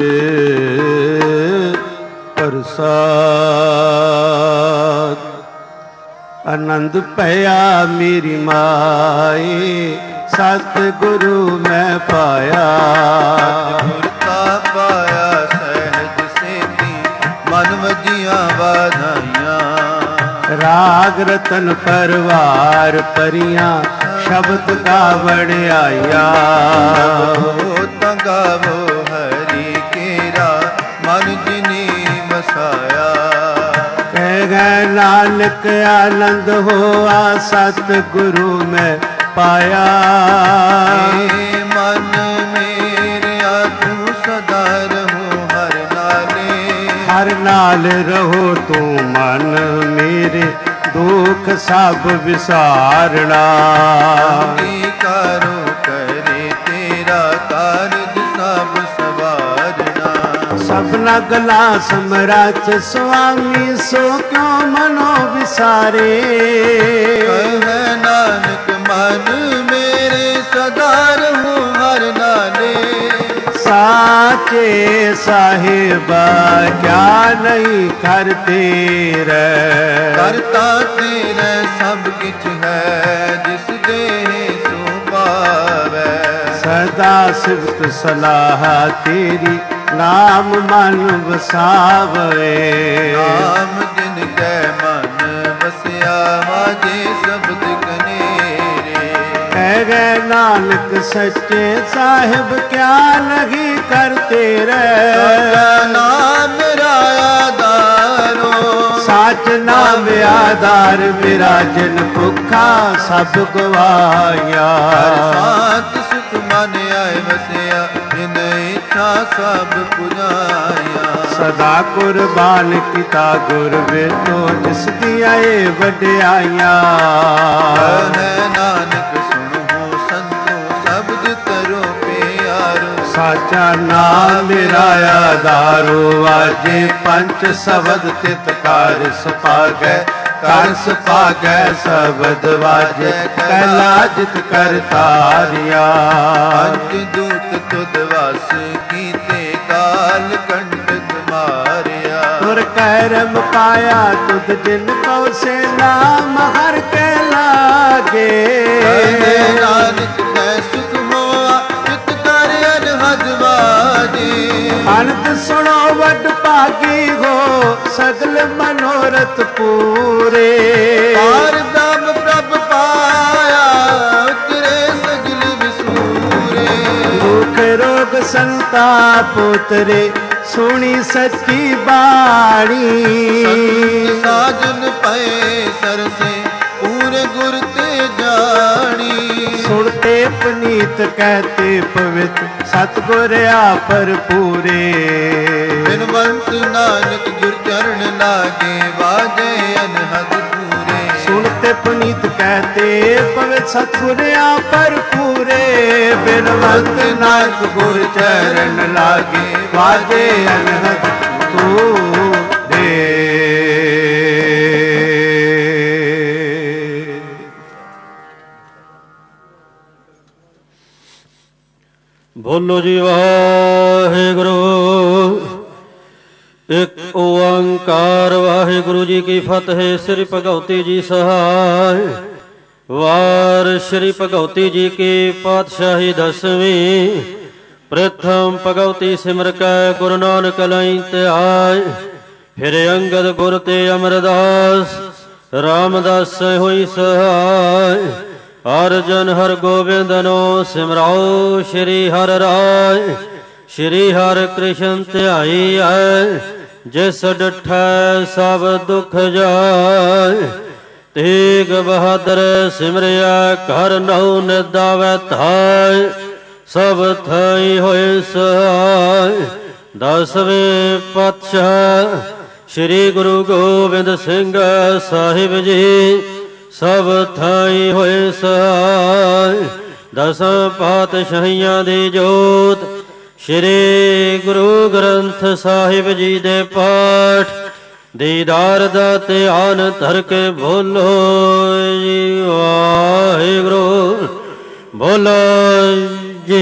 प्रसाद आनंद पया मेरी माए सतगुरु मैं पाया गुरता पाया सहज सेती मन वजिया वाधाइया राग रतन परवार परियां शब्द का बड़ाइया तंगावो हरि केरा मन जिनी बसाया कह गए नानक आनंद हुआ सतगुरु में पाया मन मेरे तू सदा रहो हर नाले हर नाल रहो तू मन मेरे दुख सब विसारना करो करे तेरा कारज सब सवारना सबना गला समराच स्वामी सो क्यों मनो विसारे कह नानक मन मेरे सदा रहूं हर नाले साचे साहिबा क्या नहीं करते रे करता तेरा सब किछ है जिस देह सो पावे सदा सिफत सलाह तेरी नाम मन वसावे नाम जिन कै मन बसिया वाजे शब्द कनेरे कह गए नानक सच्चे साहिब क्या लगी करते नाम मेरा आधारो साच नाम आधार मेरा जिन भुखा सब गवाया सात सुख मन आए वसिया जिन इच्छा सब पुजाया सदा कुर्बान किता गुर बेटो जिस दिया वड्याइयां है नानक सुनो संतो शब्द तरो प्यारो साचा नाम मेरा आधारो वाजे पंच शब्द तितकार सुपागै कर सुपागै शब्द वाजे कैला जित कर तारिया पंच दूत तुद वास कीते काल कंटक मारिया तुर कैरम पाया तुद जिन को से नाम हर के लागे नानक तै सुख मोआ चित कर अनहद वाजे अनंत सुनो वड भागी हो सगल मनोरथ पूरे पार दाम प्रभ पाया उतरे सगल विसूरे दुख रोग संताप उतरे सुनी सच्ची बाणी साजन पए सरसे पूरे गुर ते जानी सुनते पनीत कहते पवित्र सतगुर पर पूरे बिनवंत नानक गुर चरण लागे बाजे अनहद पूरे सुनते पुनीत कहते पवित्र सतगुर पर पूरे बिनवंत नानक गुर चरण लागे बाजे अनहद पूरे। बोलो जी वाहिगुरु एक ओंकार वाहिगुरु जी की फतेह। श्री भगवती जी सहाय वार श्री भगवती जी की पातशाही 10वीं प्रथम भगवती सिमर कै गुरु नानक लई त्याय फिर अंगद गुर ते अमरदास रामदास हुई सहाय अर्जन हर गोबिंदनो सिमराओ श्री हर राय श्री हर कृष्ण ध्याई है जिस डिठै सब दुख जाय तेग बहादुर सिमरिया घर नौ निदावै थाय सब थाई होए सहाय। 10वें पातशाह श्री गुरु गोबिंद सिंह साहिब जी सब थाई होए सहाय। 10 पातशाहियां दी जोत श्री गुरु ग्रंथ साहिब जी दे पाठ दीदार दा ध्यान धर के बोलो जी वाहिगुरु बोलो जी।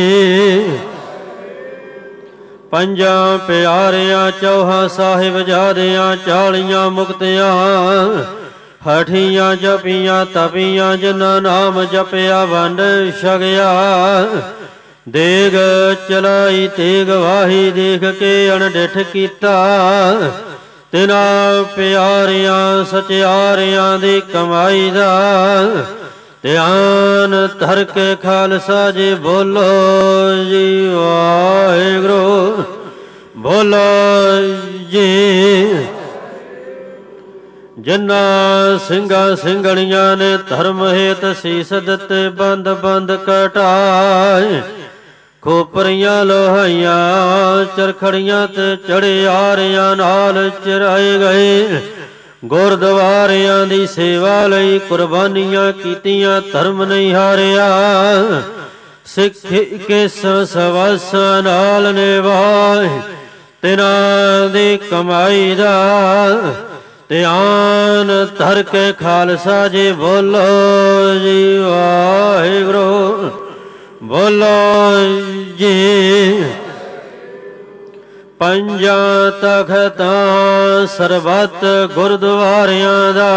पंजा प्यारियां चौहा साहिब जादियां 40 मुक्तियां हठियां जपियां तपियां जिन्ना नाम जपिया वंड छगया देग चलाई तेग वाही देख के अणडिठ कीता तिना प्यारियां सचियारियां दी कमाई दा ध्यान धर के खालसा जी बोलो जी वाहिगुरु बोलो जी। जिन्ना ਸਿੰਘਾਂ ਸਿੰਘਣੀਆਂ ने धर्म हेत सीस ਦਿੱਤੇ ਬੰਦ ਬੰਦ ਕਟਾਏ ਖੋਪਰੀਆਂ ਲੋਹਾਈਆਂ ਚਰਖੜੀਆਂ ਤੇ ਚੜਿਆਰਿਆਂ ਨਾਲ ਚਰਾਏ ਗਏ ਗੁਰਦੁਆਰਿਆਂ ਦੀ ਸੇਵਾ ਲਈ ਕੁਰਬਾਨੀਆਂ ਕੀਤੀਆਂ ਧਰਮ ਨਹੀਂ ਹਾਰਿਆ ਸਿੱਖ ਕਿਸ ਸਵਾਸਾਂ ਨਾਲ ਨਿਭਾਏ ਤਿਨਾਂ ਦੀ ਕਮਾਈ ਦਾ ਧਿਆਨ ਧਰ ਕੇ ਖਾਲਸਾ ਜੀ ਬੋਲੋ ਜੀ ਵਾਹਿਗੁਰੂ ਬੋਲੋ ਜੀ। ਪੰਜਾਂ ਤਖ਼ਤਾਂ ਸਰਬੱਤ ਗੁਰਦੁਆਰਿਆਂ ਦਾ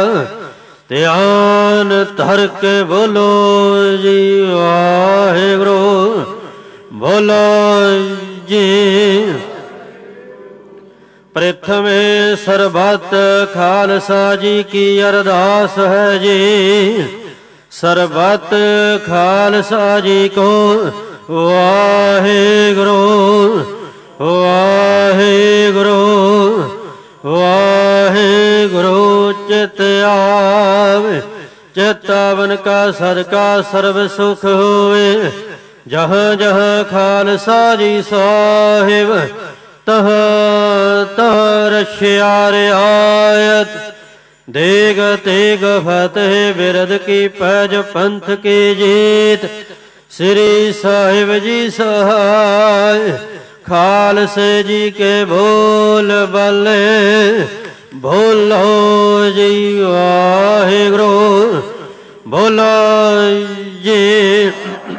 ਧਿਆਨ ਧਰ ਕੇ ਬੋਲੋ ਜੀ ਵਾਹਿਗੁਰੂ ਬੋਲੋ ਜੀ। प्रथमे सरबत खालसा जी की अरदास है जी ਸਰਬਤ ਖਾਲਸਾ ਜੀ ਕੋ ਵਾਹਿਗੁਰੂ ਵਾਹਿਗੁਰੂ ਵਾਹਿਗੁਰੂ। ਚਿਤ ਆਵੇ ਚੇਤਾਵਨ ਕਾ ਸਦਕਾ ਸਰਬ ਸੁਖ ਹੋਵੇ। ਜਹਾਂ ਜਹਾਂ ਖਾਲਸਾ ਜੀ ਸਾਹਿਬ ਤਹ ਤਹ ਰਖਿਆ ਰਿਆਇਤ। ਦੇਗ ਤੇਗ ਫਤਿਹ ਬਿਰਦ ਕੀ ਪੈਜ ਪੰਥ ਕੀ ਜੀਤ। ਸ੍ਰੀ ਸਾਹਿਬ ਜੀ ਸਹਾਇ ਖਾਲਸੇ ਜੀ ਕੇ ਬੋਲ ਬਲੇ। ਬੋਲੋ ਜੀ ਵਾਹਿਗੁਰੂ ਬੋਲੋ ਜੀ।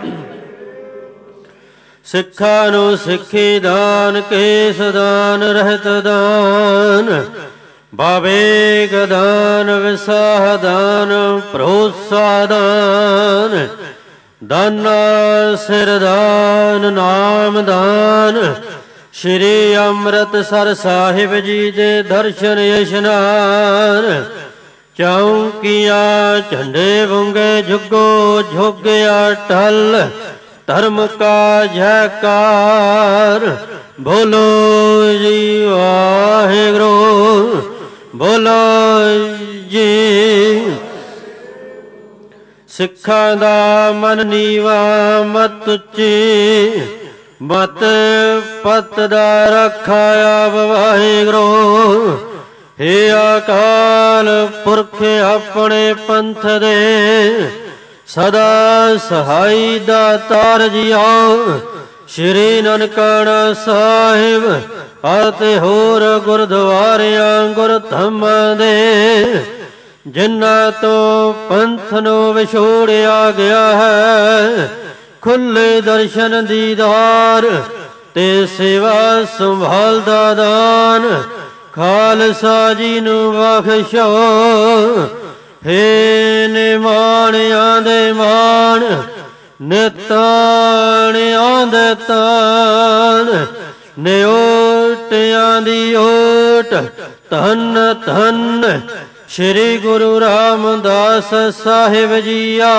ਸਿੱਖਾਂ ਨੂੰ ਸਿੱਖੀ ਦਾਨ ਕੇਸ ਦਾਨ ਰਹਿਤ ਦਾਨ। ਬਾਵੇਗ ਦਾਨ ਵਿਸਾਹ ਦਾਨ ਭਰੋਸਾ ਦਾਨ। ਦਾਨਾ ਸਿਰ ਦਾਨ ਨਾਮ ਦਾਨ। ਸ਼੍ਰੀ ਅੰਮ੍ਰਿਤਸਰ ਸਾਹਿਬ ਜੀ ਦੇ ਦਰਸ਼ਨ ਇਸ਼ਨਾਨ। ਚੌਂਕੀਆਂ ਝੰਡੇ ਬੁੰਗੇ ਝੁੱਗੋ ਝੁੱਗਿਆ ਟਲ। ਧਰਮ ਕਾ ਜੈਕਾਰ ਬੋਲੋ ਜੀ ਵਾਹਿਗੁਰੂ ਬੋਲੋ ਜੀ। ਸਿੱਖਾਂ ਦਾ ਮਨ ਨੀਵਾ ਮਤ ਉੱਚੀ। ਮਤ ਪਤ ਦਾ ਰੱਖਾ ਆਪ ਵਾਹਿਗੁਰੂ। ਹੇ ਅਕਾਲ ਪੁਰਖ ਆਪਣੇ ਪੰਥ ਦੇ ਸਦਾ ਸਹਾਈ ਦਾਤਾਰ ਜੀਓ। ਸ਼੍ਰੀ ਨਨਕਾਣਾ ਸਾਹਿਬ ਅਤੇ ਹੋਰ ਗੁਰਦੁਆਰਿਆਂ ਗੁਰਧਾਮਾਂ ਦੇ ਜਿਨ੍ਹਾਂ ਤੋਂ ਪੰਥ ਨੂੰ ਵਿਛੋੜਿਆ ਗਿਆ ਹੈ। ਖੁੱਲੇ ਦਰਸ਼ਨ ਦੀਦਾਰ ਤੇ ਸੇਵਾ ਸੰਭਾਲ ਦਾ ਦਾਨ ਖਾਲਸਾ ਜੀ ਨੂੰ ਬਖਸ਼ੋ। ਹੇ ਨਿਮਾਣਿਆਂ ਦੇ ਮਾਣ ਨਿਤਾਣਿਆਂ ਦੇ ਤਾਣ। ਨਿਓਟਿਆਂ ਦੀ ਓਟ ਧੰਨ ਧੰਨ ਸ਼੍ਰੀ ਗੁਰੂ ਰਾਮਦਾਸ ਸਾਹਿਬ ਜੀਆ।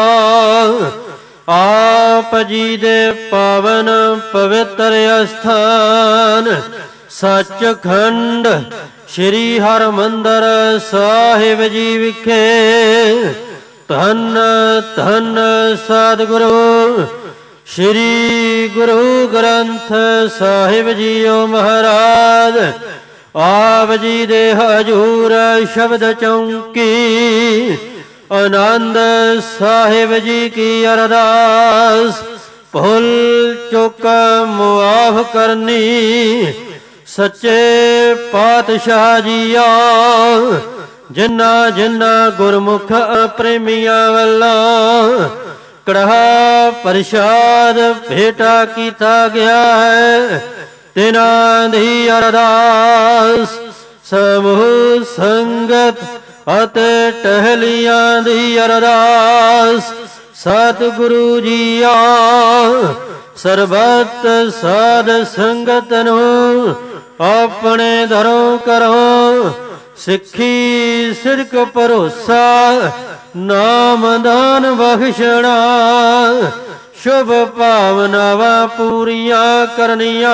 ਆਪ ਜੀ ਦੇ ਪਾਵਨ ਪਵਿੱਤਰ ਅਸਥਾਨ ਸੱਚਖੰਡ ਸ਼੍ਰੀ ਹਰਿਮੰਦਰ ਸਾਹਿਬ ਜੀ ਵਿਖੇ ਧੰਨ ਧੰਨ ਸਤਿਗੁਰੂ ਸ਼੍ਰੀ ਗੁਰੂ ਗ੍ਰੰਥ ਸਾਹਿਬ ਜੀਓ ਮਹਾਰਾਜ। ਆਪ ਜੀ ਦੇ ਹਜੂਰ ਸ਼ਬਦ ਚੌਂਕੀ ਆਨੰਦ ਸਾਹਿਬ ਜੀ ਕੀ ਅਰਦਾਸ। ਭੁੱਲ ਚੁੱਕ ਮੁਆਫ ਕਰਨੀ ਸੱਚੇ ਪਾਤਸ਼ਾਹ ਜੀਆ। ਜਿਨ੍ਹਾਂ ਜਿਨ੍ਹਾਂ ਗੁਰਮੁਖ ਪ੍ਰੇਮੀਆਂ ਵੱਲੋਂ ਕੜਾਹ ਪ੍ਰਸ਼ਾਦ ਭੇਟਾ ਕੀਤਾ ਗਿਆ ਹੈ ਤਿਨਾਂ ਦੀ ਅਰਦਾਸ। ਸਮੂਹ ਸੰਗਤ ਅਤੇ ਟਹਿਲੀਆਂ ਦੀ ਅਰਦਾਸ। ਸਤਿਗੁਰੂ ਜੀਆ ਸਰਬਤ ਸਾਧ ਸੰਗਤ ਨੂੰ ਆਪਣੇ ਦਰੋਂ ਕਰੋ। ਸਿੱਖੀ ਸਿਰਕ ਭਰੋਸਾ ਨਾਮ ਦਾਨ ਬਖਸ਼ਣਾ। ਸ਼ੁਭ ਭਾਵਨਾਵਾਂ ਪੂਰੀਆਂ ਕਰਨੀਆਂ।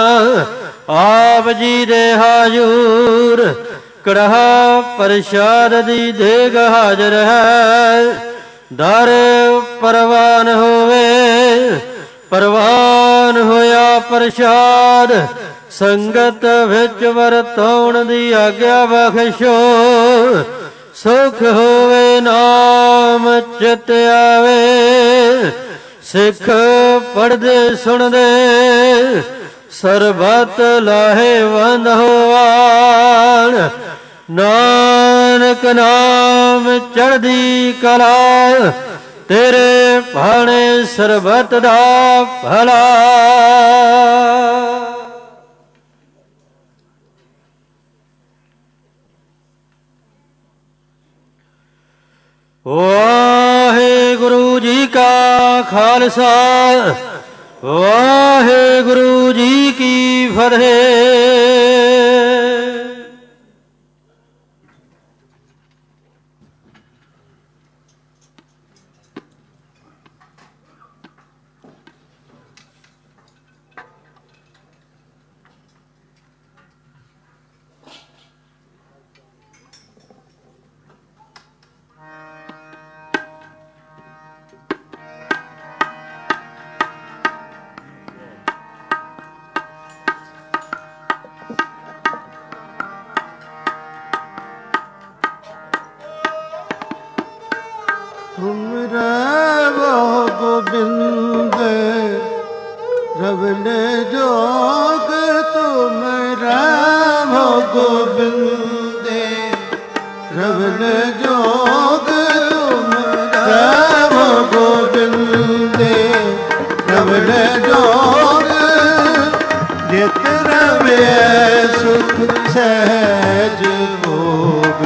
ਆਪ ਜੀ ਦੇ ਹਾਜ਼ੂਰ ਕੜਾਹ ਪ੍ਰਸ਼ਾਦ ਦੀ ਦੇਗ ਹਾਜ਼ਰ ਹੈ। ਦਰ ਪ੍ਰਵਾਨ ਹੋਵੇ ਪ੍ਰਵਾਨ ਹੋਇਆ ਪ੍ਰਸ਼ਾਦ। ਸੰਗਤ ਵਿੱਚ ਵਰਤਾਉਣ ਦੀ ਆਗਿਆ ਬਖਸ਼ੋ। ਸੁਖ ਹੋਵੇ ਨਾਮ ਚਿਤ ਆਵੇ। ਸਿੱਖ ਪੜ੍ਹਦੇ ਸੁਣਦੇ ਸਰਬਤ ਲਾਹੇਵੰਦ ਹੋਵਣ। ਨਾਨਕ ਨਾਮ ਚੜ੍ਹਦੀ ਕਲਾ ਤੇਰੇ ਭਾਣੇ ਸਰਬਤ ਦਾ ਭਲਾ। ਵਾਹਿਗੁਰੂ ਜੀ ਕਾ ਖਾਲਸਾ ਵਾਹਿਗੁਰੂ ਜੀ ਕੀ ਫਤਿਹ। रवन जोग तुम रामो गोविंदे, रवन जोग तुम रामो गोविंदे, रवन जोग जित रवे सुख सहज भोग।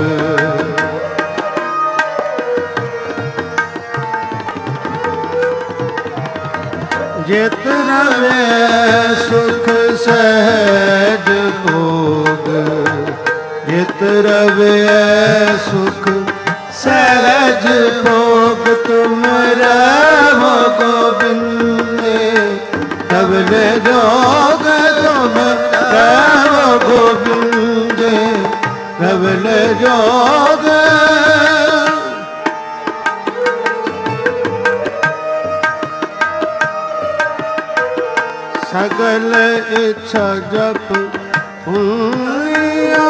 जित रवे सुख सहज भोग, जित रवे सुख सहज भोग। तुम रामो गोविंदे, रवन जोग तुम रामो गोविंदे, रवन जोग। सगल इच्छा जप हुआ,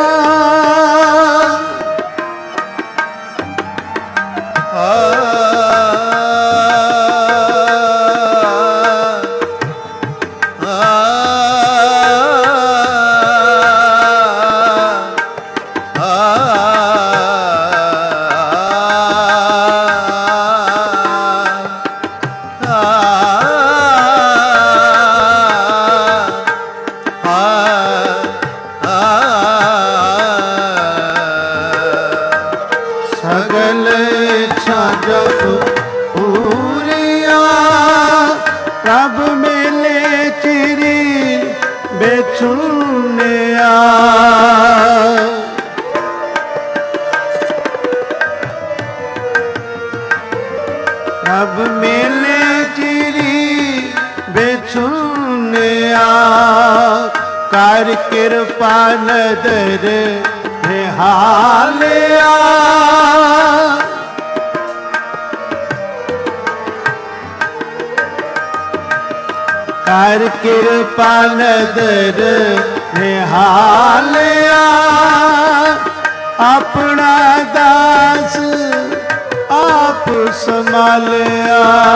सगल इच्छा जप पूरिया। प्रभ मेले चिरी बेचुनिया, प्रभ मेले चिरी बेचुनिया। कर कृपा नदर निहालिया, कर कृपा नदर निहालिया। अपना दास आप संभालिया,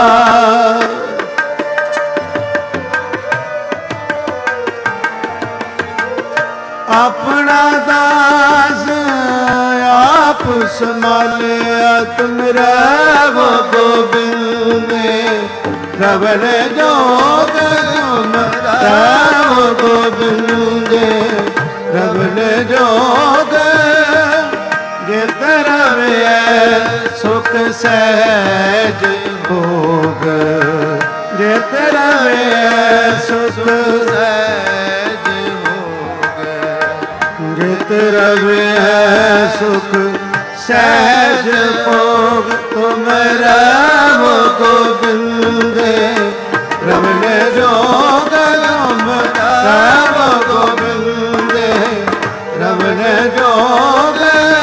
अपना दास आप संभालिया। तुम रामो गोविंदे, रवन जोग तुम रामो गोविंदे, रवन जोग। जित रवे सुख सहज भोग, जित रवे सुख सहज भोग, जित रवे सुख सहज भोग। तुम रामो गोविंदे, रवन जोग तुम रामो गोविंदे, रवन जोग।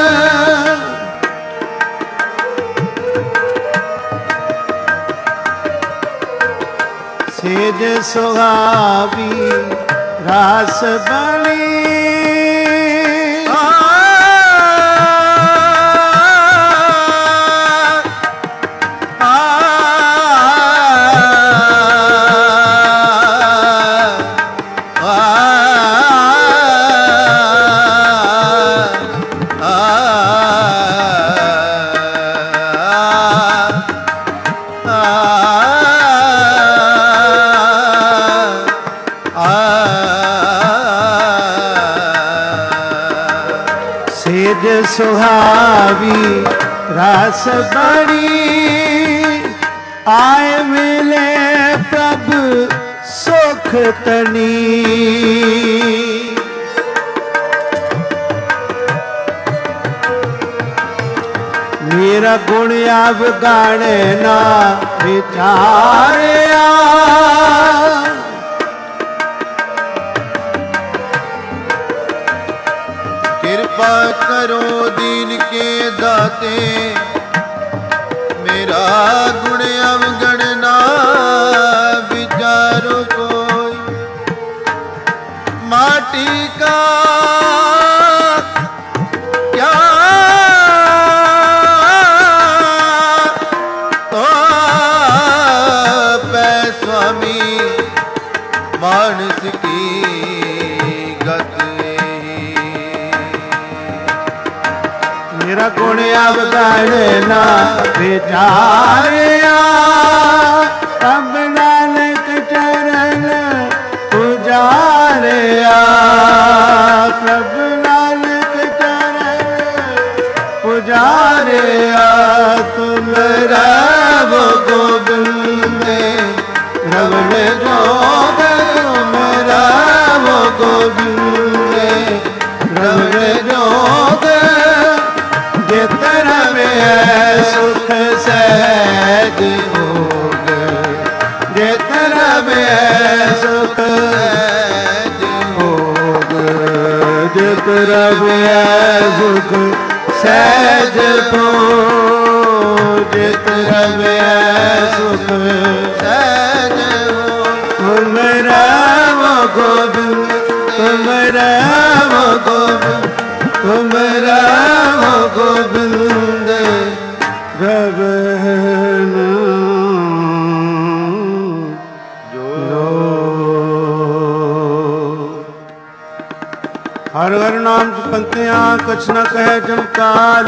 सेज सुहावी रास बनी, सेज सुहावी रास बड़ी। आए मिले प्रभु सुख तनी, मेरा गुण आव गाने ना विचारिया। कृपा करो दीन के दाते, मेरा गुण अवगण ना विचारो कोई। माटी का क्या तो पै स्वामी, ਮਾਨਸ ਕੀ ਗਤ ਮੇਰਾ ਗੁਣ ਅਵਗਣ ਨਾ ਵਿਚਾਰਿਆ ਪ੍ਰਭ ਨਾਨਕ ਚਰਨ ਪੁਜਾਰਿਆ ਪ੍ਰਭ ਨਾਨਕ ਚਰਨ ਪੁਜਾਰਿਆ ਤੁਮ ਰਵ ਗੋਬਿੰਦ ਰਵਣ ਜੋਗ ਤੁਮ ਰਵ ਗੋਬਿੰਦ ਰਵਣ ਜੋਗ ਜਿਤ ਰਵੇ ਸੁਖ ਸਹਿਜ ਭੋਗ ਜਿਤ ਰਵੇ ਸੁਖ ਸਹਿਜ ਭੋਗ ਜਿਤ ਰਵੇ ਸੁਖ ਸਹਿਜ ਭੋਗ ਜਿਤ ਰਵੇ ਸੁਖ ਸਹਿਜ ਤੁਮ ਰਾਮ ਗੋਬਿੰਦ ਤੁਮ ਰਾਮ ਗੋਬਿੰਦ ਤੁਮ ਰਾਮ ਗੋਬਿੰਦ ਰਵਣ ਜੋ ਹਰ ਹਰ ਨਾਮ ਜਪੰਤਿਆਂ ਕਛ ਨ ਕਹਿ ਜਮਕਾਲ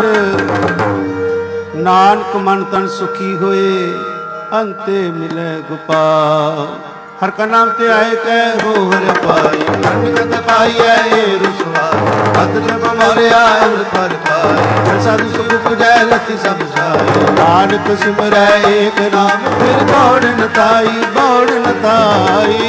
ਨਾਨਕ ਮਨ ਤਨ ਸੁਖੀ ਹੋਏ ਅੰਤੇ ਮਿਲੇ ਗੋਪਾਲ ਹਰ ਕਾ ਨਾਮ ਤੇ ਆਏ ਕਹਿ ਹੋ ਹਰਿ ਪਾਈ ਅੰਮ੍ਰਿਤ ਪਾਈਐ ਏ ਰੁਸਵਾ ਅਤ ਜਪ ਮਾਰਿਆ ਅੰਮ੍ਰਿਤ ਫਲ ਪਾਈ ਹਰ ਸਾਧੂ ਸੁਖ ਪੁਜੈ ਲਤੀ ਸਭ ਸਾਈ ਨਾਨਕ ਸਿਮਰੈ ਏਕ ਨਾਮ ਫਿਰ ਬੋੜਨ ਤਾਈ ਬੋੜਨ ਤਾਈ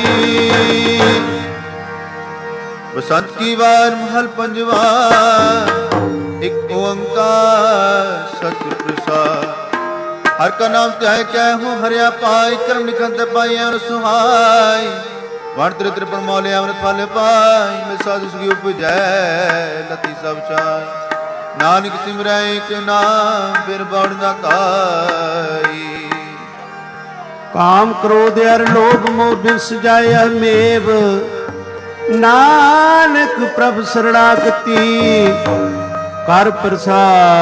ਬਸੰਤ ਕੀ ਵਾਰ ਮਹਲ ਪੰਜਵਾ ਇੱਕ ਓੰਕਾਰ ਸਤਿ ਪ੍ਰਸਾਦ ਹਰ ਕਾ ਨਾਮ ਧਿਆਏ ਕਹਿ ਹੋ ਹਰਿਆ ਪਾਈ ਕਰਮ ਨਿਖੰਤ ਪਾਈ ਅਰ ਸੁਹਾਈ ਵਣ ਤ੍ਰਿ ਪਰਮੌਲੇ ਅੰਮ੍ਰਿਤ ਫਲ ਪਾਈ ਮੈਂ ਸਾਧੂ ਸੁਖੀ ਉਪਜੈ ਲਤੀ ਸਭ ਚਾਈ ਨਾਨਕ ਸਿਮਰੈ ਏਕ ਨਾਮ ਫਿਰ ਬੜ ਨਾ ਕਾਈ ਕਾਮ ਕ੍ਰੋਧ ਅਰ ਲੋਭ ਮੋਹ ਬਿਨ ਸਜਾਇਆ ਮੇਵ ਨਾਨਕ ਪ੍ਰਭ ਸਰਣਾਗਤੀ ਕਰ ਪ੍ਰਸਾਦ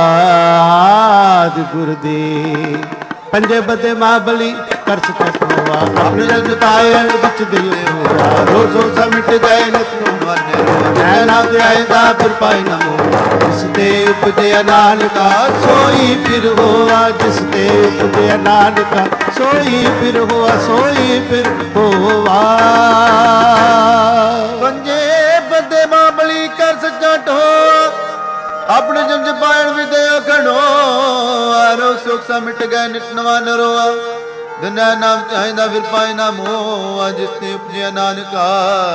ਗੁਰ ਦੇ ਪੰਜੇ ਬਦੇ ਮਹਾਬਲੀ ਕਰ ਸਕਤ ਹੋਆ ਆਪਣੇ ਜਨ ਪਾਏ ਵਿੱਚ ਦਿਓ ਰੋਜ਼ੋ ਸਮਿਟ ਗਏ ਨਿਤ ਨੂੰ ਮਨ ਜੈ ਨਾਮ ਧਿਆਏ ਦਾ ਫਿਰ ਪਾਏ ਨਮੋ ਜਿਸ ਤੇ ਉਪਜਿਆ ਨਾਨਕਾ ਸੋਈ ਫਿਰ ਹੋਆ ਜਿਸ ਤੇ ਉਪਜਿਆ ਨਾਨਕਾ ਸੋਈ ਫਿਰ ਹੋਆ ਸੋਈ ਫਿਰ ਹੋਆ ਪੰਜੇ ਬਦੇ ਮਹਾਬਲੀ ਕਰ ਸਕਤ ਹੋ ਆਪਣੇ ਜਮ ਜਪਾਇਣ ਵਿਦਿਆ ਖੜੋ ਆਰੋ ਸੁਖ ਸਾ ਮਿਟ ਗਏ ਨਿਤ ਨਵਾ ਨਰੋਆ ਦੁਨਾ ਨਾਮ ਚਾਹੀਦਾ ਫਿਰ ਪਾਏ ਨਾ ਮੋਹ ਜਿਸ ਤੇ ਉਪਜਿਆ ਨਾਨਕਾ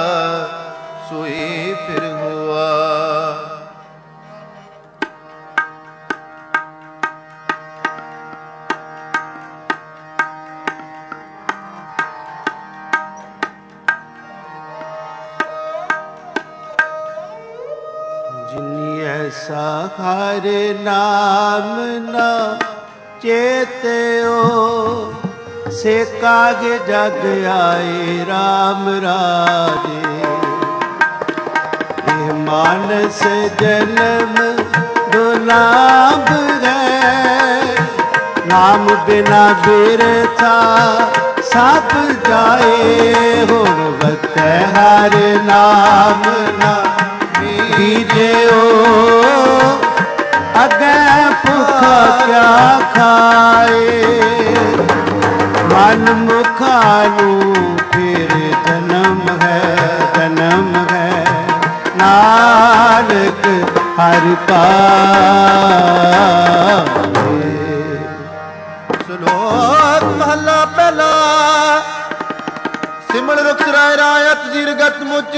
ਸੋਈ ਫਿਰ ਹੋਆ ਐਸਾ ਹਰਿ ਨਾਮ ਨਾ ਚੇਤਿਓ ਸੇ ਕਾਗੇ ਜਗ ਆਏ RAM ਰਾਜੇ ਇਹ ਮਾਨਸ ਜਨਮ ਦੁਲਾਭ ਹੈ ਨਾਮ ਬਿਨਾ ਬਿਰਥਾ ਸਭ ਜਾਏ ਹੁਣ ਵਤੈ ਹਰਿ ਨਾਮ ਨਾ ਬੀਜਿਓ ਅਗੇ ਭੁੱਖਾ ਕਿਆ ਖਾਏ ਮਨ ਮੁਖਾ ਨੂੰ ਫਿਰ ਜਨਮ ਹੈ ਨਾਨਕ ਹਰਿ ਪਾਏ ਸ਼ਲੋਕ ਮਹਲਾ ਪਹਿਲਾ ਸਿਮਲ ਰੁਖ ਰਾਇ ਰਾਇਤ ਜੀਰਗਤ ਮੁਚ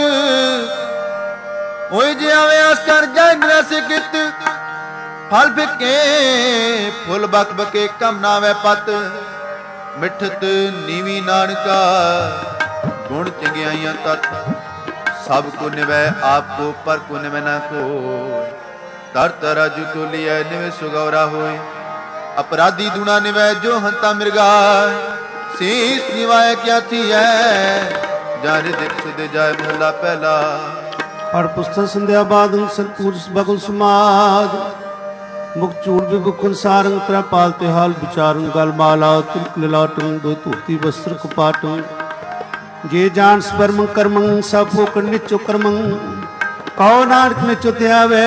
ਹੋਇ ਜਿਆਵੇ ਆਸ ਕਰ ਜਾਇ ਨਿਰਾਸੇ ਕਿਤ ਫਲ ਫਿਕੇ ਫੁੱਲ ਬਕ ਬਕੇ ਕਮ ਨਾਵੇ ਪਤ ਮਿਠਤ ਨੀਵੀ ਨਾਨਕਾ ਗੁਣ ਚੰਗਿਆਈਆਂ ਤਤ ਸਭ ਕੋ ਨਿਵੈ ਆਪ ਕੋ ਪਰ ਕੋ ਨਿਵੈ ਨਾ ਕੋ ਦਰ ਤਰਜੁ ਤੁਲਿਐ ਨਿਵੈ ਸੁਗੌਰਾ ਹੋਇ ਅਪਰਾਧੀ ਦੁਣਾ ਨਿਵੈ ਜੋ ਹੰਤਾ ਮਿਰਗਾ ਸੀਸ ਨਿਵਾਇ ਕਿਆ ਥੀਐ ਜਾਨ ਦਿਖ ਸੁਦੇ ਜਾਏ ਮਹਲਾ ਪਹਿਲਾ ਪੜ ਪੁਸਤਕ ਸੰਧਿਆ ਬਾਦ ਸੰਪੂਰਸ ਬਗੁਲ ਸਮਾਦ ਮੁਖ ਚੂੜ ਬਿਬੁਕਨ ਸਾਰੰਗ ਤਰਾ ਪਾਲਤੇ ਹਾਲ ਵਿਚਾਰਨ ਗਲ ਮਾਲਾ ਤਿਲਕ ਲਲਾਟੰ ਦੋ ਧੂਤੀ ਵਸਤਰ ਕਪਾਟੰ ਜੇ ਜਾਣ ਸਪਰਮ ਕਰਮੰ ਸਭ ਫੁਕ ਨਿਚੁ ਕਰਮੰ ਕਉ ਨਾਨਕ ਨਿਚੁ ਧਿਆਵੇ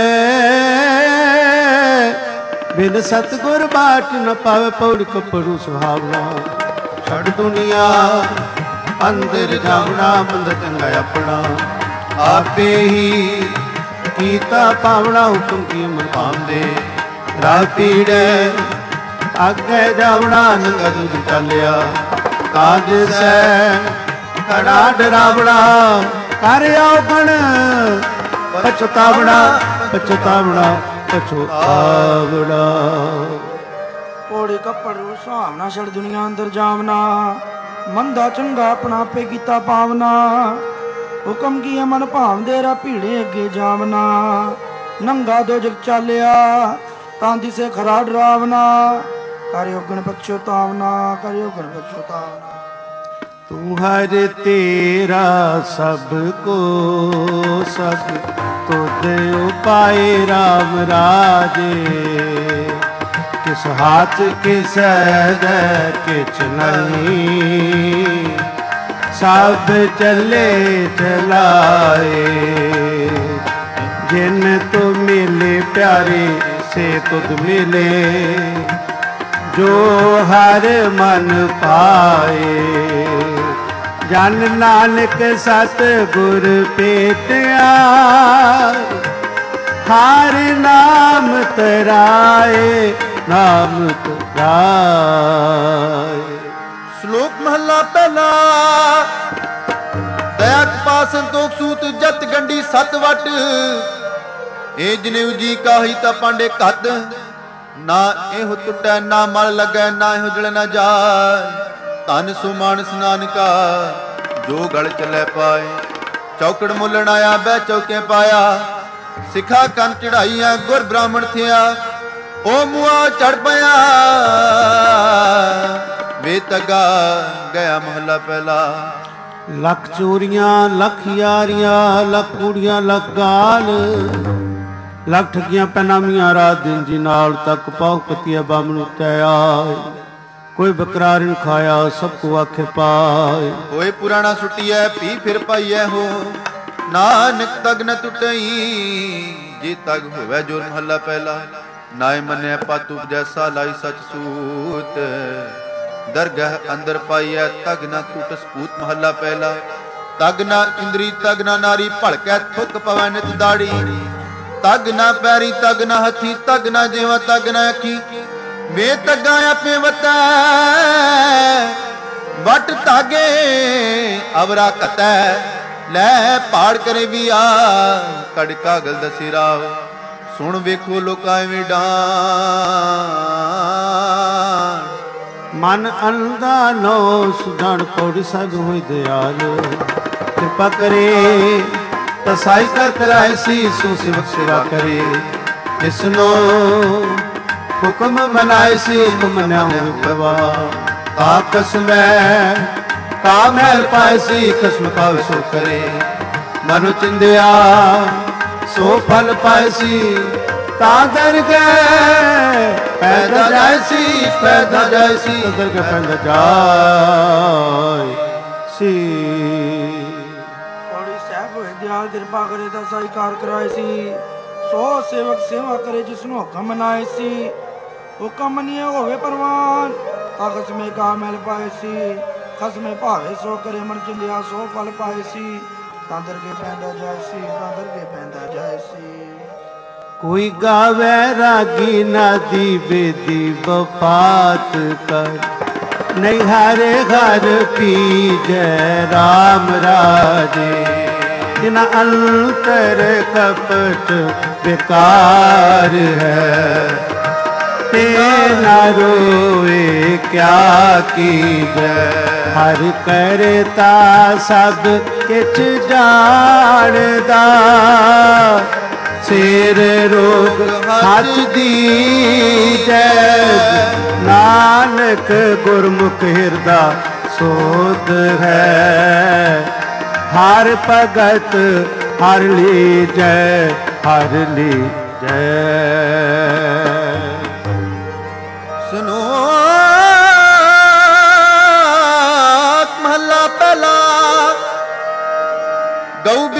ਬਿਨ ਸਤਿਗੁਰ ਬਾਟ ਨ ਪਾਵੇ ਪੌੜੀ ਕਪੜੂ ਸੁਹਾਵਣਾ ਛੱਡ ਦੁਨੀਆ ਅੰਦਰ ਜਾਵਣਾ ਬੰਦ ਚੰਗਾ ਆਪਣਾ ਆਪੇ ਹੀ ਕੀਤਾ ਪਾਵਣਾ ਹੁਕਮ ਕੀ ਮਨ ਪਾਉਂਦੇ ਰਾਹ ਪੀੜੈ ਅੱਗੇ ਜਾਵਣਾ ਨੰਗਾ ਦੁੱਧ ਚੱਲਿਆ ਕਾਜ ਸੈ ਖੜਾ ਡਰਾਵਣਾ ਕਰ ਆਉਗਣ ਪਛਤਾਵਣਾ ਪਛਤਾਵਣਾ ਪਛਤਾਵਣਾ ਪੌੜੀ ਕੱਪੜੂ ਸੁਹਾਵਣਾ ਛੜ ਦੁਨੀਆ ਅੰਦਰ ਜਾਵਨਾ ਮੰਦਾ ਚੰਗਾ ਆਪਣਾ ਆਪੇ ਕੀਤਾ ਪਾਵਨਾ ਹੁਕਮ ਕੀ ਮਨ ਭਾਵਦੇ ਰਾ ਭੀੜੇ ਅੱਗੇ ਜਾਵਨਾ ਨੰਗਾ ਦੋ ਜਗ ਚਾਲਿਆ ਤਾਂ ਦਿਸੇ ਖਰਾ ਡਰਾਵਨਾ ਕਰਿਓ ਗਣ ਪਛਤਾਵਨਾ ਕਰਿਓ ਗਣ ਪਛਤਾਵਨਾ ਤੂੰ ਹਰ ਤੇਰਾ ਸਭ ਕੋ ਸਭ ਤੁਧ ਉਪਾਏ ਰਾਮ ਰਾਜੇ ਕਿਸ ਹਾਥ ਕਿਸ ਦੇ ਕਿਛ ਨਹੀਂ ਸਭ ਚੱਲੇ ਚਲਾਏ ਜਿਨ ਤੂੰ ਮਿਲੇ ਪਿਆਰੇ ਸੇ ਤੁਧ ਮਿਲੇ ਜੋ ਹਰ ਮਨ ਪਾਏ ਜਨ ਨਾਨਕ ਸਤ ਗੁਰ ਭੇਟਿਆ ਹਰ ਨਾਮ ਤਰਾਏ ਨਾਮ ਤਰਾਏ। ਸ਼ਲੋਕ ਮਹਲਾ ਪਹਿਲਾ। ਦਇਆ ਕਪਾ ਸੰਤੋਖ ਸੂਤ ਜਤ ਗੰਢੀ ਸਤ ਵਟ ਇਹ ਜਨੇਊ ਜੀ ਕਾਹੀ ਤਾਂ ਪਾਂਡੇ ਕੱਦ ਨਾ ਇਹੋ ਟੁੱਟੈ ਨਾ ਮਲ ਲੱਗੈ ਨਾ ਇਹੋ ਜਲ ਨਾ ਜਾਏ ਧਨ ਸੋ ਮਾਨਸ ਨਾਨਕਾ ਜੋ ਗਲ ਚੱਲੇ ਪਾਏ ਚੌਕੜ ਮੁੱਲਣ ਆਇਆ ਬਹਿ ਚੌਕੇ ਪਾਇਆ ਸਿਖਾ ਕੰਨ ਚੜਾਈਆਂ ਗੁਰ ਬ੍ਰਾਹਮਣ ਥਿਆ ਉਹ ਮੁਆ ਚੜ ਪਿਆ ਵੇ ਤਗਾ ਗਿਆ ਮਹਲਾ ਪਹਿਲਾ। ਲੱਖ ਚੋਰੀਆਂ ਲੱਖ ਯਾਰੀਆਂ ਲੱਖ ਕੁੜੀਆਂ ਲੱਖ ਗਾਲ ਲੱਖ ਠੱਗੀਆਂ ਪੈਨਾਮੀਆਂ ਰਾਤ ਦਿਨ ਜੀ ਨਾਲ ਤੱਕ ਪਾਉ ਪਤੀਆ ਬਾਮਣੂ ਤੈ ਆਏ ਕੋਈ ਬਕਰਾਰਨ ਖਾਇਆ ਸਭ ਕੋ ਆਖੇ ਪਾਏ ਹੋਏ ਪੁਰਾਣਾ ਸੁਟੀਐ ਪੀ ਫਿਰ ਪਾਈਐ ਹੋ ਨਾਨਕ ਤਗ ਨ ਟੁੱਟਈ ਜੇ ਤਗ ਹੋਵੇ ਜੋ ਮਹੱਲਾ ਪਹਿਲਾ। ਨਾਏ ਮੰਨਿਆ ਪਤ ਉਪਜੈਸਾ ਲਾਈ ਸਚ ਸੂਤ ਦਰਗਹ ਅੰਦਰ ਪਾਈਐ ਤਗ ਨ ਟੁੱਟ ਸਪੂਤ ਮਹੱਲਾ ਪਹਿਲਾ। ਤਗ ਨ ਇੰਦਰੀ ਤਗ ਨ ਨਾਰੀ ਭਲਕੈ ਥੁੱਕ ਪਵੈ ਨਿਤ ਦਾੜੀ ਤਗ ਨ ਪੈਰੀ ਤਗ ਨ ਹੱਥੀ ਤਗ ਨ ਜਿਵਾ ਤਗ ਨ ਅੱਖੀ ਵੇ ਤੱਗਾ ਆਪੇ ਵਤੈ ਵਟ ਤਾਗੇ ਅਵਰਾ ਕਤੈ ਲੈ ਪਾੜ ਕਰੇ ਵੀ ਆ ਕੜ ਕਾਗਲ ਦਸੀ ਰਾਵ ਸੁਣ ਵੇਖੋ ਲੋਕਾਂ ਐਵੇਂ ਡਾਂ ਮਨ ਅੰਦਾ ਨੋ ਸੁਧਣ ਪੌੜੀ ਸਭ ਹੋਈ ਦਿਆਲ ਕਿਰਪਾ ਕਰੇ ਤਸਾਈ ਕਰ ਕਰਾਏ ਸੀ ਸੋ ਸਿਵਕ ਸੇਵਾ ਕਰੇ ਇਸਨੋ ਹੁਕਮ ਮਨਾਏ ਸੀ ਹੁਕਮ ਨਾ ਹੋਵੇ ਪ੍ਰਵਾ ਆਪਸ ਮੈਂ ਕਾਮਲ ਪਾਏ ਸੀ ਕਸਮ ਕਾ ਸੋ ਕਰੇ ਮਨੁ ਚਿੰਦਿਆ ਸੋ ਫਲ ਪਾਏ ਸੀ ਤਾਂ ਦਰ ਗਏ ਪੈਦਾ ਜਾਏ ਸੀ ਪੈਦਾ ਜਾਏ ਸੀ ਦਰ ਕੇ ਪੈਦਾ ਜਾਏ ਸੀ। ਪੌੜੀ ਸਾਹਿਬ ਹੋਏ ਦਿਆਲ ਕਿਰਪਾ ਕਰੇ ਤਾਂ ਸਾਈ ਕਾਰ ਕਰਾਏ ਸੀ ਸੋ ਸੇਵਕ ਸੇਵਾ ਕਰੇ ਜਿਸ ਨੂੰ ਹੁਕਮ ਮਨਾਏ ਸੀ ਹੁਕਮ ਮੰਨਿਏ ਹੋਵੇ ਪ੍ਰਵਾਨ ਤਾਂ ਖਸਮੇ ਕਾ ਮਿਲ ਪਾਏ ਸੀ ਖਸਮੇ ਭਾਵੇ ਸੋ ਕਰੇ ਮਨ ਚਿੰਦਿਆ ਸੋ ਫਲ ਪਾਏ ਸੀ ਤਾਂ ਦਰ ਕੇ ਪੈਂਦਾ ਜਾਏ ਸੀ ਤਾਂ ਦਰ ਕੇ ਪੈਂਦਾ ਜਾਏ ਸੀ। ਕੋਈ ਗਾਵੇ ਰਾਗੀ ਨਾਦੀ ਬੇਦੀ ਵਫਾਤ ਕਰ ਨਹੀਂ ਹਰੇ ਘਰ ਪੀਜੈ ਰਾਮ ਰਾਜੇ ਜਿਨਾ ਅੰਤਰ ਕਪਟ ਬੇਕਾਰ ਹੈ ਤੇ ਨਾ ਰੋਏ ਕਿਆ ਕੀਜੈ ਹਰ ਕਰਤਾ ਸਭ ਕਿਛ ਜਾਣਦਾ ਸਿਰ ਰੋਗ ਹੱਥ ਦੀਜੈ ਨਾਨਕ ਗੁਰਮੁਖ ਹਿਰਦਾ ਸੋਧ ਹੈ ਹਰ ਭਗਤ ਹਰ ਲੀਜੈ ਹਰ ਲੀਜੈ। ਸੁਨੋ ਮਹਲਾ ਪਹਿਲਾ।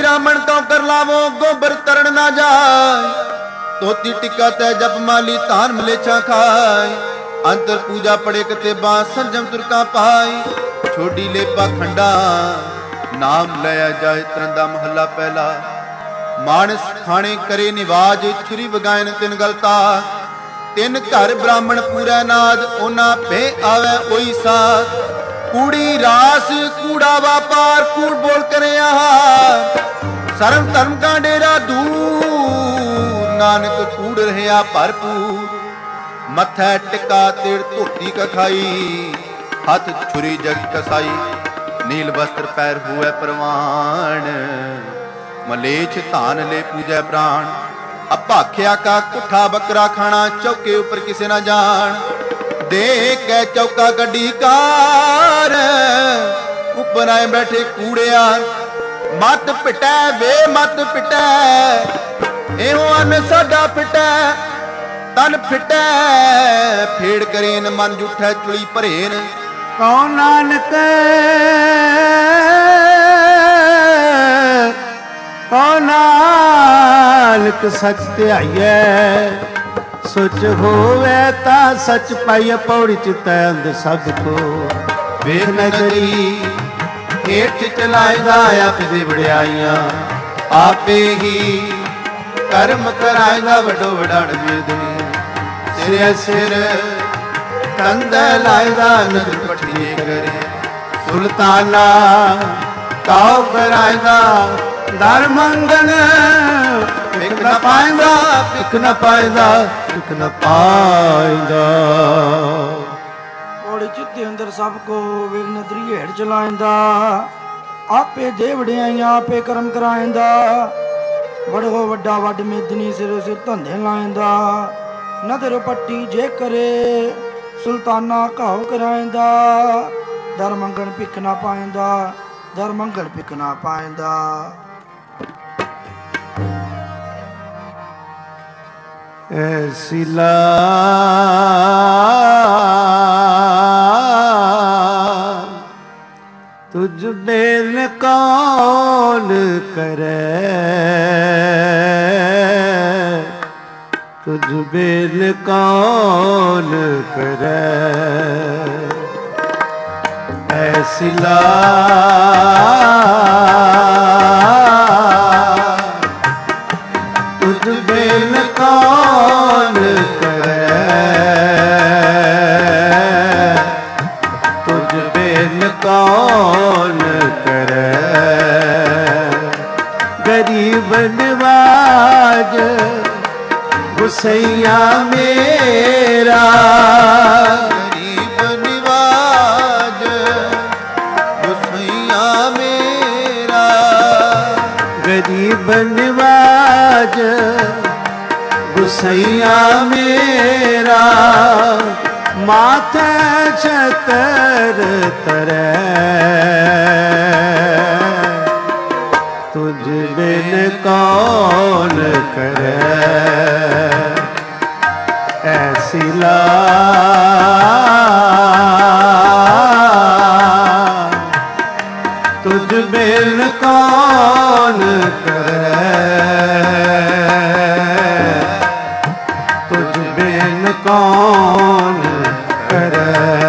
ब्राह्मण तो कर लावो गोबर तरण ना जाय। तोती टिक्का तै जप माली तान मलेछा खाय। अंतर पूजा पड़े कतेबा संजम तुरका पाई। छोड़ी लेपा खंडा नाम लिया जाए तरंदा महला पहला। मानस खाने करे निवाज छुरी वगायन तिन गलता। तिन घर ब्राह्मण पूरा नाद ओना पे आवे ओई साथ। कूड़ी रास कूड़ा व्यापार कूड़ बोल करे आहार। सर्व धर्म का डेरा दूर नानक कूड़ रहा भरपूर। मथै टिका तिड़ धोती कखाई हाथ छुरी जग कसाई। नील वस्त्र पैर हुए परवान मलेछ धान ले पूजै प्राण। अभाख्या का कुठा बकरा खाना चौके ऊपर किसे ना जान। देख के चौका गड्डी कार ऊपर आए बैठे कूड़ियार। मत पिटै वे मत पिटै एहो अन साडा पिटै। तन फिटै फेड़ करेन मन जुठै चुली भरेन। कौन नानक कौन नानक सच ध्याइयै। सुच होवे ता सच पाइए पौड़ी चितै अंध सब को। वेख नगरी हेठ चलाएगा आपदी वड्याइयां। आपे ही कर्म कराएगा वडो वडाण वेदनी। सिर सिर कंध लाएगा नगर पटिए करे। सुल्ताना काव कराएगा दर मंगन। पिक न पाएगा पिक न पाएगा पिक न पाएगा। पौड़ी चित्ते अंदर सबको वेग नदरी हेठ चलाएंदा। आपे दे वड्याइयां आपे कर्म कराएंदा। वड़ो वड्डा वड मेदनी सिर सिर धंधे लाएंदा। नदर पट्टी जे करे सुल्ताना घाव कराएंदा। दर मंगण पिक ना पाएंदा दर मंगण पिक ना पाएंदा। ऐसी ला तुझ बेल कौन करे। तुझ बेल कौन करे। ऐसी ला तुझ बेल कौन करे। तुझ बेल कौन करे। गरीब नवाज गुसैया मेरा। गरीब निवाज गुसैया मेरा। गरीब निवाज गुसैया मेरा। माथे छतर तरे। तुझ बिन कौन करे। ऐसी ला तुझ बिन कौन करे। तुझ बिन कौन करे।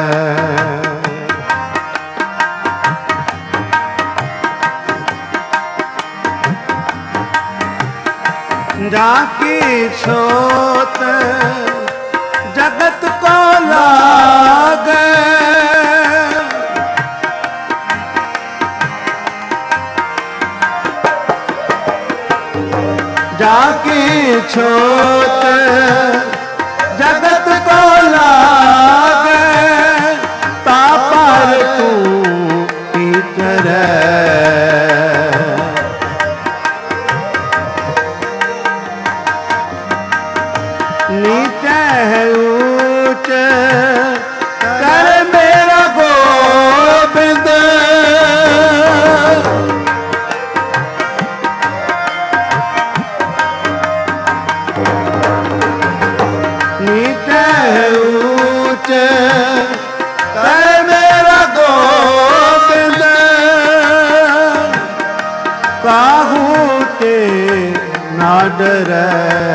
जाकी छोत जगत को लागे। जाकी छोत जगत को लागे। ता पर तू की करे। नीचे है ऊंच कर मेरा गोविंद। नीचे है ऊंच कर मेरा गोविंद। काहू डरै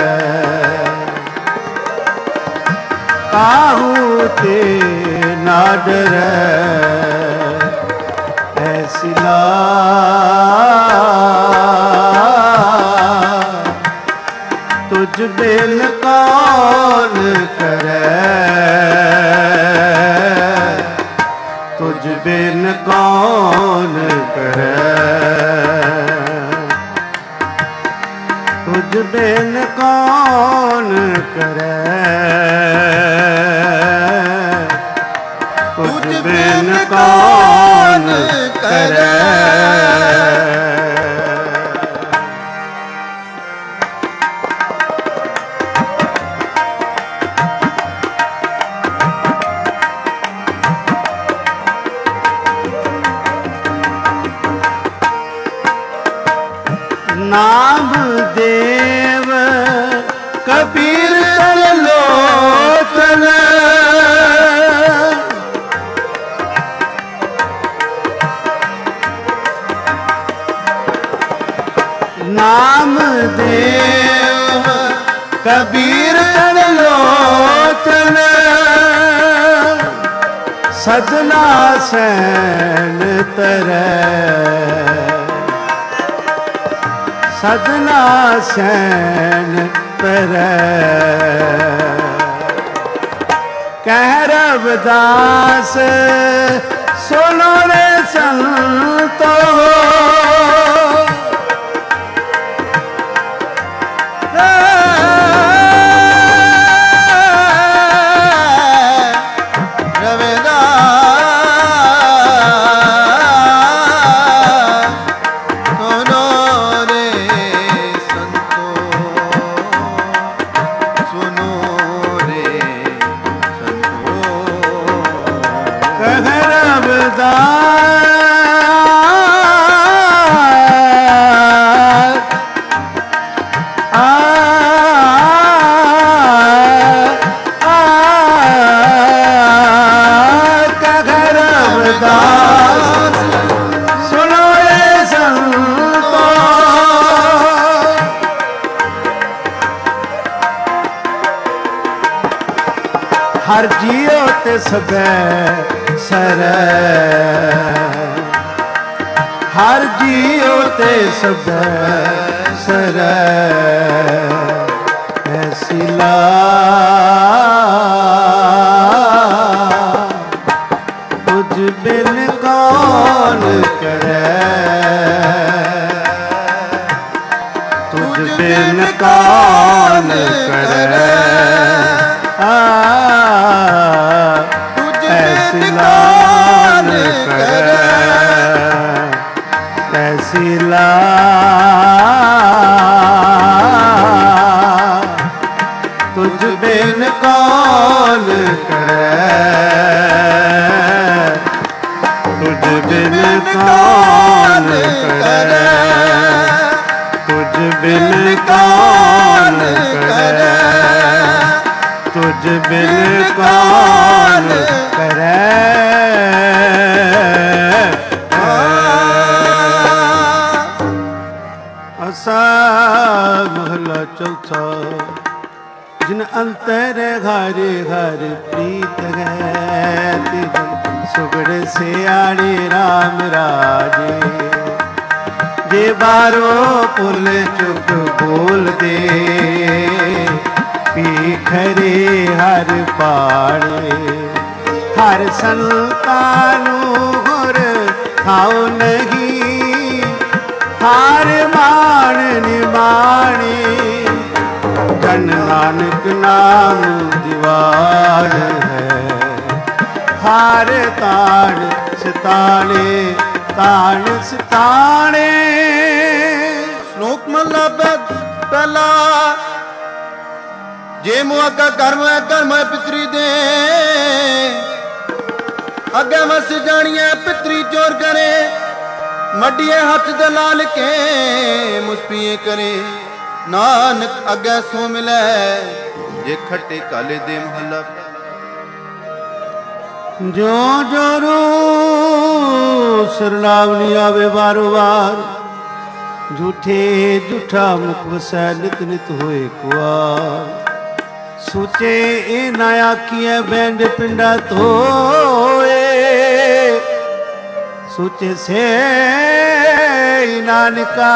काहू ते ना डरै ऐसी तुझ बिन कौन करे तुझ बिन कौन करे तुझ बिन कौन करे तुझ बिन कौन करे नाम देव कबीर लोचन नाम देव कबीर लोचन सजना सैन तरै सजना सैन तरै कह रविदास सुनो रे संतो हर जियो ते सबे सरै हर जियो ते सबे सरै ऐसी तुझ बिन कौन करे तुझ बिन कौन करे ऐसी लाल करे ऐसी लाल तुझ बिन कौन करे तुझ बिन कौन करे तुझ बिन कौन करे तुझ बिन कौन करे आसा महला चौथा जिन अंतर घर घर प्रीत गए सुगड़ से आड़े राम राजे जे बारो पुल चुप बोल दे खरे हर पाड़े हर संतानू गुर खाओ नहीं हार मान निमाणे जन नानक नाम दीवार है हार ताड़ सिताने ताड़ सिताने श्लोक मल्ला पहला जे मुआगा कर्म पितरी दे अगे मस जानिए पितरी चोर करे मडिए हाथ दलाल के मुस्पिए करे नानक अगे सो मिले जे खट्टे काले दे महला जो जो रो सरनावनी आवे बारो बार ਝੂਠੇ ਝੂਠਾ ਮੁਖ ਵਸੈ ਨਿਤ ਨਿਤ ਹੋਏ ਕੁਆਰ। ਸੋਚੇ ਇਹ ਨਾ ਆਖੀਐ ਬੈਂਡ ਪਿੰਡਾ ਧੋਏ, ਸੋਚੇ ਸੇ ਨਾਨਕਾ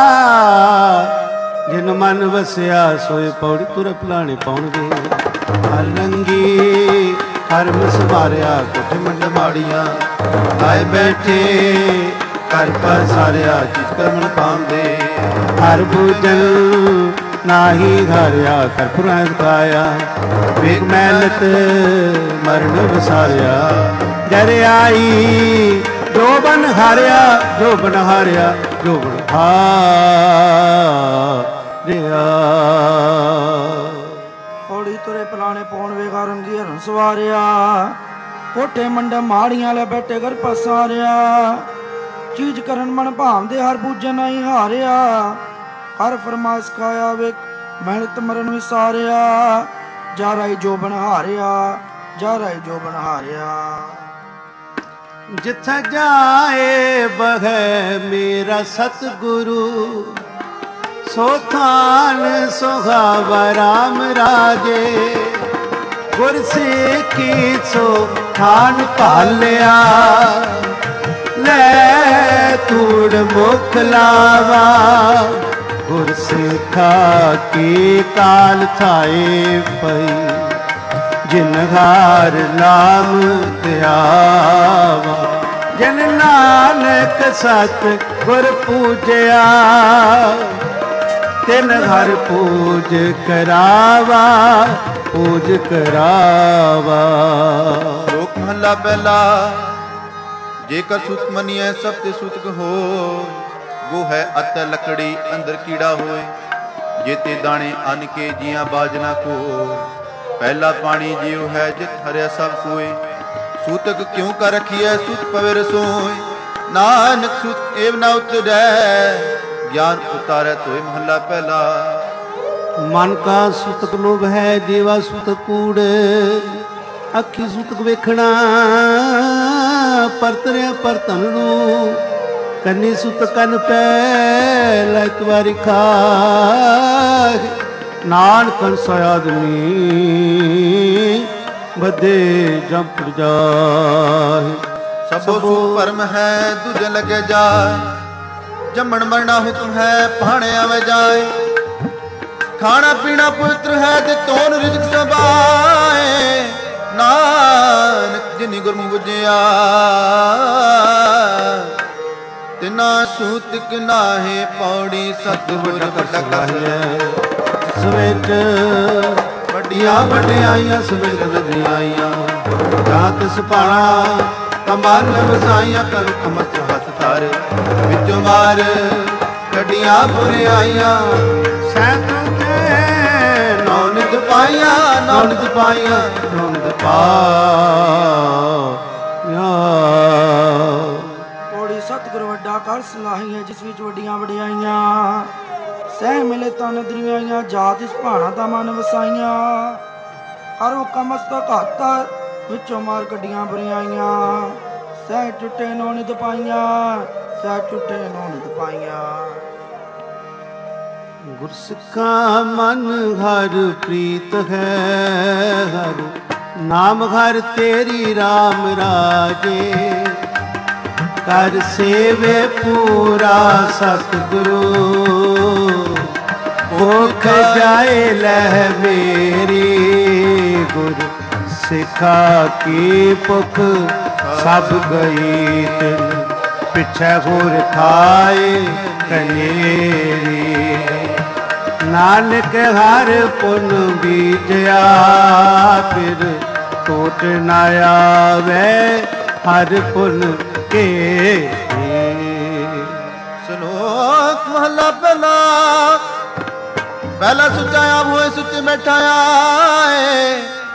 ਜਿਨ ਮਨ ਵਸਿਆ ਸੋਏ ਪੌੜੀ ਤੁਰ ਭਲਾਣੇ ਪਾਉਣਗੇ। ਹਰ ਰੰਗੀ ਹਰ ਮਸਵਾਰਿਆ ਕੋਠੇ ਮੰਡ ਮਾੜੀਆਂ, ਆਏ ਬੈਠੇ ਘਰ ਪਸਾਰਿਆ ਚਿਤ ਕਰਮਨ ਪਾਉਂਦੇ। ਹਰ ਬੂਜਨ ਨਾਹੀ ਘਾਰਿਆ ਕਰ ਪੁਰਾਣ ਕਾਇਆ, ਵੇਗ ਮੈਲਤ ਮਰਨ ਵਸਾਰਿਆ। ਜਰ ਆਈ ਜੋ ਬਨ ਹਾਰਿਆ, ਜੋ ਬਨ ਹਾਰਿਆ, ਜੋ ਬਨ ਹਾਰਿਆ। ਹੌਲੀ ਤੁਰੇ ਪਲਾਣੇ ਪਾਉਣ ਵੇਗਾ ਰੰਗੀ ਹਰਨ ਸਵਾਰਿਆ। ਕੋਠੇ ਮੰਡੇ ਮਾੜੀਆਂ ਲੈ ਬੈਠੇ ਘਰ ਪਸਾਰਿਆ। ਚੀਜ਼ ਕਰਨ ਮਨ ਭਾਵਦੇ ਹਰ ਬੂਝੇ ਨਹੀਂ ਹਾਰਿਆ। ਹਰ ਫਰਮਾਇਸ਼ ਖਾਇਆ ਵੇਖ ਮਿਹਨਤ ਮਰਨ ਵਿਸਾਰਿਆ। ਜਾ ਰਾਈ ਜੋ ਬਨ ਹਾਰਿਆ, ਜਾ ਰਾਈ ਜੋ ਬਨ ਹਾਰਿਆ। ਜਿੱਥੇ ਜਾਏ ਬਹੈ ਮੇਰਾ ਸਤਿਗੁਰੂ, ਸੋ ਥਾਨ ਸੁਹਾਵਾ ਰਾਮ ਰਾਜੇ। ਗੁਰ ਸਿੱਖੀ ਸੋ ਥਾਨ ਭਾਲਿਆ, ਲੈ ਤੂੜ ਮੁਖ ਲਾਵਾ। ਗੁਰ ਸਿੱਖਾ ਕੀ ਕਾਲ ਥਾਏ ਪਈ, ਜਿਨ ਹਾਰ ਨਾਮ ਧਿਆਵਾ। ਜਿਨ ਨਾਨਕ ਸਤ ਗੁਰ ਪੂਜਿਆ, ਤਿਨ ਹਰ ਪੂਜ ਕਰਾਵਾ, ਪੂਜ ਕਰਾਵਾ। ਸ਼ਲੋਕ ਮਹੱਲਾ ਪਹਿਲਾ। ਜੇਕਰ ਸੁਤ ਮੰਨੀਐ ਸਭ ਤੇ ਸੁਤਕ ਹੋਇ, ਗੋ ਹੈ ਅਤਿ ਲੱਕੜੀ ਅੰਦਰ ਕੀੜਾ ਹੋਏ। ਜੇਤੇ ਦਾਣੇ ਅੰਨ ਕੇ ਜੀਆਂ ਬਾਜਨਾ ਕੋ, ਪਹਿਲਾ ਪਾਣੀ ਜਿਉ ਹੈ ਜਿਤ ਹਰਿਆ ਸਭ ਕੋਏ। ਸੂਤਕ ਕਿਉ ਕਰ ਰਖੀਐ ਸੁਤ ਪਵੇ ਰਸੋਇ, ਨਾਨਕ ਸੁਤ ਏਵ ਨ ਉਤਰੈ, ਗਿਆਨ ਉਤਾਰੈ ਤੋਇ। ਮਹੱਲਾ ਪਹਿਲਾ। ਮਨ ਕਾ ਸੁਤਕ ਲੋਭ ਹੈ, ਜੀਵਾ ਸੁਤਕ ਕੂੜ। ਅੱਖੀ ਸੁਤਕ ਵੇਖਣਾ, ਪਰਤਰਿਆ ਪਰਤਨ ਨੂੰ। ਕੰਨੀ ਸੁਤ ਕੰਨ ਪੈ ਲੈ ਤੁਵਾਰੀ ਖਾਹਿ, ਨਾਨਕ ਸੋ ਆਦਮੀ ਬੱਧੇ ਜੰਪ ਜਾਹਿ। ਸਭੋ ਸੁਖ ਪਰਮ ਹੈ ਦੂਜੇ ਲਗੇ ਜਾਏ, ਜੰਮਣ ਮਰਨਾ ਹੁਕਮ ਹੈ ਭਾਣੇ ਆਵੇ ਜਾਏ। ਖਾਣਾ ਪੀਣਾ ਪਵਿੱਤਰ ਹੈ ਤੇ ਤੋਨ ਰਿਜ਼ਕ ਸਬਾਏ, ਨਾਨਕ ਜਿਨੀ ਗੁਰਮੁਖ ਬੁਝਿਆ। ਤਿਨਾ ਸੂਤਕ ਨਾਹੇ ਪੌੜੀ ਸਤਿਗੁਰ ਵੱਡਾ ਕਹਾਇ। ਸਵੇਟ ਵੱਡੀਆਂ ਵਡਿਆਈਆਂ ਸਵੇਟ ਨਦਿਆਈਆਂ, ਜਾਤ ਸੁਪਾਣਾ ਕਮਾਨ ਵਸਾਈਆਂ। ਕਰ ਕਮਤ ਹੱਥ ਧਰ ਵਿੱਚੋਂ ਮਾਰ ਕੱਢੀਆਂ ਬੁਰਿਆਈਆਂ। ਸੈਂਤੋਂ ਤੇ ਨੌ ਨਿਤ ਪਾਈਆਂ, ਨੌ ਨਿਤ ਪਾਈਆਂ, ਨੌ ਨਿਤ ਪਾਈਆਂ। ਪੌੜੀ ਸਤਿਗੁਰ ਵੱਡਾ ਕਰ ਸਲਾਹੀ ਹੈ, ਜਿਸ ਵਿੱਚ ਵੱਡੀਆਂ ਵਡਿਆਈਆਂ। ਸਹਿ ਮਿਲੇ ਤਾਂ ਨਦਰੀਆਂ, ਜਾਤ ਇਸ ਭਾਣਾ ਦਾ ਮਨ ਵਸਾਈਆਂ। ਹਰ ਹੁਕਮ ਮਸਤਕ ਹੱਥ ਵਿੱਚੋਂ ਮਾਰ ਕੱਢੀਆਂ ਬੁਰਿਆਈਆਂ। ਸਹਿ ਟੁੱਟੇ ਨੌ ਨਿਤ ਪਾਈਆਂ, ਸਹਿ ਟੁੱਟੇ ਨੌ ਨਿਤ ਪਾਈਆਂ। ਗੁਰਸਿੱਖਾਂ ਮਨ ਹਰ ਪ੍ਰੀਤ ਹੈ, ਹਰ ਨਾਮ ਹਰ ਤੇਰੀ ਰਾਮ ਰਾਜੇ। ਕਰ ਸੇਵੇ ਪੂਰਾ ਸਤਿਗੁਰੂ, ਭੁਖ ਜਾਏ ਲੈ ਮੇਰੀ। ਗੁਰ ਸਿੱਖਾ ਕੀ ਭੁਖ ਸਭ ਗਈ ਤਿਨ, ਪਿਛੈ ਹੋਰ ਖਾਏ ਕਨੇਰੀ। ਨਾਨਕ ਹਰ ਪੁਨ ਬੀਜਿਆ, ਫਿਰ ਟੋਟ ਨਾ ਆਵੇ ਹਰ ਪੁਨ ਕੇ। ਸ਼ਲੋਕ ਮਹੱਲਾ ਪਹਿਲਾ। ਪਹਿਲਾ ਸੁੱਚਾ ਆਪ ਹੋਏ ਸੁੱਚੇ ਬੈਠਾ ਆਏ,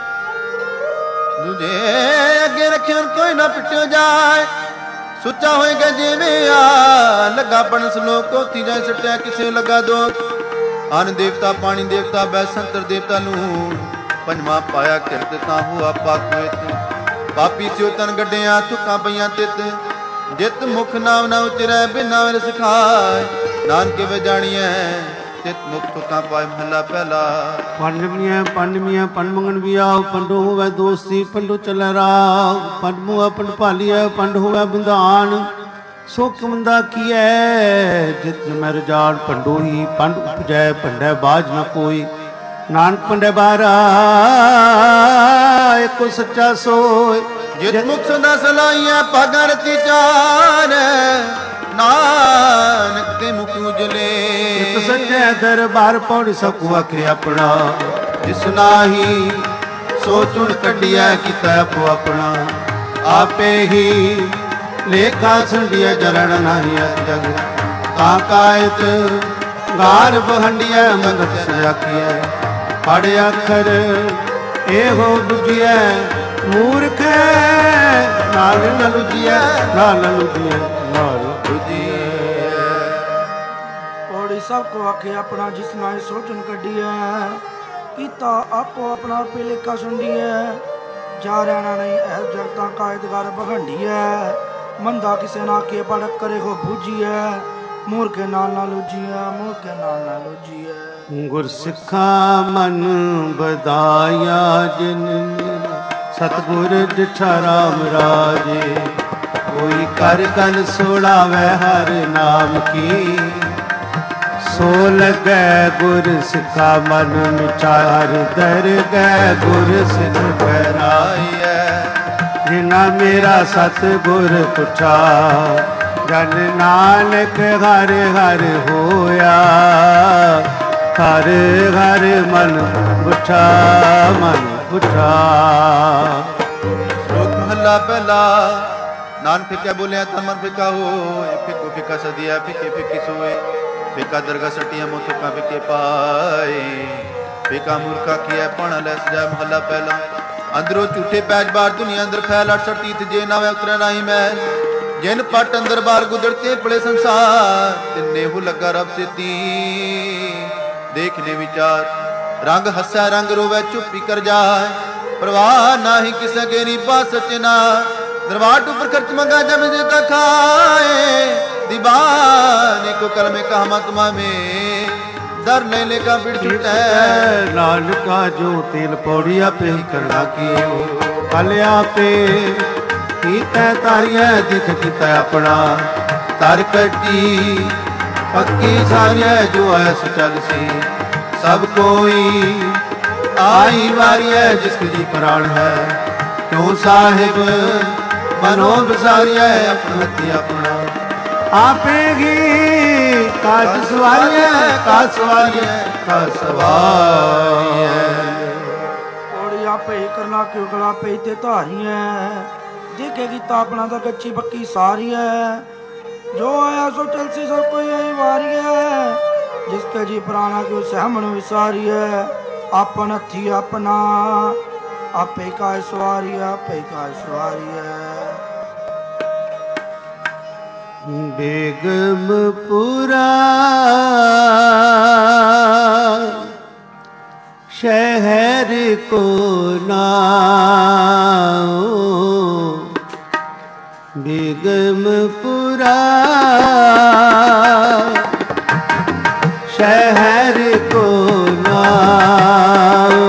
ਦੂਜੇ ਅੱਗੇ ਰੱਖਿਆ ਕੋਈ ਨਾ ਪਿੱਟਿਓ ਜਾਏ। ਸੁੱਚਾ ਹੋਏਗਾ ਜਿਵੇਂ ਆ ਲੱਗਾ ਪਣ ਸ਼ਲੋਕ, ਕੋਤੀ ਜਾਏ ਸੱਟਿਆ ਕਿਸੇ ਲੱਗਾ ਦੋ। ਅਨ ਦੇਵਤਾ ਪਾਣੀ ਦੇਵਤਾ ਬੈਸੰਤਰ ਦੇਵਤਾ ਨੂੰ, ਪੰਜਵਾਂ ਪਾਇਆ ਕਿਰਤ ਤਾਂ ਹੁਆ ਪਾਕ ਹੋਏ। ਪਾਪੀ ਸਿਓ ਤਨ ਗੱਡਿਆ ਥੁੱਕਾਂ ਪਈਆਂ ਤਿੱਤ, ਜਿਤ ਮੁਖ ਨਾਮ ਨਾ ਉਚਰੈ ਬਿਨਾ ਵਿਨ ਸਿਖਾਇ ਨਾਨਕ ਵੇ ਜਾਣੀਐ ਤਿਤ ਮੁਖ ਤੁਕਾਂ ਪਾਇ ਮਹਲਾ ਪਹਿਲਾ। ਪੰਡਮੀਆਂ ਪੰਡ ਮੰਗਣ ਵੀ ਆਓ ਪੰਡੋ ਹੋਵੇ ਦੋਸਤੀ ਪੰਡੋ ਚੱਲੈ ਰਾਹ ਪੰਡ ਮੂਆ ਪੰਡ ਭਾਲੀਐ ਪੰਡ ਹੋਵੇ ਬੰਧਾਨ ਸੁਖ ਮੰਦਾ ਕੀਐ ਜਿਤ ਜਮੈ ਰਜਾਨ ਪੰਡੋ ਹੀ ਪੰਡ ਉਪਜੈ ਪੰਡੈ ਬਾਝ ਨ ਕੋਈ ਨਾਨਕ ਪੰਡੈ ਬਾਰਾ ਏਕੋ ਸੱਚਾ ਸੋਇ ਜਿਤ ਮੁਖ ਸਦਾ ਸਲਾਈਐ ਭਾਗਾਂ ਰਤੀ ਚਾਰ ਨਾਨਕ ਤੇ ਮੁਖ ਉਜਲੇ ਇਤ ਸੱਚੇ ਦਰਬਾਰ ਪੌੜੀ ਸਕੂ ਆਖੇ ਆਪਣਾ ਜਿਸ ਨਾਹੀ ਸੋ ਚੁਣ ਕੱਢਿਆ ਕੀਤਾ ਆਪੋ ਆਪਣਾ ਆਪੇ ਹੀ ਲੇਖਾ ਸੰਡੀਐ ਜਰਣ ਨਾਹੀ ਜਗ ਤਾਂ ਕਾਇਤ ਗਾਰ ਬਹੰਡੀਐ ਮੰਗਤ ਸਜਾਕੀਐ ਪੜ ਅੱਖਰ ਇਹੋ ਬੁਝਿਐ ਮੂਰਖ ਨਾਲ ਨ ਲੁਝਿਐ ਨਾਲ ਲੁਝਿਐ ਨਾਲ ਲੁਝਿਐ। ਪੌੜੀ ਸਭ ਕੋ ਆਖੇ ਆਪਣਾ ਜਿਸ ਨਾਏ ਸੋਚਣ ਕੱਢੀਐ ਕੀਤਾ ਆਪੋ ਆਪਣਾ ਆਪੇ ਲੇਖਾ ਸੁੰਡੀਐ ਜਾ ਰਹਿਣਾ ਨਹੀਂ ਐ ਜਗਤਾਂ ਕਾਇਦਗਾਰ ਬਹੰਡੀਐ ਮੰਦਾ ਕਿਸੇ ਨਾ ਕੇ ਪੜ ਕਰੇ ਹੋ ਬੂਝੀਐ ਮੂਰਖੇ ਨਾਲ ਨਾ ਲੁਝੀਐ ਮੂਰਖੇ ਨਾਲ ਨਾ ਲੁਝੀਐ। ਗੁਰ ਸਿੱਖਾ ਮਨ ਬਦਾਇਆ ਜਿਨ ਸਤਿਗੁਰ ਜਿਠਾ ਰਾਮ ਰਾਜੇ ਕੋਈ ਕਰ ਗਲ ਸੋੜਾਵੇ ਹਰ ਨਾਮ ਕੀ ਸੋ ਲਗੈ ਗੁਰ ਸਿੱਖਾ ਮਨ ਵਿਚਾਰ ਦਰਗਹਿ ਗੁਰ ਸਿੱਖ ਬਹਿਰਾਈਐ ਜਿਨਾ ਮੇਰਾ ਸਤਿਗੁਰ ਪੁੱਛਾ ਜਨ ਨਾਨਕ ਹਰ ਹਰ ਹੋਇਆ ਹਰ ਹਰ ਮਨ ਪੁੱਛਾ ਮਨ ਪੁੱਛਾ। ਸ਼ਲੋਕ ਮਹਲਾ ਪਹਿਲਾ। ਨਾਨਕ ਫਿੱਕਾ ਬੋਲਿਆ ਤਨ ਮਨ ਫਿੱਕਾ ਹੋਏ ਫਿੱਕੋ ਫਿੱਕਾ ਸਦੀਆ ਫਿੱਕੇ ਫਿੱਕੀ ਸੋਏ ਫਿੱਕਾ ਦਰਗਾ ਸਟੀਆਂ ਮੋ ਫਿੱਕਾ ਫਿੱਕੇ ਪਾਏ ਫਿੱਕਾ ਮੂਰਖਾ ਕੀਐ ਪਣ ਲੈ ਸਜਾ ਮਹਲਾ ਪਹਿਲਾ। ਅੰਦਰੋਂ ਝੂਠੇ ਪੈਜ ਬਾਹਰ ਦੁਨੀਆ ਅੰਦਰ ਫੈਲ 68 ਤੀਤ ਜੇ ਨਾਵੇਂ ਉਤਰੈ ਨਾਹੀ ਮੈਲ ਜਿਨ ਪਟ ਅੰਦਰ ਬਾਹਰ ਗੁਦਰਤੇ ਪਲੇ ਸੰਸਾਰ ਤਿੰਨੇ ਹੋ ਲੱਗਾ ਰੱਬ ਸੇਤੀ ਦੇਖਨੇ ਵਿਚਾਰ ਰੰਗ ਹੱਸੈ ਰੰਗ ਰੋਵੈ ਚੁੱਪੀ ਕਰ ਜਾਏ ਪ੍ਰਵਾਹ ਨਾਹੀ ਕਿਸੇ ਕੇ ਨੀ ਪਾਸ ਸਚਨਾ दरबार ऊपर खर्च मंगा जब देता खाए दीवाने को कल में कहा तुमा में दर नहीं लेका बिड़ छुटा नानका जो तेल पौड़िया पे ही करना कियो कलिया पे कीता तारिया दिख कीता अपना तर कटी पक्की सारिया जो ऐस चल सी सब कोई आई वारी है जिसकी जी प्राण है क्यों साहिब मनो बसारिया अपना हथी अपना आपे ही काज सवारिया का सवारिया का सवारिया पौड़ी आपे ही करना क्यों गला पे ते धारी है देखेगी तो अपना तो कच्ची पक्की सारी है जो आया सो चल सी सब कोई आई वारी है जिसके जी प्राणा क्यों सहमन विसारी है अपन हथी अपना आपे का सवारी है आपे का सवारी है बेगमपुरा शहर को नाओ बेगमपुरा शहर को नाओ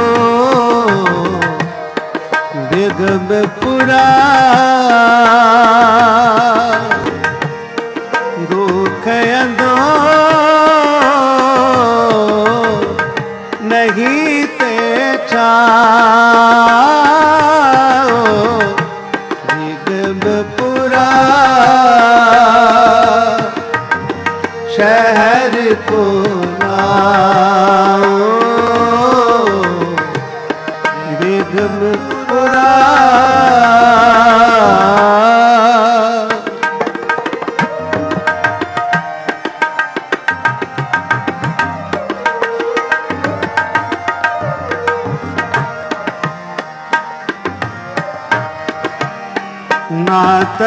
बेगमपुरा दुख अंदो नहीं ते छाओ बेगमपुरा शहर को नाओ बेगमपुरा ना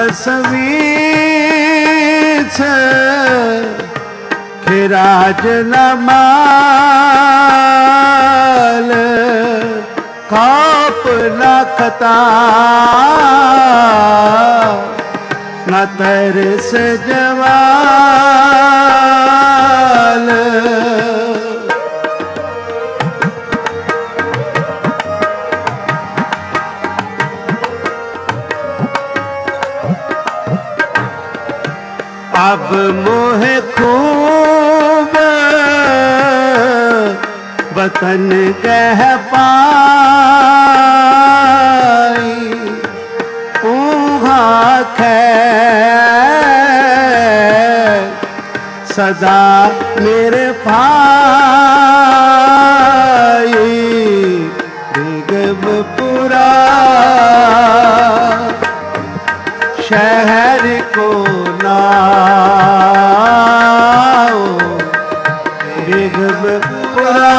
तस्वीर खिराज न माल खाप न खता न तरस जवाल अब मोह खूब वतन कह पाई ऊहा खैर सदा मेरे भाई बेगमपुरा शहर को नाओ बेगमपुरा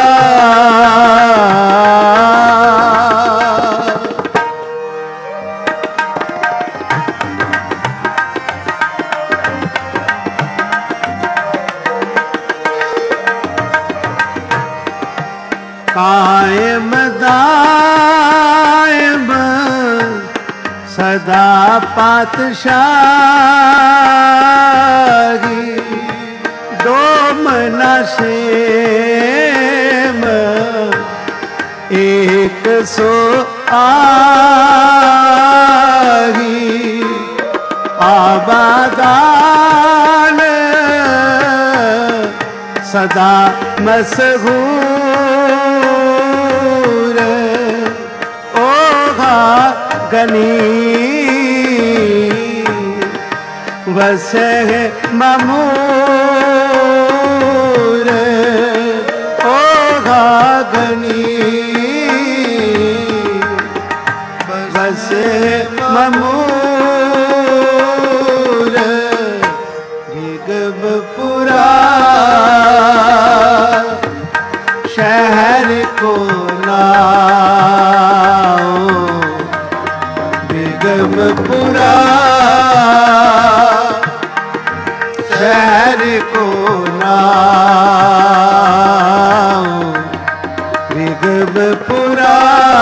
कायम दायम सदा पातशाही दो मना सेम एक सो आही आबादान सदा मशहूर ओघा गनी वसे ममूर ओघा गनी वसे ममूर बेगमपुरा शहर को नाओ बेगमपुरा शहर को नाओ बेगमपुरा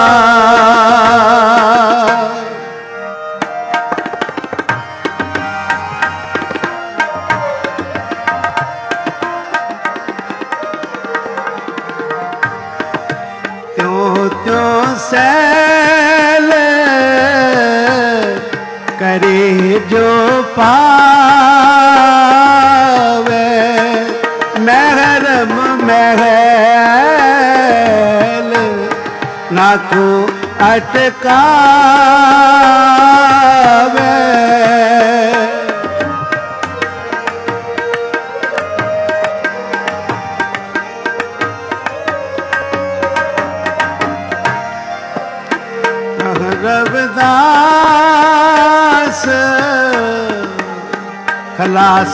त्यों सैल करे जो पावे महरम महल ना को अटकावे रविदास खलास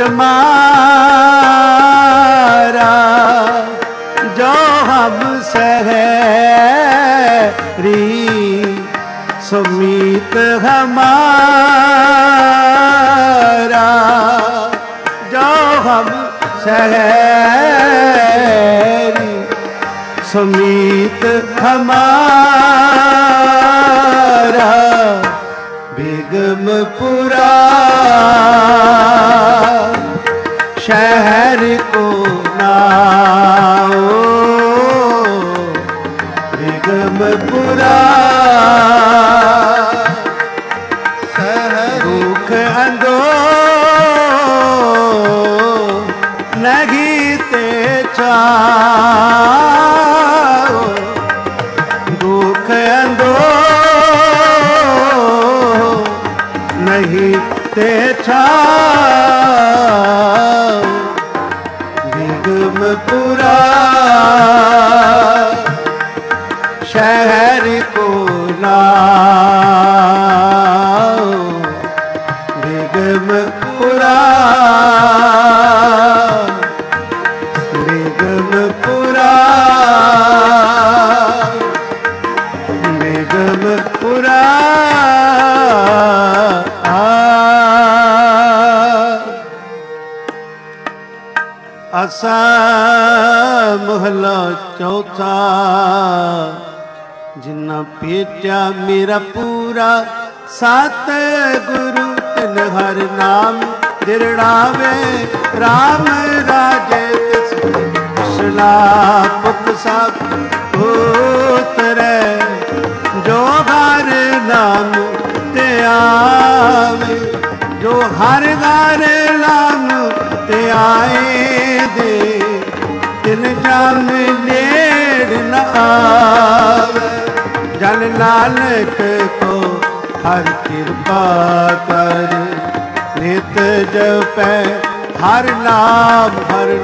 चमारा जो हम सहरी सुमीत हमारा जो हम सहरी सुमीत हमारा बेगमपुरा शहर को नाओ बेगमपुरा दुख अंदो नहीं ते चाओ दुख अंदो नहीं ते छाओ बेगमपुरा शहर को नाओ बेगमपुरा बेगमपुरा बेगमपुरा असा महला चौथा जिन्ना पेटा मेरा पूरा सत गुरु ਤਿਨ ਹਰ ਨਾਮ ਦਿਰੜਾਵੇ ਰਾਮ ਰਾਜੇ ਤਿਸ ਸਲਾ ਪੁੱਤ ਸਭ ਉਤਰੈ ਜੋ ਹਰ ਨਾਮ ਤੇ ਆਵੇ ਜੋ ਹਰ ਹਰ ਨਾਮ ਤੇ ਆਏ ਦੇ ਤਿਨ ਜਨ ਨੇੜ ਨ ਆਵੇ ਜਨ ਨਾਨਕ ਕੋ ਹਰ ਕਿਰਪਾ ਕਰ ਨਿਤ ਜਪੈ ਹਰ ਨਾਮ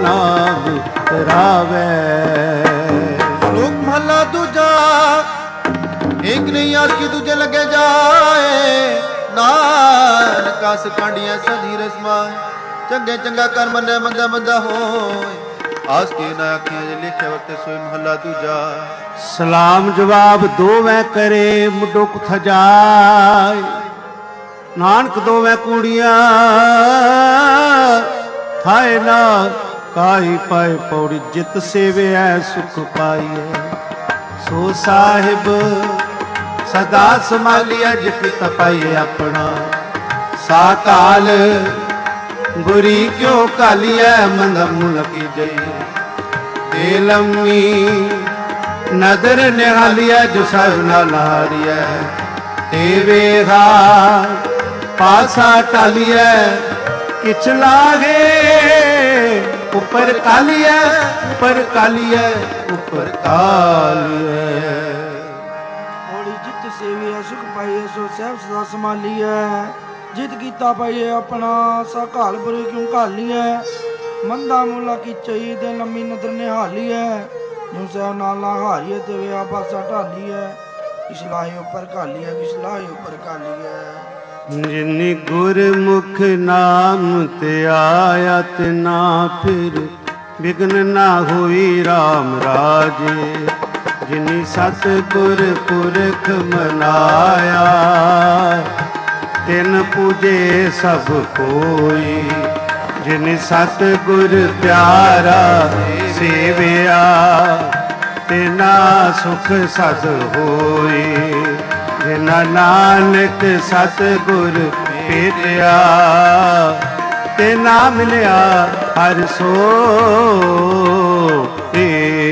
ਰਾਵੇ। ਸ਼ਲੋਕ ਮਹਲਾ ਦੂਜਾ। ਏਕ ਨਹੀਂ ਆਸ ਕੀ ਦੂਜੇ ਲਗੇ ਜਾਏ ਨਾਨਕ ਆਸ ਕਾਂਡੀਆਂ ਸਦੀ ਰਸਮਾ ਚੰਗੇ ਚੰਗਾ ਕਰ ਮੰਨੇ ਮੰਦਾ ਮੰਦਾ ਹੋਏ ਆਸ ਕੇ ਨਾ ਆਖੀਆਂ ਜੇ ਲਿਖਿਆ ਵਕਤ ਸੋਈ ਮਹਲਾ ਦੂਜਾ। ਸਲਾਮ ਜਵਾਬ ਦੋਵੇਂ ਕਰੇ ਮੁੱਢੋ ਕੁਥ ਜਾਏ ਨਾਨਕ ਦੋਵੇਂ ਕੂੜੀਆਂ ਥਾਏ ਨਾ ਕਾਈ ਪਾਏ ਪੌੜੀ ਜਿਤ ਸੇਵਿਆ ਸੁਖ ਪਾਈਏ ਸੋ ਸਾਹਿਬ ਸਦਾ ਸੰਭਾਲਿਆ ਜਿਤ ਤਪਾਈਏ ਆਪਣਾ ਸਾਕਾਲ ਗੁਰੀ ਕਿਉ ਕਾਲੀਐ ਮੰਦ ਮੁਲ ਕੀ ਜਈ ਦੇ ਲੰਮੀ ਨਦਰ ਨਿਹਾਲੀਐ ਜੋ ਸਭ ਨਾਲ ਹਾਰੀਐ ਤੇ ਵੇਖਾ ਪਾਸਾ ਟਾਲੀਐ ਕਿਛ ਲਾਗੇ ਉੱਪਰ ਕਾਲੀਐ ਉੱਪਰ ਕਾਲੀਐ ਉੱਪਰ ਕਾਲੀਐ। ਹੋਲੀ ਜਿਤ ਸੇਵਿਆ ਸੁਖ ਪਾਈਏ ਸੋ ਸਹਿਬ ਸਦਾ ਸੰਭਾਲੀਐ ਜਿਤ ਕੀਤਾ ਪਾਈਏ ਆਪਣਾ ਸਾ ਘਾਲ ਬੁਰੇ ਕਿਉਂ ਘਾਲੀਐ ਮੰਦਾ ਮੂਲਾ ਕੀ ਚਈ ਦੇ ਲੰਮੀ ਨਦਰ ਨਿਹਾਲੀਐ ਜੋ ਸਹਿਬ ਨਾਲ ਨਾ ਹਾਰੀਏ ਤੇ ਵੇ ਪਾਸਾ ਢਾਲੀਐ ਕਿਛ ਲਾਏ ਉੱਪਰ ਘਾਲੀਐ ਕਿਛ ਲਾਏ ਉੱਪਰ ਘਾਲੀਐ। ਜਿਨੀ ਗੁਰਮੁਖ ਨਾਮ ਤੇ ਆਇਆ ਤਿਨਾ ਫਿਰ ਵਿਗਨ ਨਾ ਹੋਈ ਰਾਮ ਰਾਜੇ ਜਿਨੀ ਸਤ ਗੁਰ ਪੁਰਖ ਮਨਾਇਆ ਤਿਨ ਪੂਜੇ ਸਭ ਕੋਈ ਜਿਨ ਸਤ ਗੁਰ ਪਿਆਰਾ ਸੇਵਿਆ ਤਿਨਾ ਸੁਖ ਸਦ ਹੋਈ ਜਿਨਾ ਨਾਨਕ ਸਤ ਗੁਰ ਭੇਟਿਆ ਤਿਨਾ ਮਿਲਿਆ ਹਰਿ ਸੋਈ।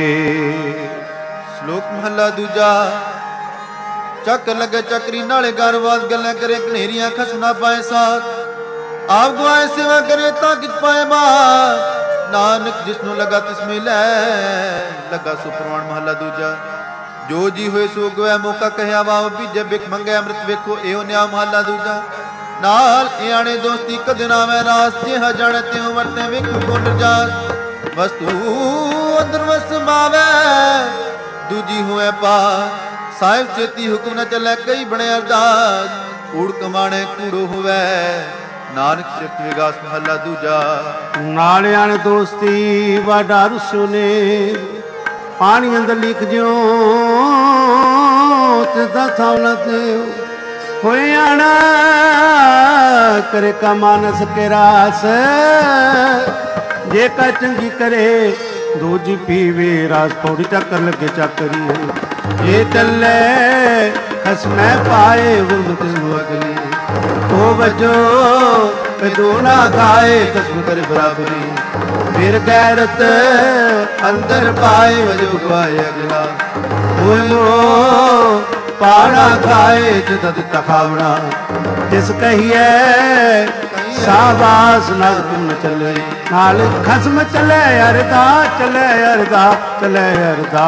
ਸ਼ਲੋਕ ਮਹਲਾ ਦੂਜਾ। ਚੱਕ ਲਗੇ ਚੱਕਰੀ ਨਾਲੇ ਗਰਵਾਦ ਗੱਲਾਂ ਕਰੇ ਘਨੇਰੀਆਂ ਖਸਨਾ ਪਾਏ ਸਾਥ ਆਪ ਗਵਾਏ ਸੇਵਾ ਕਰੇ ਤਾਂ ਕਿਛ ਪਾਏ ਬਾਤ ਨਾਨਕ ਜਿਸਨੂੰ ਲਗਾ ਤਿਸ ਮਿਲੈ ਲਗਾ ਸੋ ਪ੍ਰਵਾਨ ਮਹਲਾ ਦੂਜਾ। ਜੋ ਜੀ ਹੋਏ ਸੋ ਗਵੈ ਮੌਕਾ ਕਹਿਆ ਵਾਹ ਬੀਜੇ ਬਿਖ ਮੰਗੇ ਅੰਮ੍ਰਿਤ ਵੇਖੋ ਇਹੋ ਨਿਆ ਮਹਲਾ ਦੂਜਾ। ਨਾਲ ਇਆਣੇ ਦੋਸਤੀ ਕਦੇ ਨਾ ਮੈਂ ਰਾਸ ਜਿਹਾ ਜਾਣੇ ਤਿਉ ਵਰਤੇ ਵੇਖੋ ਕੋ ਨਿਰਜਾਸ ਵਸਤੂ ਅੰਦਰ ਵਸ ਮਾਵੇ ਦੂਜੀ ਹੋਏ ਪਾ ਸਾਹਿਬ ਚੇਤੀ ਹੁਕਮ ਨ ਚੱਲੇ ਕਈ ਬਣੇ ਅਰਦਾਸ ਕੂੜ ਕਮਾਣੇ ਕੂੜੋ ਹੋਵੇ ਨਾਨਕ ਸਿਰਤ ਵਿਗਾਸ ਮਹਲਾ ਦੂਜਾ। ਨਾਲਿਆਂ ਨੇ ਦੋਸਤੀ ਵਾਡਾ ਰੁਸੋ ਨੇ ਪਾਣੀ ਅੰਦਰ ਲਿਖ ਜਿਉ ਤੇ ਦਾ ਥਾਵਲਾ ਤੇ ਹੋਏ ਆਣਾ ਕਰੇ ਕਾ ਮਾਨਸ ਕੇ ਰਾਸ ਜੇ ਕਾ ਚੰਗੀ ਕਰੇ ਦੂਜੀ ਪੀਵੇ ਰਾਸ ਪੌੜੀ ਚੱਕਰ ਲੱਗੇ ਚੱਕਰੀ ਇਹ ਚੱਲੇ ਖਸਮੈ ਪਾਏ ਗੁਰਮਤਿ ਨੂੰ ਅਗਲੀ ਉਹ ਵਜੋ ਕਦੂਣਾ ਖਾਏ ਖਸਮ ਕਰ ਬਰਾਬਰੀ ਫਿਰ ਗੈਰਤ ਅੰਦਰ ਪਾਏ ਵਜੋ ਪਾਏ ਅਗਲਾ ਉਹ ਪਾੜਾ ਖਾਏ ਜਦ ਤਖਾਵਣਾ ਜਿਸ ਕਹੀਏ ਸਾਬਾਸ ਨਾਲ ਤੁਮ ਚੱਲੇ ਨਾਲ ਖਸਮ ਚੱਲੇ ਅਰਦਾ ਚੱਲੇ ਅਰਦਾ ਚੱਲੇ ਅਰਦਾਸ।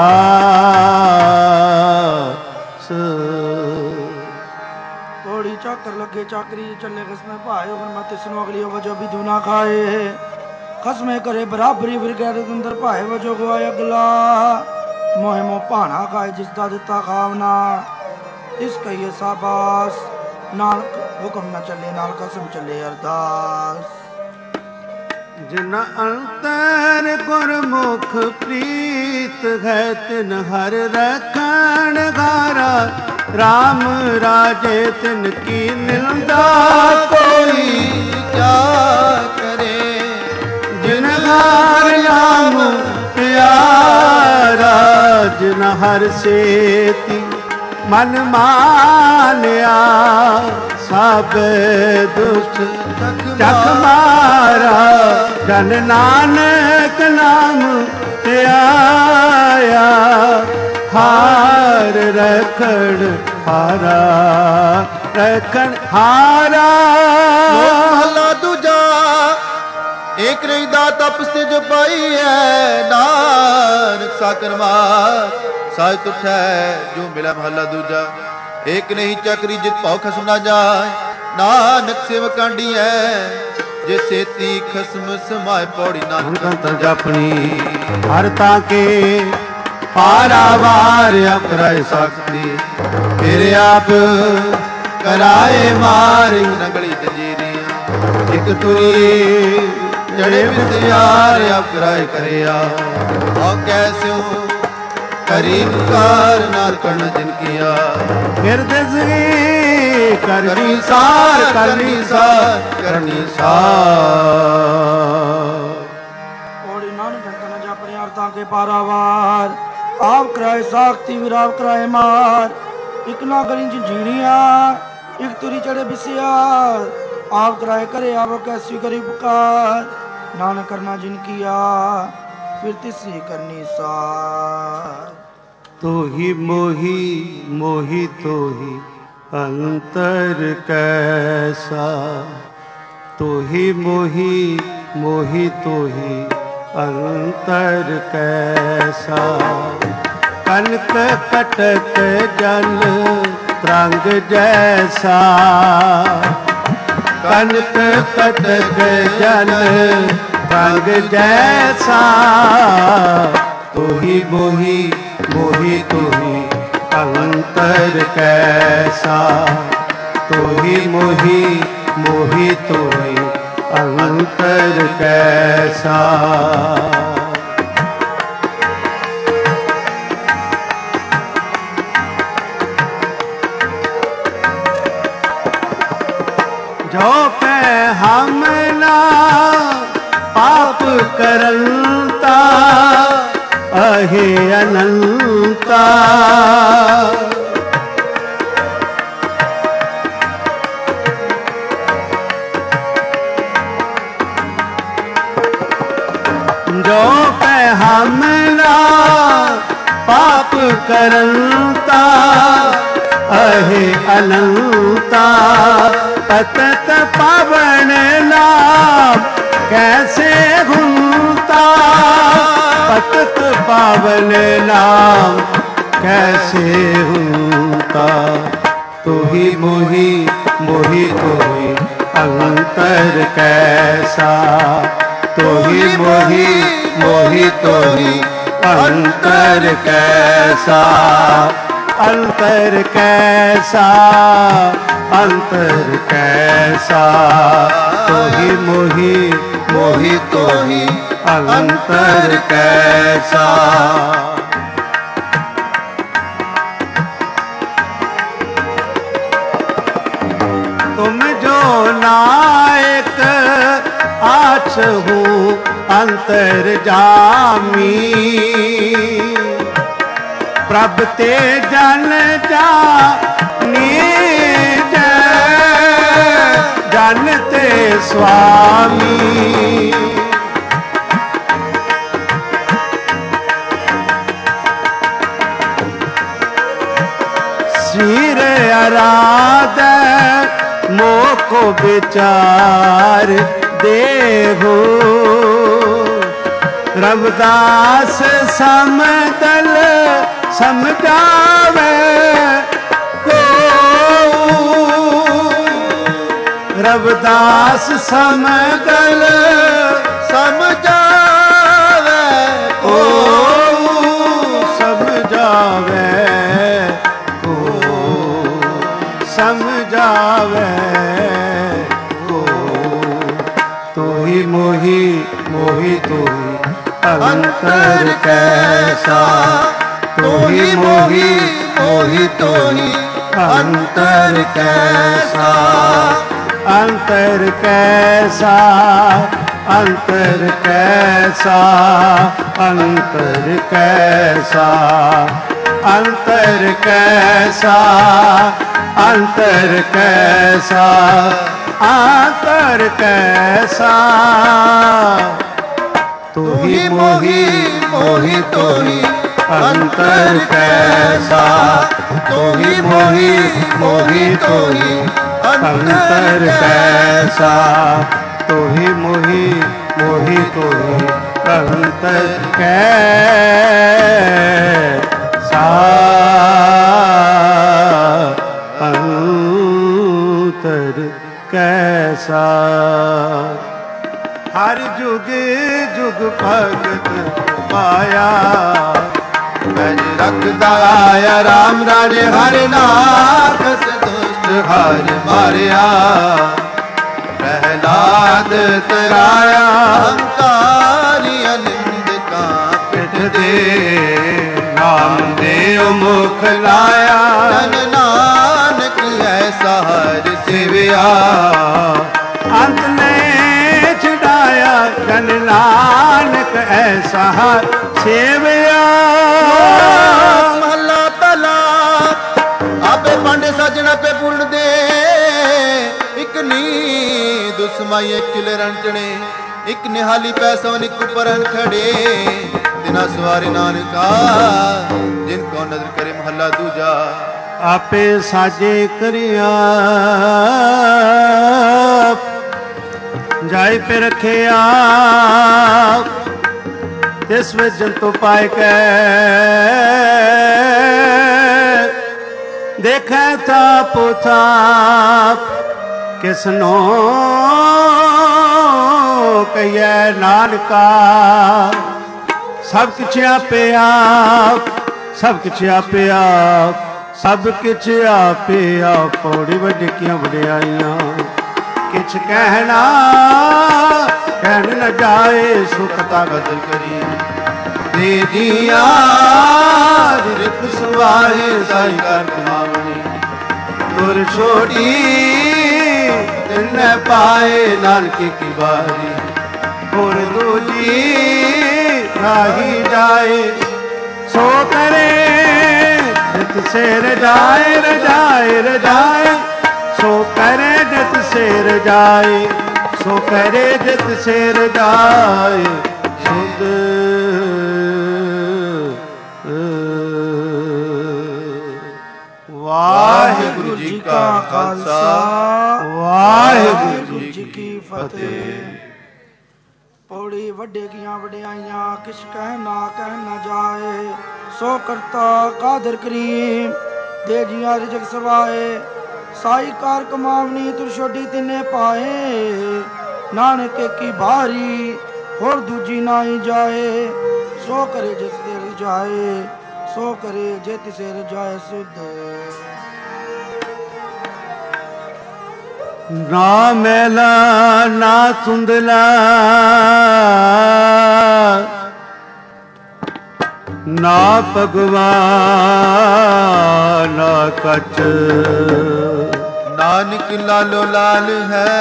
ਘੋੜੀ ਚਾਕਰ ਲੱਗੇ ਚਾਕਰੀ ਚੱਲੇ ਖਸਮੇ ਭਾਏ ਫਿਰ ਮੈਂ ਤਿਸ ਨੂੰ ਅਗਲੀ ਵਜੋ ਵੀ ਦੂਨਾ ਖਾਏ ਖਸਮੇ ਕਰੇ ਬਰਾਬਰੀ ਫਿਰ ਗੈਰਤ ਅੰਦਰ ਭਾਏ ਵਜੋ ਗਵਾਏ ਅਗਲਾ ਮੋਹ ਮੋ ਭਾਣਾ ਖਾਏ ਜਿਸ ਦਾ ਦਿੱਤਾ ਖਾਵਨਾ ਇਸ ਕਹੀਏ ਸਾਬਾਸ ਨਾਲ ਹੁਕਮ ਨਾ ਚੱਲੇ ਨਾਲ ਕਸਮ ਚੱਲੇ ਅਰਦਾਸ। ਜਿਨ ਅੰਤਰ ਗੁਰਮੁਖ ਪ੍ਰੀਤ ਹੈ ਤਿਨ ਹਰ ਰਖਣ ਘਾਰਾ ਰਾਮ ਰਾਜੇ ਤਿਨ ਕੀ ਨਿੰਦਾ ਕੋਈ ਕਿਆ ਕਰੇ ਜਿਨ ਹਰ ਨਾਮ ਪਿਆਰਾ ਜਿਨ ਹਰ ਸੇਤੀ ਮਨ ਮਾਨਿਆ ਸਭ ਦੁਸ਼ਟ ਚਖ ਮਾਰਾ। ਜਨ ਨਾਨਕ ਨਾਮ ਧਿਆਇਆ, ਹਾਰ ਰਖਣ ਹਾਰਾ, ਰਖਣ ਹਾਰਾ। ਮਹਲਾ ਦੂਜਾ। ਏਕ ਨਹੀਂ ਦਾ ਤਪਸ ਤੇ ਜੋ ਪਾਈ ਹੈ, ਨਾਨਕ ਸਾਕਰ ਮਾਰ ਸਾਜ ਤੁਠੈ ਜੋ ਮਿਲਾ। ਮਹਲਾ ਦੂਜਾ। ਏਕ ਨਹੀਂ ਚੱਕਰੀ ਜਿਤ ਭਉ ਖਸਮ ਨਾ ਜਾਏ, ਨਾਨਕ ਸੇਵ ਕਾਂਡੀ ਹੈ ਜੇ ਸੇਤੀ ਖਸਮ ਸਮਾਏ। ਪੌੜੀ ਨਾਨਕ ਅੰਤਰ ਜਪਣੀ ਹਰ ਤਾਂ ਕੇ ਪਾਰਾਵਾਰ ਅਪਰਾਇ ਸਕਤੀ, ਫਿਰ ਆਪ ਕਰਾਏ ਮਾਰ। ਨਗਲੀ ਜੰਜੀਰੀਆਂ ਇੱਕ ਤੁਰੀ ਜੜੇ ਵਿਸਿਆਰ ਅਪਰਾਇ ਕਰਿਆ। ਆਉ ਕੈਸਿਓ ਕਰੀ ਪੁਕਾਰ ਨਾਰ ਕਰਨ ਜਿਨ ਕੀਆ। ਫਿਰ ਦਿਸਗੀ ਕਰਨੀ ਸਾਰ, ਕਰਨੀ ਸਾਰ, ਕਰਨੀ ਸਾਰ। ਪੌੜੀ ਨਾਨਕ ਜੰਤਨ ਜਪਣੀ ਅਰਤਾਂ ਕੇ ਪਾਰਾਵਾਰ, ਆਪ ਕਰਾਏ ਸਾਖਤੀ ਵਿਰਾਪ ਕਰਾਏ ਮਾਰ। ਇਕ ਨਾ ਗਲੀ ਜੰਜੀਰੀਆਂ ਇੱਕ ਤੁਰੀ ਚੜੇ ਬਿਸਿਆਰ, ਆਪ ਕਰਾਏ करे आवो कैसी करी पुकार। नानक करना जिन किया फिर तिसरी करनी सार। तो ही मोही मोही तो ही अंतर कैसा, तो ही मोही मोही तो ही अंतर कैसा। कनक कटक जल तरंग जैसा, कनक कटक जल रंग जैसा। तो ही मोही मोही तो ही अंतर कैसा, तो ही मोही मोही तो ही अंतर कैसा। जो पे हमला पाप करंता अहे अनंता। जो पे हमला पाप करंता अहे अनंता। पतत पावन नाम कैसे घूमता, पतत पावन नाम कैसे घूमता। तो ही मोही मोही तो ही अंतर कैसा, तो ही मोही मोही तो ही अंतर कैसा। अंतर कैसा, अंतर कैसा। तो ही मोही मोही तो ही अंतर कैसा। तुम जो नायक आछ हो अंतर जामी, प्रभ ते जन जानी जन ते स्वामी। सिर आराध मोह को विचार देहो, रविदास समदल समझावे को। रविदास समदल समझावे को, समझावे को, समझावे को। तो ही मोही मोही तो ही अंतर कैसा, तो ही मोही मोही तो ही अंतर कैसा। अंतर कैसा, अंतर कैसा, अंतर कैसा, अंतर कैसा, अंतर कैसा, अंतर कैसा। तू ही मोही, मोही तो ही अंतर कैसा, तू ही मोही, मोही तो ही अंतर कैसा, तू ही मोही, मोही तो ही अंतर कैसा, अंतर कैसा। हर जुग जुग भगत पाया, मैं रखदा आया राम राजे हर नाथ दुष्ट हर मारिया। प्रहलाद तराया हंकारी अनिंदिका पिठ दे, नाम देव मुख लाया जन नानक ऐसा हर सेविया। अंत ने छुड़ाया जन नानक ऐसा हर सेविया। महला पहला आपे पांडे साजना पे पूर्ण दे, एक नी दुसमाई किले रंटने, एक निहाली पैसा निक परन खड़े। तिना सवारे नानका जिनको नजर करे महला दूजा। आपे साजे करिया जाय पे रखे आप, तिस में जंतु पाए के देखे था पोथा। किसनो कहिए नानका, सब किछ आपे आप, सब किछ आपे आप, सब किछ आपे आप। पौड़ी वड्डियां वड्याइयां किछ कहना कहन न जाए, सुखता बदल करी दे दिया। रित सुवाए साई कर कमावनी, तुर छोड़ी दिन न पाए नानके की बारी। और दूजी राही जाए सो करे, रित से रजाए रजाए रजाए, सो करे जित से रजाए, सो करे जित से रजाए। शुद्ध वाहिगुरु जी का खालसा, वाहिगुरु जी की फतेह। पौड़ी वड्डे किया वड्याइयां किस कहना कह न जाए, सो करता कादर करीम दे जिया रिजक सवाए। साई कार कमावनी तुर छोड़ी तिने पाए, नानक की भारी होर दूजी नाई जाए। सो करे जिस से जाए, सो करे जित से जाए सुध। ना मैला ना धुंधला, ना भगवान ना कच। नानक लालो लाल है,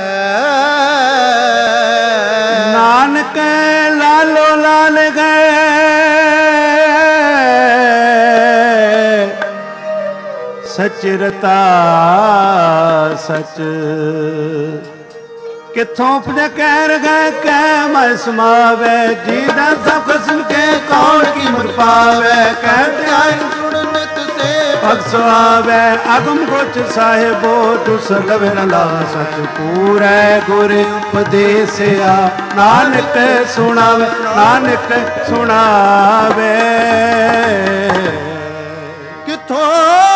नानक लालो लाल गए। सच रता सच किथों उपजे कैर गए कै मैं समावे। जी दा सब खसम के कौन कीमत पावे, कहते आए सुन नित से भगसवावे। अगम गोच साहिबो दुसर लवे न ला, सच पूरे गुर उपदेसिया। नानक सुनावे, नानक सुनावे। किथों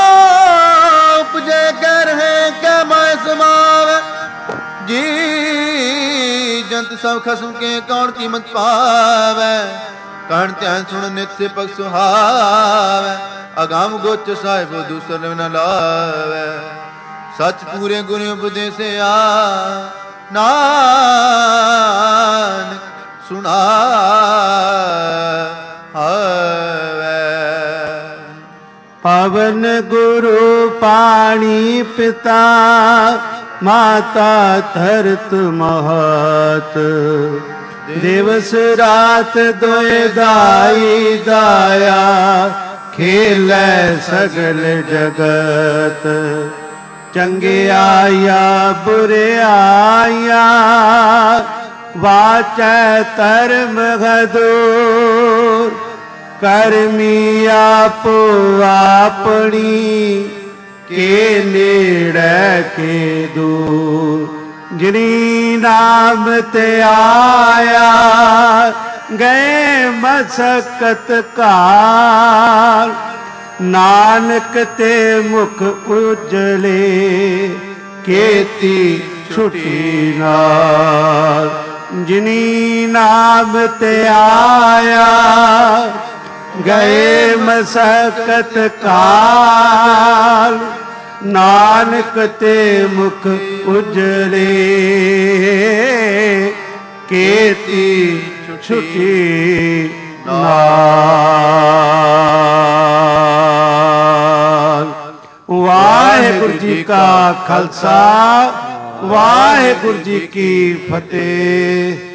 उपजे कर है क्या मैं समावे। जी जंत सब खसम के कौन कीमत पावे, कहन ध्यान सुन नित से पग सुहावे। अगाम गोच साहिब दूसर न लावे, सच पूरे गुर उपदेसिया। नानक सुनावे। पवन गुरु पानी पिता, माता धरत महत दिवस रात दोए दाई दाया खेलै सगल जगत चंगे आया बुरे आया वाचै धर्म हदूर करमी आपो आपनी के नेड़े के दूर जिनी नाम ते आया गए मसकत काल नानक ते मुख उजले केती छुटी नाल जिनी नाम ते आया गए मसकत काल नानक ते मुख उजले केती छुटी नाल। वाहिगुरु जी का खालसा वाहिगुरु जी की फतेह।